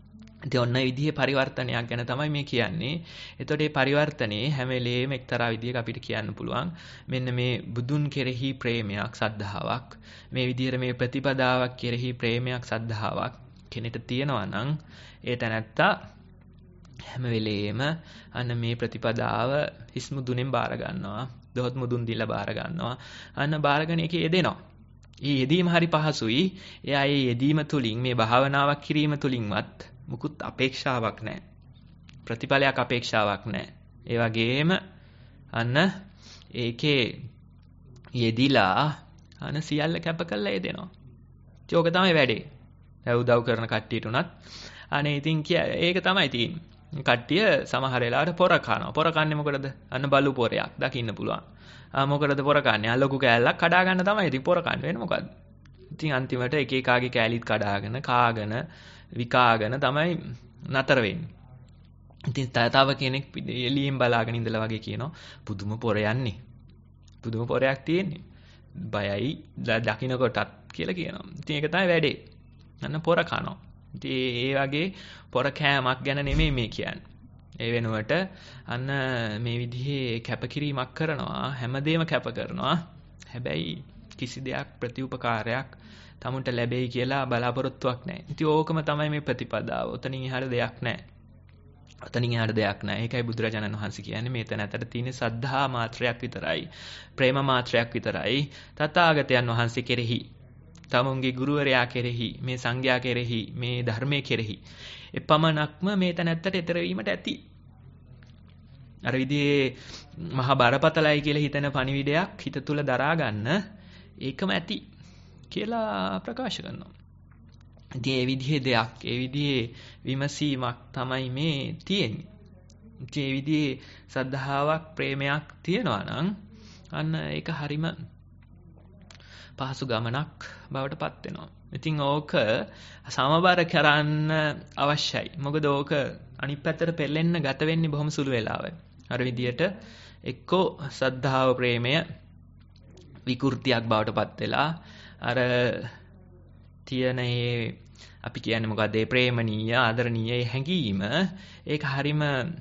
ඉතින් ඔන්න විදිහේ පරිවර්තනයක් ගැන තමයි මේ කියන්නේ. එතකොට මේ පරිවර්තනයේ හැම වෙලේම එක්තරා විදිහක අපිට කියන්න පුළුවන් මෙන්න මේ බුදුන් කෙරෙහි ප්‍රේමයක්, සද්ධාාවක්, මේ විදිහට මේ ප්‍රතිපදාවක් කෙරෙහි ප්‍රේමයක්, සද්ධාාවක් කෙනෙකුට තියෙනවා නම් ඒ තැනැත්තා හැම වෙලේම අන්න මේ ප්‍රතිපදාව හිස් මුදුනෙන් බාර ගන්නවා, දොහොත් මුදුන් දීලා බාර ගන්නවා. අන්න බාරගෙන ඒකේ යෙදෙනවා. මේ යෙදීම හරි පහසුයි. එයා මේ යෙදීම තුලින් මේ භාවනාවක් කිරීම තුලින්වත් මුකුත් අපේක්ෂාවක් නැහැ. ප්‍රතිඵලයක් අපේක්ෂාවක් නැහැ. ඒ වගේම අන්න ඒකේ යෙදිලා අන්න සියල්ල කැප කරලා යෙදෙනවා. ඒක තමයි වැඩේ. උදව් කරන කට්ටියට උනත් අනේ ඉතින් ඒක තමයි තියෙන්නේ. කට්ටිය සමහර වෙලාවට පොර කනවා. පොර කන්නේ මොකටද? අන්න බලු පොරයක් දකින්න පුළුවන්. මොකටද පොර කන්නේ? ලොකු කෑල්ලක් කඩා ගන්න තමයි ඉතින් පොර කන්නේ. වෙන මොකද්ද? ඉතින් අන්තිමට එක එකාගේ කෑලිත් කඩාගෙන, කාගෙන, විකාගෙන තමයි නතර වෙන්නේ. ඉතින් තව කෙනෙක් එළියෙන් බලාගෙන ඉඳලා වගේ කියනවා පුදුම පොරයන්නේ. පුදුම පොරයක් තියෙන්නේ. බයයි දකින්න කොටත් කියලා කියනවා. ඉතින් ඒක තමයි වැඩේ. අන්න පොර කනවා. ඉතින් ඒ වගේ පොර කෑමක් ගැන නෙමෙයි මේ කියන්නේ. ඒ වෙනුවට අන්න මේ විදිහේ කැපකිරීමක් කරනවා, හැමදේම කැප කරනවා. හැබැයි කිසි දෙයක් ප්‍රතිඋපකාරයක් තමුන්ට ලැබෙයි කියලා බලාපොරොත්තුවක් නැහැ. ඉතින් ඕකම තමයි මේ ප්‍රතිපදාව. ඔතනින් එහාට දෙයක් නැහැ. ඔතනින් එහාට දෙයක් නැහැ. ඒකයි බුදුරජාණන් වහන්සේ කියන්නේ මේතන ඇතට තියෙන සද්ධා මාත්‍රයක් විතරයි. ප්‍රේම මාත්‍රයක් විතරයි. තථාගතයන් වහන්සේ කෙරෙහි, තමුන්ගේ ගුරුවරයා කෙරෙහි, මේ සංඝයා කෙරෙහි, මේ ධර්මයේ කෙරෙහි එපමණක්ම මේතන ඇත්තට ඊතර වීමට ඇති. අර විදිහේ මහා බරපතලයි කියලා හිතන පණිවිඩයක් හිත තුල දරා ගන්න ඒකම ඇති කියලා ප්‍රකාශ කරනවා. ඉතින් ඒ විදිහේ දෙයක්, ඒ විදිහේ විමසීමක් තමයි මේ තියෙන්නේ. ඉතින් ඒ විදිහේ සද්ධාාවක්, ප්‍රේමයක් තියෙනවා නම් අන්න ඒක හරිම පහසු ගමනක් බවට පත් වෙනවා. ඉතින් ඕක සමබර කරන්න අවශ්‍යයි. මොකද ඕක අනිත් පැත්තට පෙරලෙන්න ගත වෙන්නේ බොහොම සුළු වෙලාවයි. අර විදියට එක්කෝ සද්ධාව, ප්‍රේමය විකෘතියක් බවට පත් වෙලා අර තියෙන අපි කියන්නේ මොකද්ද? ඒ ප්‍රේමණීය, ආදරණීය හැඟීම ඒක හරීම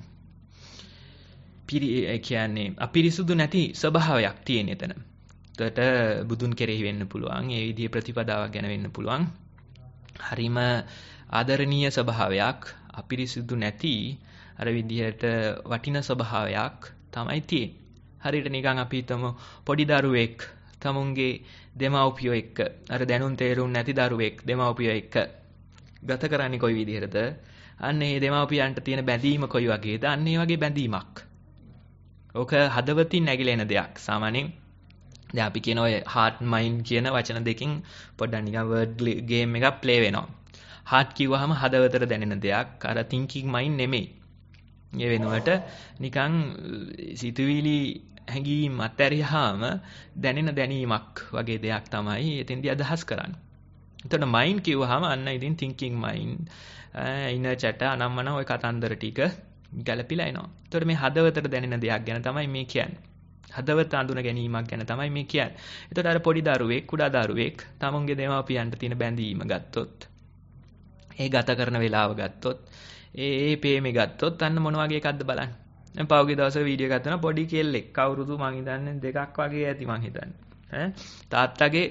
කියන්නේ අපිරිසුදු නැති ස්වභාවයක් තියෙන එතන. එතකොට බුදුන් කෙරෙහි වෙන්න පුළුවන්, ඒ විදිහේ ප්‍රතිපදාවක් ගැන වෙන්න පුළුවන්. හරීම ආදරණීය ස්වභාවයක්, අපිරිසුදු නැති අර විදිහට වටින ස්වභාවයක් තමයි තියෙන්නේ. හරියට නිකන් අපි හිතමු පොඩි දරුවෙක් තමුන්ගේ දෙමව්පියෝ එක්ක, අර දැනුම් තේරුම් නැති දරුවෙක් දෙමව්පියෝ එක්ක ගත කරන්නේ කොයි විදිහටද? අන්න ඒ දෙමව්පියන්ට තියෙන බැඳීම කොයි වගේද? අන්න ඒ වගේ බැඳීමක්. ඕක හදවතින් නැగిලෙන දෙයක්. සාමාන්‍යයෙන් දැන් අපි කියන ඔය heart mind කියන වචන දෙකෙන් පොඩ්ඩක් නිකන් word game එකක් play වෙනවා. heart කිව්වහම හදවතට දැනෙන දෙයක්. අර thinking mind නෙමෙයි. ඒ වෙනුවට නිකන් සිතුවිලි හැඟීම් අත්හැරියාම දැනෙන දැනීමක් වගේ දෙයක් තමයි එතෙන්දී අදහස් කරන්නේ. එතකොට mind කිව්වහම අන්න ඉතින් thinking mind, inner chatter, අනම්මන ওই කතන්දර ටික ගැලපිලා එනවා. එතකොට මේ හදවතට දැනෙන දෙයක් ගැන තමයි මේ කියන්නේ. හදවත අඳුන ගැනීමක් ගැන තමයි මේ කියන්නේ. එතකොට අර පොඩි දරුවෙක්, කුඩා දරුවෙක් තමුන්ගේ දෙමාපියන්ට තියෙන බැඳීම ගත්තොත්, ඒ ගත කරන වේලාව ගත්තොත්, ඒ ප්‍රේමේ ගත්තොත් අන්න මොන වගේ එකක්ද බලන්න. දැන් පහුගිය දවසේ වීඩියෝ එකක් කරනවා පොඩි කෙල්ලෙක්, කවුරුදු මං හිතන්නේ 2ක් වගේ ඇති මං හිතන්නේ. තාත්තගේ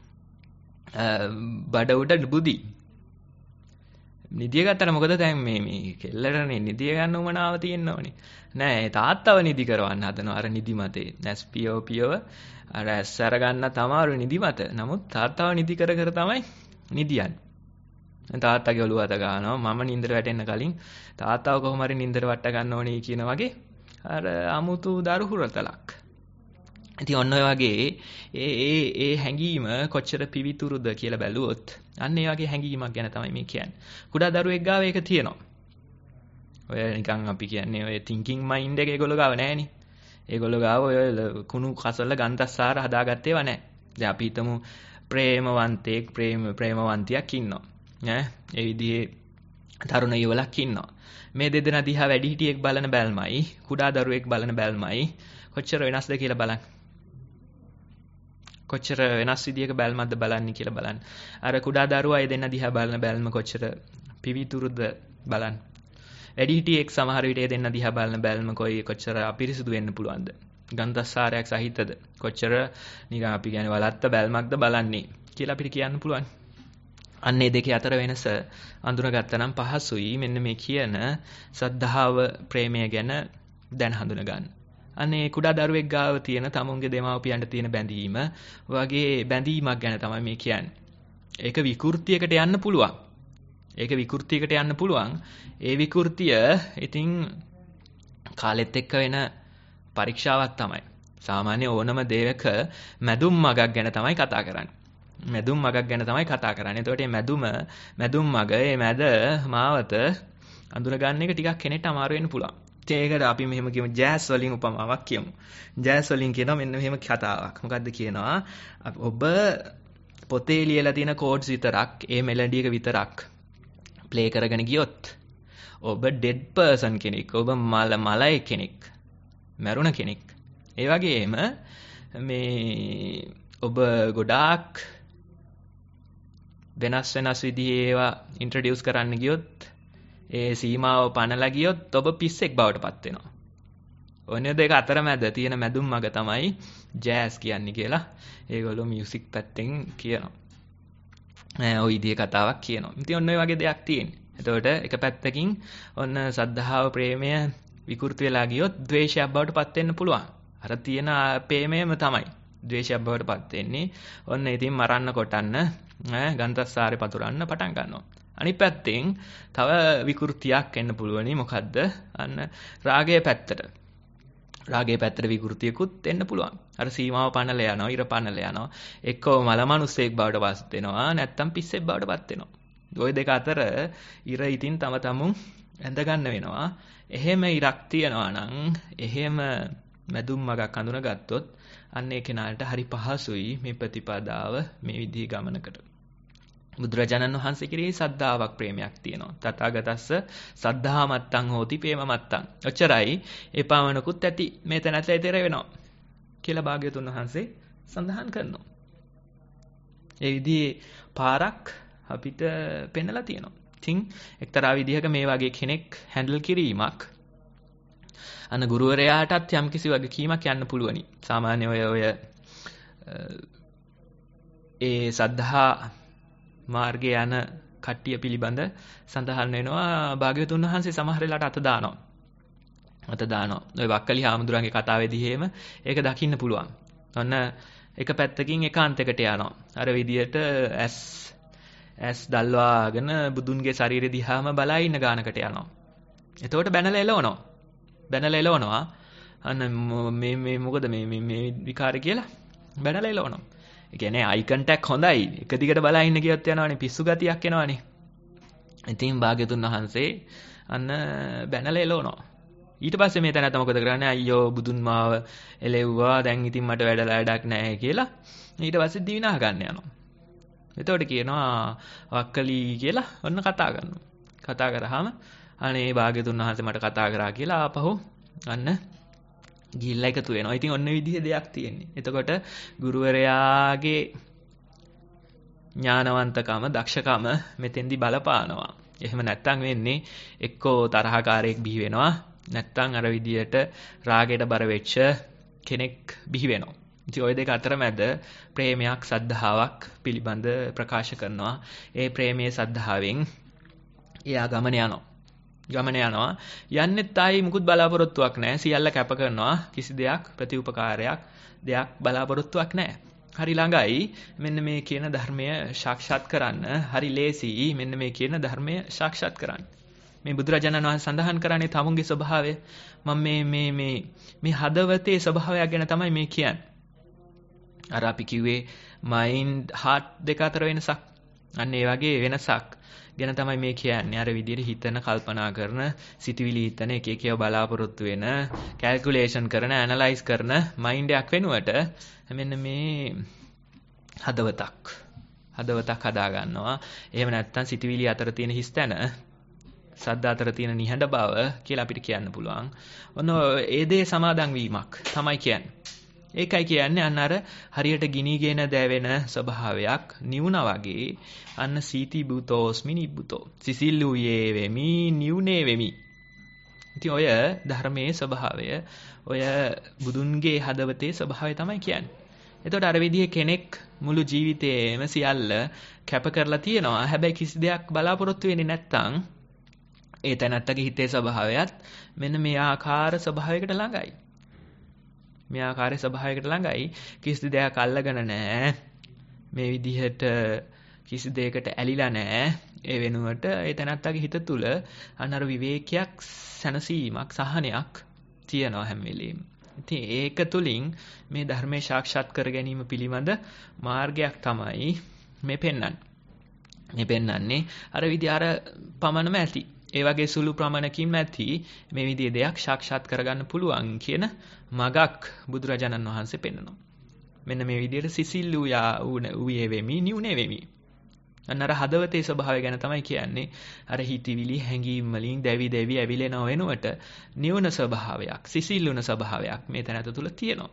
බඩ උඩ බුදි. නිදිය ගත්තට මොකද දැන් මේ කෙල්ලටනේ නිදිය ගන්න උමනාව තියෙන්න ඕනේ. නෑ තාත්තව නිදි කරවන්න හදනවා අර නිදිමතේ. නැස් පියව අර ඇස්සර ගන්න තමයි නිදිමත. නමුත් තාත්තව නිදි කර තමයි නිදියන්නේ. තාත්තගේ ඔළුව අත ගන්නවා මම නින්දර වැටෙන්න කලින් තාත්තව කොහොම හරි නින්දර වට ගන්න ඕනේ කියන වගේ අර අමුතු දරුහුරතලක්. ඉතින් ඔන්න ඔය වගේ ඒ හැඟීම කොච්චර පිවිතුරුද කියලා බැලුවොත් අන්න ඒ වගේ හැඟීමක් ගැන තමයි මේ කියන්නේ. කුඩා දරුවෙක් ගාව ඒක තියෙනවා. ඔය නිකන් අපි කියන්නේ ඔය thinking mind එක ඒගොල්ලෝ ගාව නැහැනේ. ඒගොල්ලෝ ගාව ඔය කුණු කසල ගන්ධස්සාර හදාගත්තේ ඒවා නැහැ. දැන් අපි හිතමු ප්‍රේමවන්තයෙක් ප්‍රේමවන්තියක් ඉන්නවා. ඒ විදිහේ තරුණ යුවලක් ඉන්නවා. මේ දෙදෙනා දිහා වැඩිහිටියෙක් බලන බැල්මයි කුඩා දරුවෙක් බලන බැල්මයි කොච්චර වෙනස්ද කියලා බලන්න. කොච්චර වෙනස් විදියක බැල්මක්ද බලන්නේ කියලා බලන්න. අර කුඩා දරුවා ඒ දෙන්න දිහා බලන බැල්ම කොච්චර පිවිතුරුද බලන්න. වැඩිහිටියෙක් සමහර විට ඒ දෙන්න දිහා බලන බැල්ම කොච්චර අපිරිසුදු වෙන්න පුළුවන්ද? ගන්ධස්සාරයක් සහිතද? කොච්චර නිකන් අපි කියන්නේ වලත්ත බැල්මක්ද බලන්නේ කියලා අපිට කියන්න පුළුවන්. අන්න ඒ දෙකේ අතර වෙනස අඳුනගත්තා නම් පහසුයි මෙන්න මේ කියන සද්ධාව ප්‍රේමය ගැන දැන හඳුන ගන්න. අනේ කුඩා දරුවෙක් ගාව තියෙන තමුන්ගේ දෙමාපියන්ට තියෙන බැඳීම වගේ බැඳීමක් ගැන තමයි මේ කියන්නේ. ඒක විකෘතියකට යන්න පුළුවන්. ඒ විකෘතිය ඉතින් කාලෙත් එක්ක වෙන පරීක්ෂාවක් තමයි. සාමාන්‍ය ඕනම දෙයක මැදුම් මගක් ගැන තමයි කතා කරන්නේ. එතකොට මේ මැදුම් මග, මේ මැද මාවත අඳුන ගන්න එක ටිකක් කෙනෙක්ට අමාරු වෙන්න පුළුවන්. ඒකට අපි මෙහෙම කියමු ජෑස් වලින් උපමාවක් කියමු. ජෑස් වලින් කියනවා මෙන්න මෙහෙම කතාවක්. මොකද්ද කියනවා? ඔබ පොතේ ලියලා තියෙන කෝඩ්ස් විතරක්, ඒ මෙලඩි එක විතරක් ප්ලේ කරගෙන ගියොත් ඔබ ඩෙඩ් පර්සන් කෙනෙක්, ඔබ මලයි කෙනෙක්, මැරුණ කෙනෙක්. ඒ වගේම මේ ඔබ ගොඩාක් වෙනස් විදිහේ ඒවා ඉන්ට්‍රොඩියුස් කරන්න ගියොත්, ඒ සීමාව පනලා ගියොත් ඔබ පිස්සෙක් බවට පත් වෙනවා. ඔන්න දෙක අතරමැද තියෙන මැදුම් මග තමයි ජෑස් කියන්නේ කියලා ඒගොල්ලෝ මියුසික් පැත්තෙන් කියනවා. ওই විදිහේ කතාවක් කියනවා. ඉතින් ඔන්න ඔය වගේ දෙයක් තියෙනවා. එතකොට එක පැත්තකින් ඔන්න සද්ධාව ප්‍රේමය විකෘති වෙලා ගියොත් ද්වේෂයක් බවට පත් වෙන්න පුළුවන්. අර තියෙන ප්‍රේමයම තමයි ද්වේෂයක් බවට පත් වෙන්නේ. ඔන්න ඉතින් මරන්න කොටන්න ගන්ධස්සාරේ පතුරන්න පටන් ගන්නවා. අනිත් පැත්තෙන් තව විකෘතියක් එන්න පුළුවනි. මොකද්ද? අන්න රාගයේ පැත්තට විකෘතියකුත් එන්න පුළුවන්. අර සීමාව පනලා යනවා, ඉර පනලා යනවා. එක්කෝ මලමනුස්සයෙක් බවට පත් වෙනවා, නැත්තම් පිස්සෙක් බවට පත් වෙනවා. ওই දෙක අතර ඉර ඉතින් තම තමුන් ඇඳ ගන්න වෙනවා. එහෙම ඉරක් තියනවා නම්, එහෙම මැදුම් මගක් අඳුනගත්තොත් අන්න ඒ කෙනාට හරි පහසුයි මේ ප්‍රතිපදාව මේ විදිහේ ගමනකට. බුදුරජාණන් වහන්සේ කෙරෙහි සද්ධාාවක් ප්‍රේමයක් තියෙනවා. තථාගතස්ස සද්ධා මත්තං හෝති ප්‍රේම මත්තං. ඔච්චරයි. ඒ පවණකුත් ඇති මේ තැනට ඉතර වෙනවා කියලා භාග්‍යතුන් වහන්සේ සඳහන් කරනවා. ඒ විදිහේ පාරක් අපිට පෙන්නලා තියෙනවා. ඉතින් එක්තරා විදිහක මේ වගේ කෙනෙක් හැන්ඩල් කිරීමක් අන්න ගුරුවරයාටත් යම්කිසි වගකීමක් යන්න පුළුවනි. සාමාන්‍ය ඔය ඒ සද්ධා මාර්ගයේ යන කට්ටිය පිළිබඳ සඳහන් වෙනවා. භාග්‍යවතුන් වහන්සේ සමහර වෙලාවට අත දානවා. ඔය වක්කලි හාමුදුරන්ගේ කතාවේදී එහෙම ඒක දකින්න පුළුවන්. ඔන්න එක පැත්තකින් එකාන්තයකට යනවා. අර විදියට ඇස් දල්වාගෙන බුදුන්ගේ ශරීරය දිහාම බලා ඉන්න ගානකට යනවා. එතකොට බැනලා එලවනවා. අන්න මේ මොකද මේ විකාරය කියලා බැනලා එලවනවා. ඒ කියන්නේ අයි කන්ටැක්ට් හොඳයි. එක දිගට බලා ඉන්න කියොත් යනවනේ පිස්සු ගතියක් එනවනේ. ඉතින් භාග්‍යතුන් වහන්සේ අන්න බැනලා එලවනවා. ඊට පස්සේ මේ තැනත්ත මොකද කරන්නේ? අයියෝ බුදුන් මාව එලෙව්වා. දැන් ඉතින් මට වැඩක් නැහැ කියලා. ඊට පස්සේ දිවිනහ ගන්න යනවා. එතකොට කියනවා වක්කලි කියලා ඔන්න කතා කරනවා. කතා කරාම අනේ භාග්‍යතුන් වහන්සේ මට කතා කරා කියලා ආපහු අන්න ගිහිල්ලා එකතු වෙනවා. ඉතින් ඔන්න විදිහේ දෙයක් තියෙන්නේ. එතකොට ගුරුවරයාගේ ඥානවන්තකම, දක්ෂකම මෙතෙන්දි බලපානවා. එහෙම නැත්තම් වෙන්නේ එක්කෝ තරහකාරයෙක් බිහි වෙනවා. නැත්තම් අර විදියට රාගයට බර වෙච්ච කෙනෙක් බිහි වෙනවා. ඉතින් ওই දෙක අතරමැද ප්‍රේමයක්, සද්ධාාවක් පිළිබඳ ප්‍රකාශ කරනවා. ඒ ප්‍රේමයේ සද්ධාවෙන් එයා ගමන යනවා. යන්නෙත් ආයි මුකුත් බලාපොරොත්තුවක් නැහැ. සියල්ල කැප කරනවා. කිසි දෙයක් ප්‍රතිඋපකාරයක් දෙයක් බලාපොරොත්තුවක් නැහැ. හරි ළඟයි මෙන්න මේ කියන ධර්මය සාක්ෂාත් කරන්න. හරි ලේසි මෙන්න මේ කියන ධර්මය සාක්ෂාත් කරන්න. මේ බුදුරජාණන් වහන්සේ සඳහන් කරන්නේ තමුන්ගේ ස්වභාවය. මම මේ හදවතේ ස්වභාවයක් ගැන තමයි මේ කියන්නේ. අර අපි කිව්වේ මයින්ඩ් හાર્ට් දෙක අතර වෙනසක්. අන්න ඒ වගේ වෙනසක් ගැන තමයි මේ කියන්නේ. අර විදිහට හිතන, කල්පනා කරන, සිතුවිලි හිතන, එක එක ඒවා බලාපොරොත්තු වෙන, කැල්කියුලේෂන් කරන, ඇනලයිස් කරන මයින්ඩ් එකක් වෙනුවට මෙන්න මේ හදවතක් හදා ගන්නවා. එහෙම නැත්නම් සිතුවිලි අතර තියෙන හිස්තැන, සද්ද අතර තියෙන නිහඬ බව කියලා අපිට කියන්න පුළුවන්. ඔන්න ඒ දේ සමාදන් වීමක් තමයි කියන්නේ. ඒකයි කියන්නේ අන්න අර හරියට ගිනිගෙන දැවෙන ස්වභාවයක් නිවුණා වගේ අන්න සීති බුතෝස්මි නිබ්බුතෝ. සිසිල් වූයේ වෙමි නිවුනේ වෙමි. ඉතින් ඔය ධර්මයේ ස්වභාවය ඔය බුදුන්ගේ හදවතේ ස්වභාවය තමයි කියන්නේ. එතකොට අර විදිහේ කෙනෙක් මුළු ජීවිතේම සියල්ල කැප කරලා තියෙනවා. හැබැයි කිසි දෙයක් බලාපොරොත්තු වෙන්නේ නැත්තම් ඒ තැනත්තගේ හිතේ ස්වභාවයත් මෙන්න මේ ආකාර ස්වභාවයකට ළඟයි. මේ ආකාරයේ ස්වභාවයකට ළඟයි. කිසි දෙයක් අල්ලගෙන නැහැ. මේ විදිහට කිසි දෙයකට ඇලිලා නැහැ. ඒ වෙනුවට ඒ තැනත්තගේ හිත තුල අනර විවේකයක්, සැනසීමක්, සහනයක් තියෙනවා හැම වෙලෙම. ඉතින් ඒක තුලින් මේ ධර්මයේ සාක්ෂාත් කර ගැනීම පිළිබඳ මාර්ගයක් තමයි මේ පෙන්වන්නේ. මේ පෙන්වන්නේ අර විදිහ අර පමණම ඇති. ඒ වගේ සුළු ප්‍රමාණකින්ම ඇති මේ විදිහේ දෙයක් සාක්ෂාත් කරගන්න පුළුවන් කියන මගක් බුදුරජාණන් වහන්සේ පෙන්වනවා. මෙන්න මේ විදිහට සිසිල් වූයේ වෙමි, නිවුනේ වෙමි. අන්න අර හදවතේ ස්වභාවය ගැන තමයි කියන්නේ. අර හිතවිලි හැඟීම් වලින් දැවි දැවි ඇවිලෙනව වෙනුවට නිවන ස්වභාවයක්, සිසිල් වුණ ස්වභාවයක් මේ තැනත තුල තියෙනවා.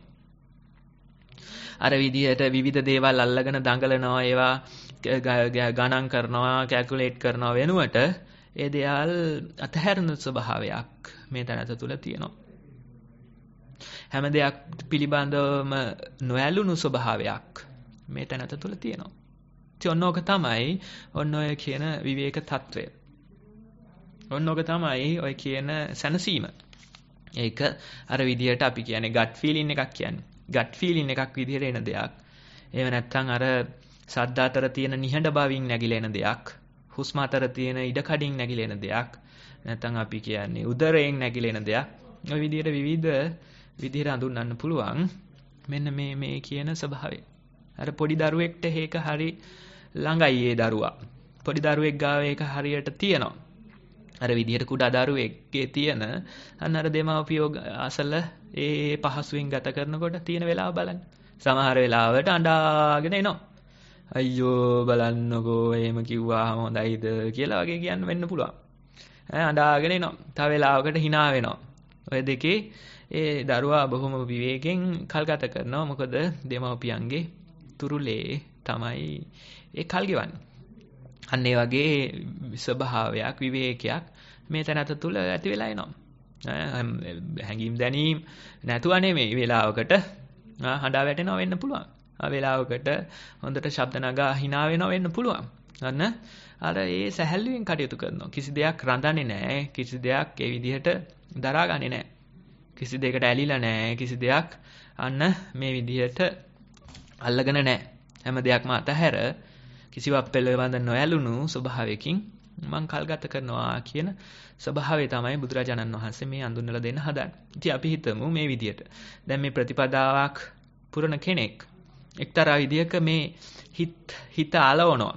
අර විදිහට විවිධ දේවල් අල්ලගෙන දඟලනවා, ඒවා ගණන් කරනවා, කැල්කියුලේට් කරනවා වෙනුවට ඒ දේවල් අතහැරන ස්වභාවයක් මේ තැනත තුල තියෙනවා. හැම දෙයක් පිළිබඳවම නොඇලුණු ස්වභාවයක් මේ තැනත තුල තියෙනවා. ඔන්නෝක තමයි ඔන්න ඔය කියන විවේක తত্ত্বය. ඔන්නෝක තමයි ඔය කියන සැනසීම. ඒක අර විදියට අපි කියන්නේ gut feeling එකක් කියන්නේ. gut feeling එකක් විදියට එන දෙයක්. එහෙම නැත්නම් අර සද්ද අතර තියෙන නිහඬ බවින් නැగిලා එන දෙයක්. හුස්ම අතර තියෙන ඉඩකඩින් නැగిලා එන දෙයක්. නැත්නම් අපි කියන්නේ උදරයෙන් නැగిලා එන දෙයක්. ඔය විදියට විවිධ විදියට හඳුන්වන්න පුළුවන්. මෙන්න මේ කියන ස්වභාවය. අර පොඩි දරුවෙක්ට ඒක හරි ළඟයි ඒ දරුවා. පොඩි දරුවෙක් ගාව ඒක හරියට තියෙනවා. අර විදිහට කුඩා දරුවෙක්ගේ තියෙන අන්න අර දෙමව්පියෝ අසල ඒ පහසුවෙන් ගත කරනකොට තියෙන වෙලාව බලන්න. සමහර වෙලාවට අඬාගෙන එනවා. අයියෝ බලන්නකෝ එහෙම කිව්වාම හොඳයිද කියලා වගේ කියන්න වෙන්න පුළුවන්. අඬාගෙන එනවා. තව වෙලාවකට hina වෙනවා. ඔය දෙකේ ඒ දරුවා බොහොම විවේකයෙන් කල් ගත කරනවා. මොකද දෙමව්පියන්ගේ තුරුලේ තමයි ඒ කල් ගෙවන්නේ. අන්න ඒ වගේ ස්වභාවයක්, විවේකයක් මේ තැනත තුල ඇති වෙලා එනවා. හැඟීම් දැනීම් නැතුව නෙමෙයි වෙලාවකට හඬා වැටෙනවා වෙන්න පුළුවන්. වෙලාවකට හොඳට ශබ්ද නගා hina වෙනවා වෙන්න පුළුවන්. අන්න අර ඒ සැහැල්ලුවෙන් කටයුතු කරනවා. කිසි දෙයක් රඳන්නේ නැහැ. කිසි දෙයක් ඒ විදිහට දරාගන්නේ නැහැ. කිසි දෙයකට ඇලිලා නැහැ. කිසි දෙයක් අන්න මේ විදිහට අල්ලගෙන නැහැ. හැම දෙයක්ම අතහැර කිසිවක් පිළිබඳ නොඇලුණු ස්වභාවයකින් මං කල්ගත කරනවා කියන ස්වභාවය තමයි බුදුරජාණන් වහන්සේ මේ අඳුන්වලා දෙන්න හදන්නේ. ඉතින් අපි හිතමු මේ විදිහට. දැන් මේ ප්‍රතිපදාවක් පුරන කෙනෙක් එක්තරා විදිහක මේ හිත අලවනවා.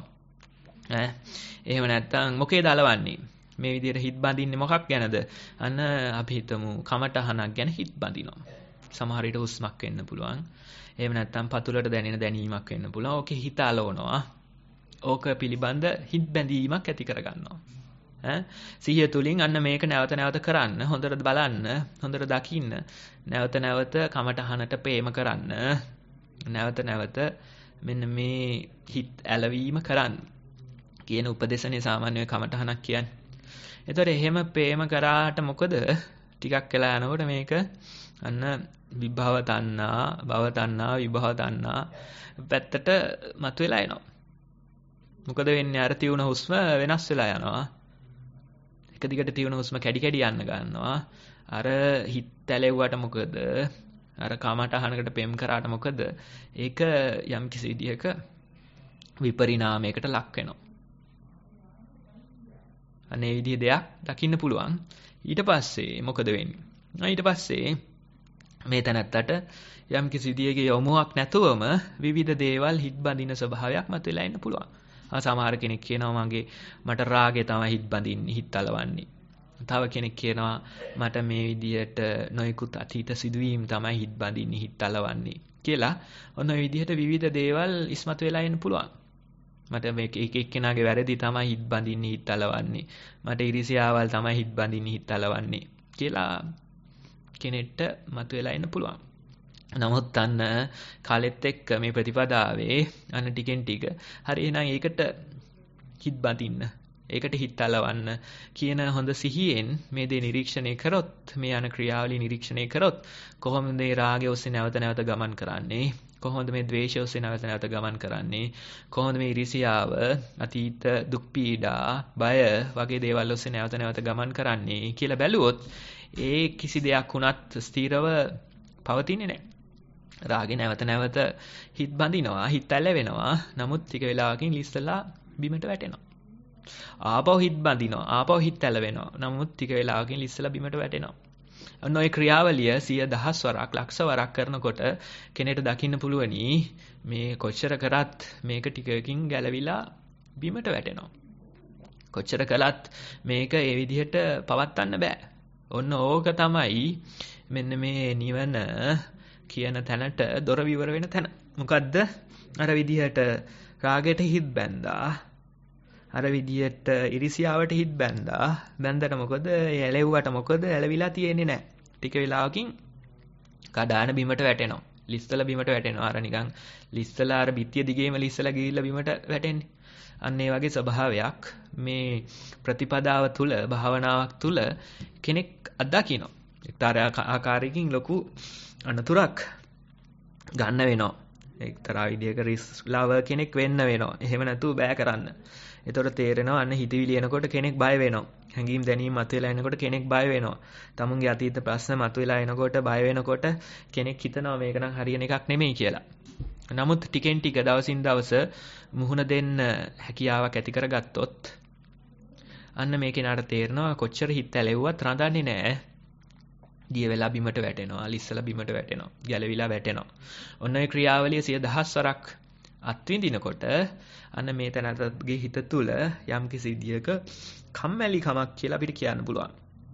එහෙම නැත්නම් මොකේද අලවන්නේ? මේ විදිහට හිත බඳින්නේ මොකක් ගැනද? අන්න අපි හිතමු කමටහනක් ගැන හිත බඳිනවා. සමහර විට හුස්මක් වෙන්න පුළුවන්. එහෙම නැත්නම් පතුලට දැනෙන දැනීමක් වෙන්න පුළුවන්. ඕකේ හිත අලවනවා. ඕක පිළිබඳ හිත බැඳීමක් ඇති කරගන්නවා. සිහිය තුලින් අන්න මේක නැවත නැවත කරන්න, හොඳට බලන්න, හොඳට දකින්න, නැවත නැවත කමටහනට ප්‍රේම කරන්න, නැවත නැවත මෙන්න මේ හිත ඇලවීම කරන්න කියන උපදේශනේ සාමාන්‍ය කමටහනක් කියන්නේ. ඒතකොට එහෙම ප්‍රේම කරාට මොකද? ටිකක් වෙලා යනකොට මේක අන්න විභව තණ්හා, භව තණ්හා, විභව තණ්හා පැත්තට මතුවලා එනවා. මොකද වෙන්නේ? අර තියුණ හුස්ම වෙනස් වෙලා යනවා. එක දිගට තියුණ හුස්ම කැඩි කැඩි යන්න ගන්නවා. අර හිත ඇලෙව්වට මොකද? අර කමටහනකට පෙම් කරාට මොකද? ඒක යම් කිසි විදියක විපරිණාමයකට ලක් වෙනවා. අනේ විදිහ දෙයක් දකින්න පුළුවන්. ඊට පස්සේ මොකද වෙන්නේ? ඊට පස්සේ මේ තැනත්තට යම් කිසි විදියක යොමුවක් නැතුවම විවිධ දේවල් හිත බඳින ස්වභාවයක් මතුවලා එන්න පුළුවන්. සමහර කෙනෙක් කියනවා මට රාගය තමයි හිත බඳින්නේ, හිත අලවන්නේ. තව කෙනෙක් කියනවා මට මේ විදියට නොයෙකුත් අතීත සිදුවීම් තමයි හිත බඳින්නේ, හිත අලවන්නේ කියලා. ඔන්න ඔය විදිහට විවිධ දේවල් ඉස්මතු වෙලා එන්න පුළුවන්. මට මේක එක එක්කෙනාගේ වැරදි තමයි හිත බඳින්නේ, හිත අලවන්නේ. මට ඉරිසියාවල් තමයි හිත බඳින්නේ, හිත අලවන්නේ කියලා කෙනෙක්ට මතුවලා එන්න පුළුවන්. නමුත් අන්න කාලෙත් එක්ක මේ ප්‍රතිපදාවේ අන්න ටිකෙන් ටික හරි එහෙනම් ඒකට හිත බඳින්න ඒකට හිත අලවන්න කියන හොඳ සිහියෙන් මේ දේ නිරීක්ෂණය කරොත් මේ යන ක්‍රියාවලිය නිරීක්ෂණය කරොත් කොහොමද මේ රාගය ඔස්සේ නැවත නැවත ගමන් කරන්නේ කොහොමද මේ ද්වේෂය ඔස්සේ නැවත නැවත ගමන් කරන්නේ කොහොමද මේ ඉරිසියාව අතීත දුක් පීඩා බය වගේ දේවල් ඔස්සේ නැවත නැවත ගමන් කරන්නේ කියලා බැලුවොත් ඒ කිසි දෙයක් වුණත් ස්ථිරව පවතින්නේ නැහැ රාගේ නැවත නැවත හිත බඳිනවා හිත ඇලවෙනවා නමුත් ටික වෙලාවකින් ලිස්සලා බිමට වැටෙනවා ආපහු හිත බඳිනවා ආපහු හිත ඇලවෙනවා නමුත් ටික වෙලාවකින් ලිස්සලා බිමට වැටෙනවා අන්න ඔය ක්‍රියාවලිය 100,000 වරක් ලක්ෂ වරක් කරනකොට කෙනෙකුට දකින්න පුළුවනි මේ කොච්චර කරත් මේක ටිකකින් ගැලවිලා බිමට වැටෙනවා කොච්චර කළත් මේක ඒ විදිහට පවත්වන්න බෑ ඔන්න ඕක තමයි මෙන්න මේ නිවන කියන තැනට දොර විවර වෙන තැන. මොකද්ද? අර විදිහට රාගයට හිත බැඳා. අර විදිහට ඉරිසියාවට හිත බැඳා. බැඳලා මොකද? ඇලෙව්වට මොකද? ඇලවිලා තියෙන්නේ නැහැ. ටික වෙලාවකින් කඩාන බිමට වැටෙනවා. ලිස්සලා බිමට වැටෙනවා. අර නිකන් ලිස්සලා අර බිත්තිය දිගේම ලිස්සලා ගිහිල්ලා බිමට වැටෙන්නේ. අන්න ඒ වගේ ස්වභාවයක් මේ ප්‍රතිපදාව තුළ භාවනාවක් තුළ කෙනෙක් අත්දකිනවා. එක්තරා ආකාරයකින් ලොකු අනතුරක් ගන්න වෙනවා. එක්තරා විදියක රිස්ලාව කෙනෙක් වෙන්න වෙනවා. එහෙම නැතුව බෑ කරන්න. ඒතකොට තේරෙනවා අන්න හිතවිලි එනකොට කෙනෙක් බය වෙනවා. හැඟීම් දැනීම් මතුවලා එනකොට කෙනෙක් බය වෙනවා. තමුන්ගේ අතීත ප්‍රශ්න මතුවලා එනකොට බය වෙනකොට කෙනෙක් හිතනවා මේක නම් හරියන එකක් නෙමෙයි කියලා. නමුත් ටිකෙන් ටික දවසින් දවස මුහුණ දෙන්න හැකියාවක් ඇති කරගත්තොත් අන්න මේ කෙනාට තේරෙනවා කොච්චර හිත ඇලෙව්වත් රඳන්නේ නැහැ. දිය වෙලා බිමට වැටෙනවා, ලිස්සලා බිමට වැටෙනවා, ගැලවිලා වැටෙනවා. ඔන්න ඒ ක්‍රියාවලිය 100,000 වරක් අත්විඳිනකොට අන්න මේ තැනටගේ හිත තුළ යම්කිසි විදියක කම්මැලිකමක් කියලා අපිට කියන්න පුළුවන්.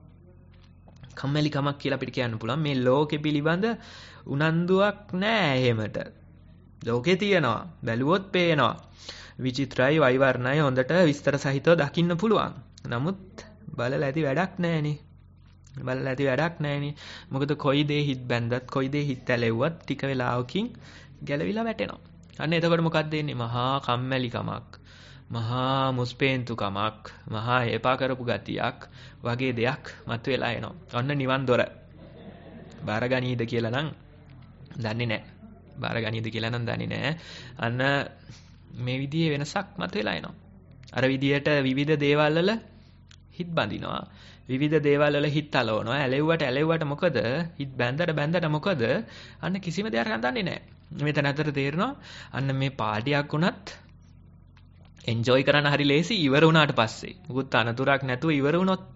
කම්මැලිකමක් කියලා අපිට කියන්න පුළුවන්. මේ ලෝකෙ පිළිබඳ උනන්දුවක් නැහැ එහෙමට. ලෝකේ තියෙනවා. බැලුවොත් පේනවා. විචිත්‍රයි වෛවර්ණයි හොඳට විස්තර සහිතව දකින්න පුළුවන්. නමුත් බලලා ඇති වැඩක් නැහැනේ. බලලා ඇති වැඩක් නැහැනේ. මොකද කොයි දේ හිත බැන්දත් කොයි දේ හිත ඇලෙව්වත් ටික වෙලාවකින් ගැලවිලා වැටෙනවා. අන්න එතකොට මොකක්ද එන්නේ? මහා කම්මැලිකමක්, මහා මුස්පේන්තුකමක්, මහා එපා කරපු ගතියක් වගේ දෙයක් මතුවලා එනවා. ඔන්න නිවන් දොර. බාරගනීද කියලා නම් දන්නේ නැහැ. බාරගනීද කියලා නම් දන්නේ නැහැ. අන්න මේ විදිහේ වෙනසක් මතුවලා එනවා. අර විදිහට විවිධ දේවල් වල හිත බඳිනවා. විවිධ දේවල් වල හිත අලවනවා. ඇලෙව්වට මොකද? හිත බැඳට මොකද? අන්න කිසිම දෙයක් හඳන්නේ නැහැ. මෙතන අතර තේරෙනවා අන්න මේ පාටියක් වුණත් එන්ජොයි කරන්න හරි ලේසි ඉවර වුණාට පස්සේ. මොකුත් අනතුරක් නැතුව ඉවර වුණොත්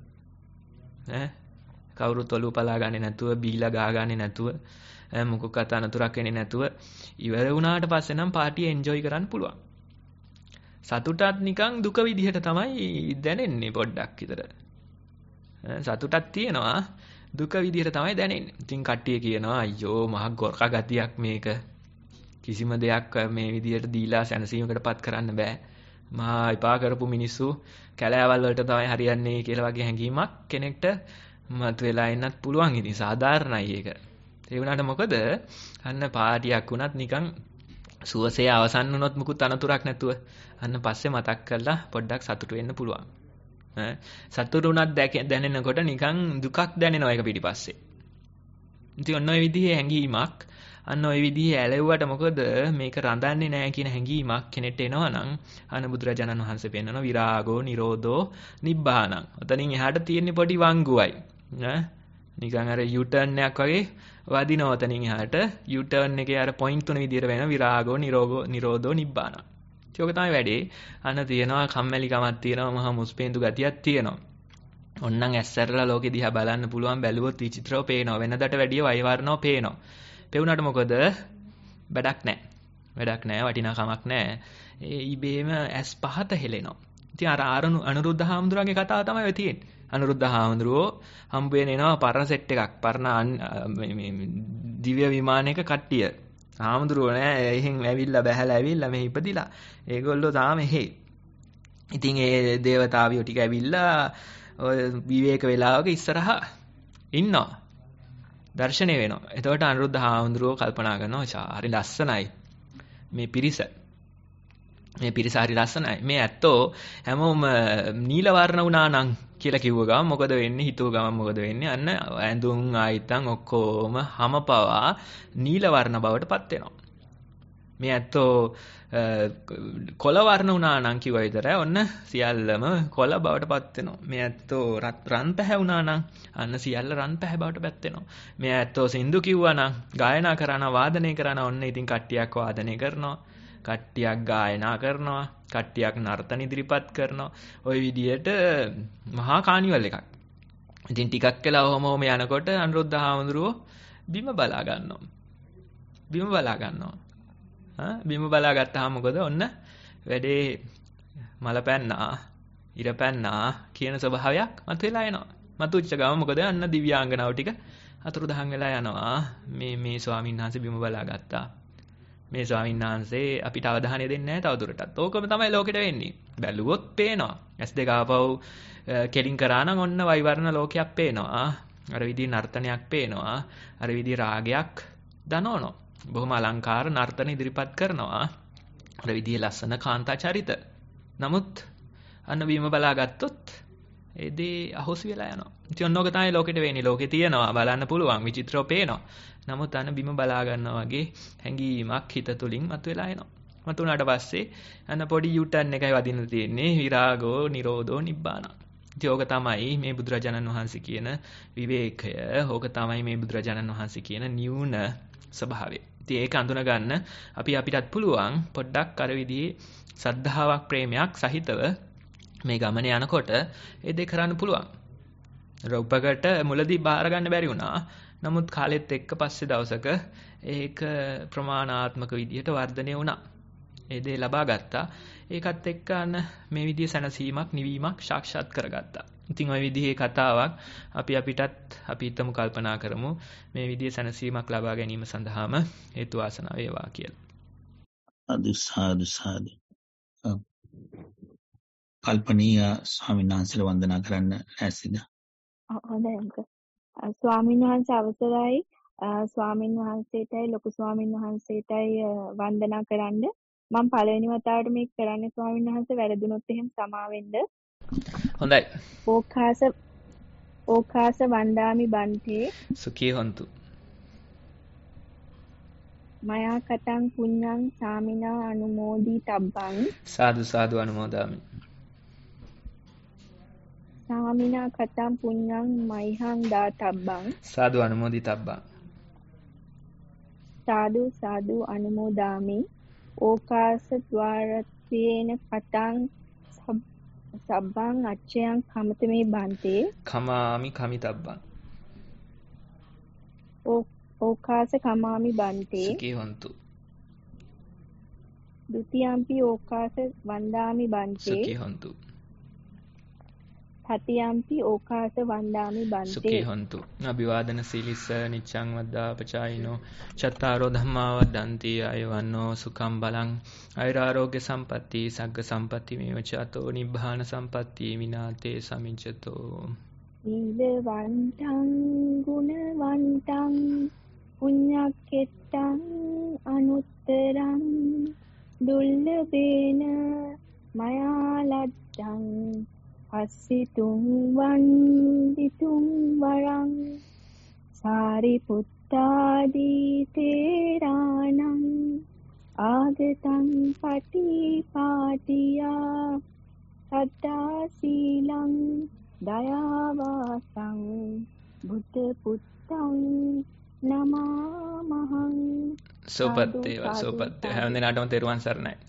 කවුරුත් ඔලුව පලා ගන්නේ නැතුව, බීලා ගා ගන්නේ නැතුව, මොකක්වත් අනතුරක් එන්නේ නැතුව ඉවර වුණාට පස්සේ නම් පාටිය එන්ජොයි කරන්න පුළුවන්. සතුටත් නිකන් දුක විදිහට තමයි දැනෙන්නේ පොඩ්ඩක් විතර. සතුටක් තියෙනවා දුක විදිහට තමයි දැනෙන්නේ. ඉතින් කට්ටිය කියනවා අයියෝ මහ ගොරක ගතියක් මේක. කිසිම දෙයක් මේ විදිහට දීලා සැනසීමකටපත් කරන්න බෑ. මහා එපා කරපු මිනිස්සු කැලෑවල් වලට තමයි හරියන්නේ කියලා වගේ හැඟීමක් කෙනෙක්ට මතුවලා එන්නත් පුළුවන්. ඉතින් සාධාරණයි ඒක. ඒ වුණාට මොකද අන්න පාටියක් වුණත් නිකන් සුවසේ අවසන් වුණොත් මුකුත් අනතුරක් නැතුව අන්න පස්සේ මතක් කරලා පොඩ්ඩක් සතුටු වෙන්න පුළුවන්. සතුටු වුණත් දැනෙනකොට නිකන් දුකක් දැනෙනවා ඒක පිටිපස්සේ. ඉතින් ඔන්න ඔය විදිහේ හැඟීමක් අන්න ඔය විදිහේ ඇලෙව්වට මොකද මේක රඳන්නේ නැහැ කියන හැඟීමක් කෙනෙක්ට එනවා නම් අන්න බුදුරජාණන් වහන්සේ පෙන්නනවා විරාගෝ නිරෝධෝ නිබ්බානං. ඔතනින් එහාට තියෙන පොඩි වංගුවයි. නිකන් අර U-turn එකක් වගේ වදිනවා ඔතනින් එහාට. U-turn එකේ අර පොයින්ට් තුන විදිහට වෙනවා විරාගෝ නිරෝධෝ නිබ්බානං. ඒක තමයි වැඩේ. අන්න තියෙනවා කම්මැලිකමක් තියෙනවා, මහා මුස්පේන්තු ගතියක් තියෙනවා. ඔන්නම් ඇස්සරලා ලෝකෙ දිහා බලන්න පුළුවන් බැලුවොත් විචිත්‍රව පේනවා. වෙනදට වැඩිය වෛවර්ණව පේනවා. පෙවුනට මොකද? වැඩක් නැහැ, වටිනාකමක් නැහැ. ඒ ඉබේම ඇස් පහත හෙලෙනවා. ඉතින් අර අනුරුද්ධ හාමුදුරුවන්ගේ කතාව තමයි ඔය තියෙන්නේ. අනුරුද්ධ හාමුදුරුවෝ හම්බ වෙන එනවා පරණ සෙට් එකක්. පරණ දිව්‍ය විමානයක කට්ටිය. හාමුදුරුවෝ නෑ එහෙන් ඇවිල්ලා බැහැලා ඇවිල්ලා මෙහි ඉපදිලා. ඒගොල්ලෝ තාම එහෙ. ඉතින් ඒ දේවතාවියෝ ටික ඇවිල්ලා ඔය විවේක වේලාවක ඉස්සරහා ඉන්නවා. දර්ශනය වෙනවා. එතකොට අනුරුද්ධ හාමුදුරුවෝ කල්පනා කරනවා හරි ලස්සනයි මේ පිරිස. මේ පිරිස හරි ලස්සනයි. මේ ඇත්තෝ හැමෝම නිල වර්ණ වුණා නම් කියලා කිව්ව ගමන් මොකද වෙන්නේ? හිතුව ගමන් මොකද වෙන්නේ? අන්න ඇඳුම් ආයිතන් ඔක්කොම හැමපවා නිල වර්ණ බවට පත් වෙනවා. මේ ඇත්තෝ කොළ වර්ණ වුණා නම් කිව්වා විතරයි ඔන්න සියල්ලම කොළ බවට පත් වෙනවා. මේ ඇත්තෝ රන් පැහැ වුණා නම් අන්න සියල්ල රන් පැහැ බවට පත් වෙනවා. මේ ඇත්තෝ සින්දු කිව්වා නම් ගායනා කරනවා වාදනය කරනවා ඔන්න ඉතින් කට්ටියක් වාදනය කරනවා. කට්ටියක් ගායනා කරනවා. කට්ටියක් නර්තන ඉදිරිපත් කරනවා. ওই විදියට මහා කානිවල් එකක්. ඉතින් ටිකක් වෙලා ඔහොම යනකොට අනුරුද්ධ හාමුදුරුවෝ බිම බලා ගන්නවා. බිම බලා ගත්තාම මොකද ඔන්න වැඩේ මල පැන්නා ඉර පැන්නා කියන ස්වභාවයක් මතුවලා එනවා. මතුවෙච්ච ගමන් මොකද අන්න දිව්‍යාංගනාව ටික අතුරුදහන් වෙලා යනවා. මේ ස්වාමීන් වහන්සේ බිම බලා ගත්තා. මේ ස්වාමීන් වහන්සේ අපිට අවධානය දෙන්නේ නැහැ තවදුරටත්. ඕකම තමයි ලෝකෙට වෙන්නේ. බැලුවොත් පේනවා. S2 ආපහු කෙලින් කරා නම් ඔන්න වෛවර්ණ ලෝකයක් පේනවා. අර විදිහේ නර්තනයක් පේනවා. අර විදිහේ රාගයක් දනවනවා. බොහොම අලංකාර නර්තන ඉදිරිපත් කරනවා. අර විදිහේ ලස්සන කාන්තා චරිත. නමුත් අන්න බීම බලා ගත්තොත් ඒ දේ අහොස් වෙලා යනවා. ඉතින් ඔන්නෝක තමයි ලෝකෙට වෙන්නේ. ලෝකේ තියෙනවා බලන්න පුළුවන් විචිත්‍රව පේනවා. නමුත් අන්න බීම බලා ගන්නවා වගේ හැඟීමක් හිත තුලින් මතුවලා එනවා. මතුණාට පස්සේ අන්න පොඩි යූටර්න් එකයි වදින්න තියෙන්නේ. විරාගෝ නිරෝධෝ නිබ්බාන. ඉතින් ඕක තමයි මේ බුදුරජාණන් වහන්සේ කියන විවේකය. ඕක තමයි මේ බුදුරජාණන් වහන්සේ කියන නිවුන ස්වභාවය. ඉතින් ඒක අඳුන ගන්න අපිටත් පුළුවන් පොඩ්ඩක් අර විදිහේ සද්ධාාවක් ප්‍රේමයක් සහිතව මේ ගමන යනකොට ඒ දෙක කරන්න පුළුවන්. රූපකට මුලදී බාර ගන්න බැරි වුණා. නමුත් කාලෙත් එක්ක පස්සේ දවසක ඒක ප්‍රමාණාත්මක විදිහට වර්ධනය වුණා. ඒ දේ ලබා ගත්තා. ඒකත් එක්ක මේ විදිහේ සැනසීමක් නිවීමක් සාක්ෂාත් කරගත්තා. ඉතින් ওই විදිහේ කතාවක් අපි හිතමු කල්පනා කරමු මේ විදිහේ සැනසීමක් ලබා ගැනීම සඳහාම හේතු වාසනා වේවා කියලා. සාදු. කල්පනීය ස්වාමීන් වහන්සේලා වන්දනා කරන්න ලෑස්තිද? හොඳයි අංකල්. ස්වාමීන් වහන්සේ අවසරයි. ස්වාමීන් වහන්සේටයි ලොකු ස්වාමීන් වහන්සේටයි වන්දනා කරන්න. මම පළවෙනි වතාවට මේක කරන්නේ ස්වාමීන් වහන්සේ වැරදුනොත් එහෙම සමාවෙන්න. හොඳයි. ඕකාස වන්දාමි බන්තේ සුඛී හොන්තු. මයා කතං පුඤ්ඤං සාමිනා අනුමෝදි තබ්බං. සාදු අනුමෝදාමි. සාමිනා කතං පුඤ්ඤං මයිහං දාතබ්බං. සාදු අනුමෝදි තබ්බං. සාදු අනුමෝදාමි. ඕකාස ద్వාරත්වේන කතං සබ්බං අච්චයන් කමතමේ බන්තේ. කමාමි කමිතබ්බං. ඕකාස කමාමි බන්තේ. සුඛී හොන්තු. ဒုတိ යම්පි ඕකාස වන්දාමි බන්තේ. සුඛී හොන්තු. තතියම්පි ඕකාස වන්දාමි බන්තේ. සුඛී හොන්තු. අභිවාදන සීලිස්ස නිච්ඡං වද්දාපචායිනෝ චත්තාරෝ ධම්මා වද්දන්ති අයවන්නෝ සුඛං බලං ආයුරාෝග්‍ය සම්පatti සග්ග සම්පatti මේවචතෝ නිබ්බාන සම්පatti විනාතේ සමිජ්ජතෝ. සීලවන්තං ගුණවන්තං පුඤ්ඤක්ඛෙත්තං අනුත්තරං දුල්ලභේන මයා ලද්දං අස්සිතුං වන්දිතුං වරං සාරිපුත්තාදී තේරාණං ආගතං පටිපාටියා සත්තා සීලං දයාවාසං බුද්ධ පුත්තං නමාමහං. සෝපත් වේවා හැම දිනාටම තෙරුවන් සරණයි.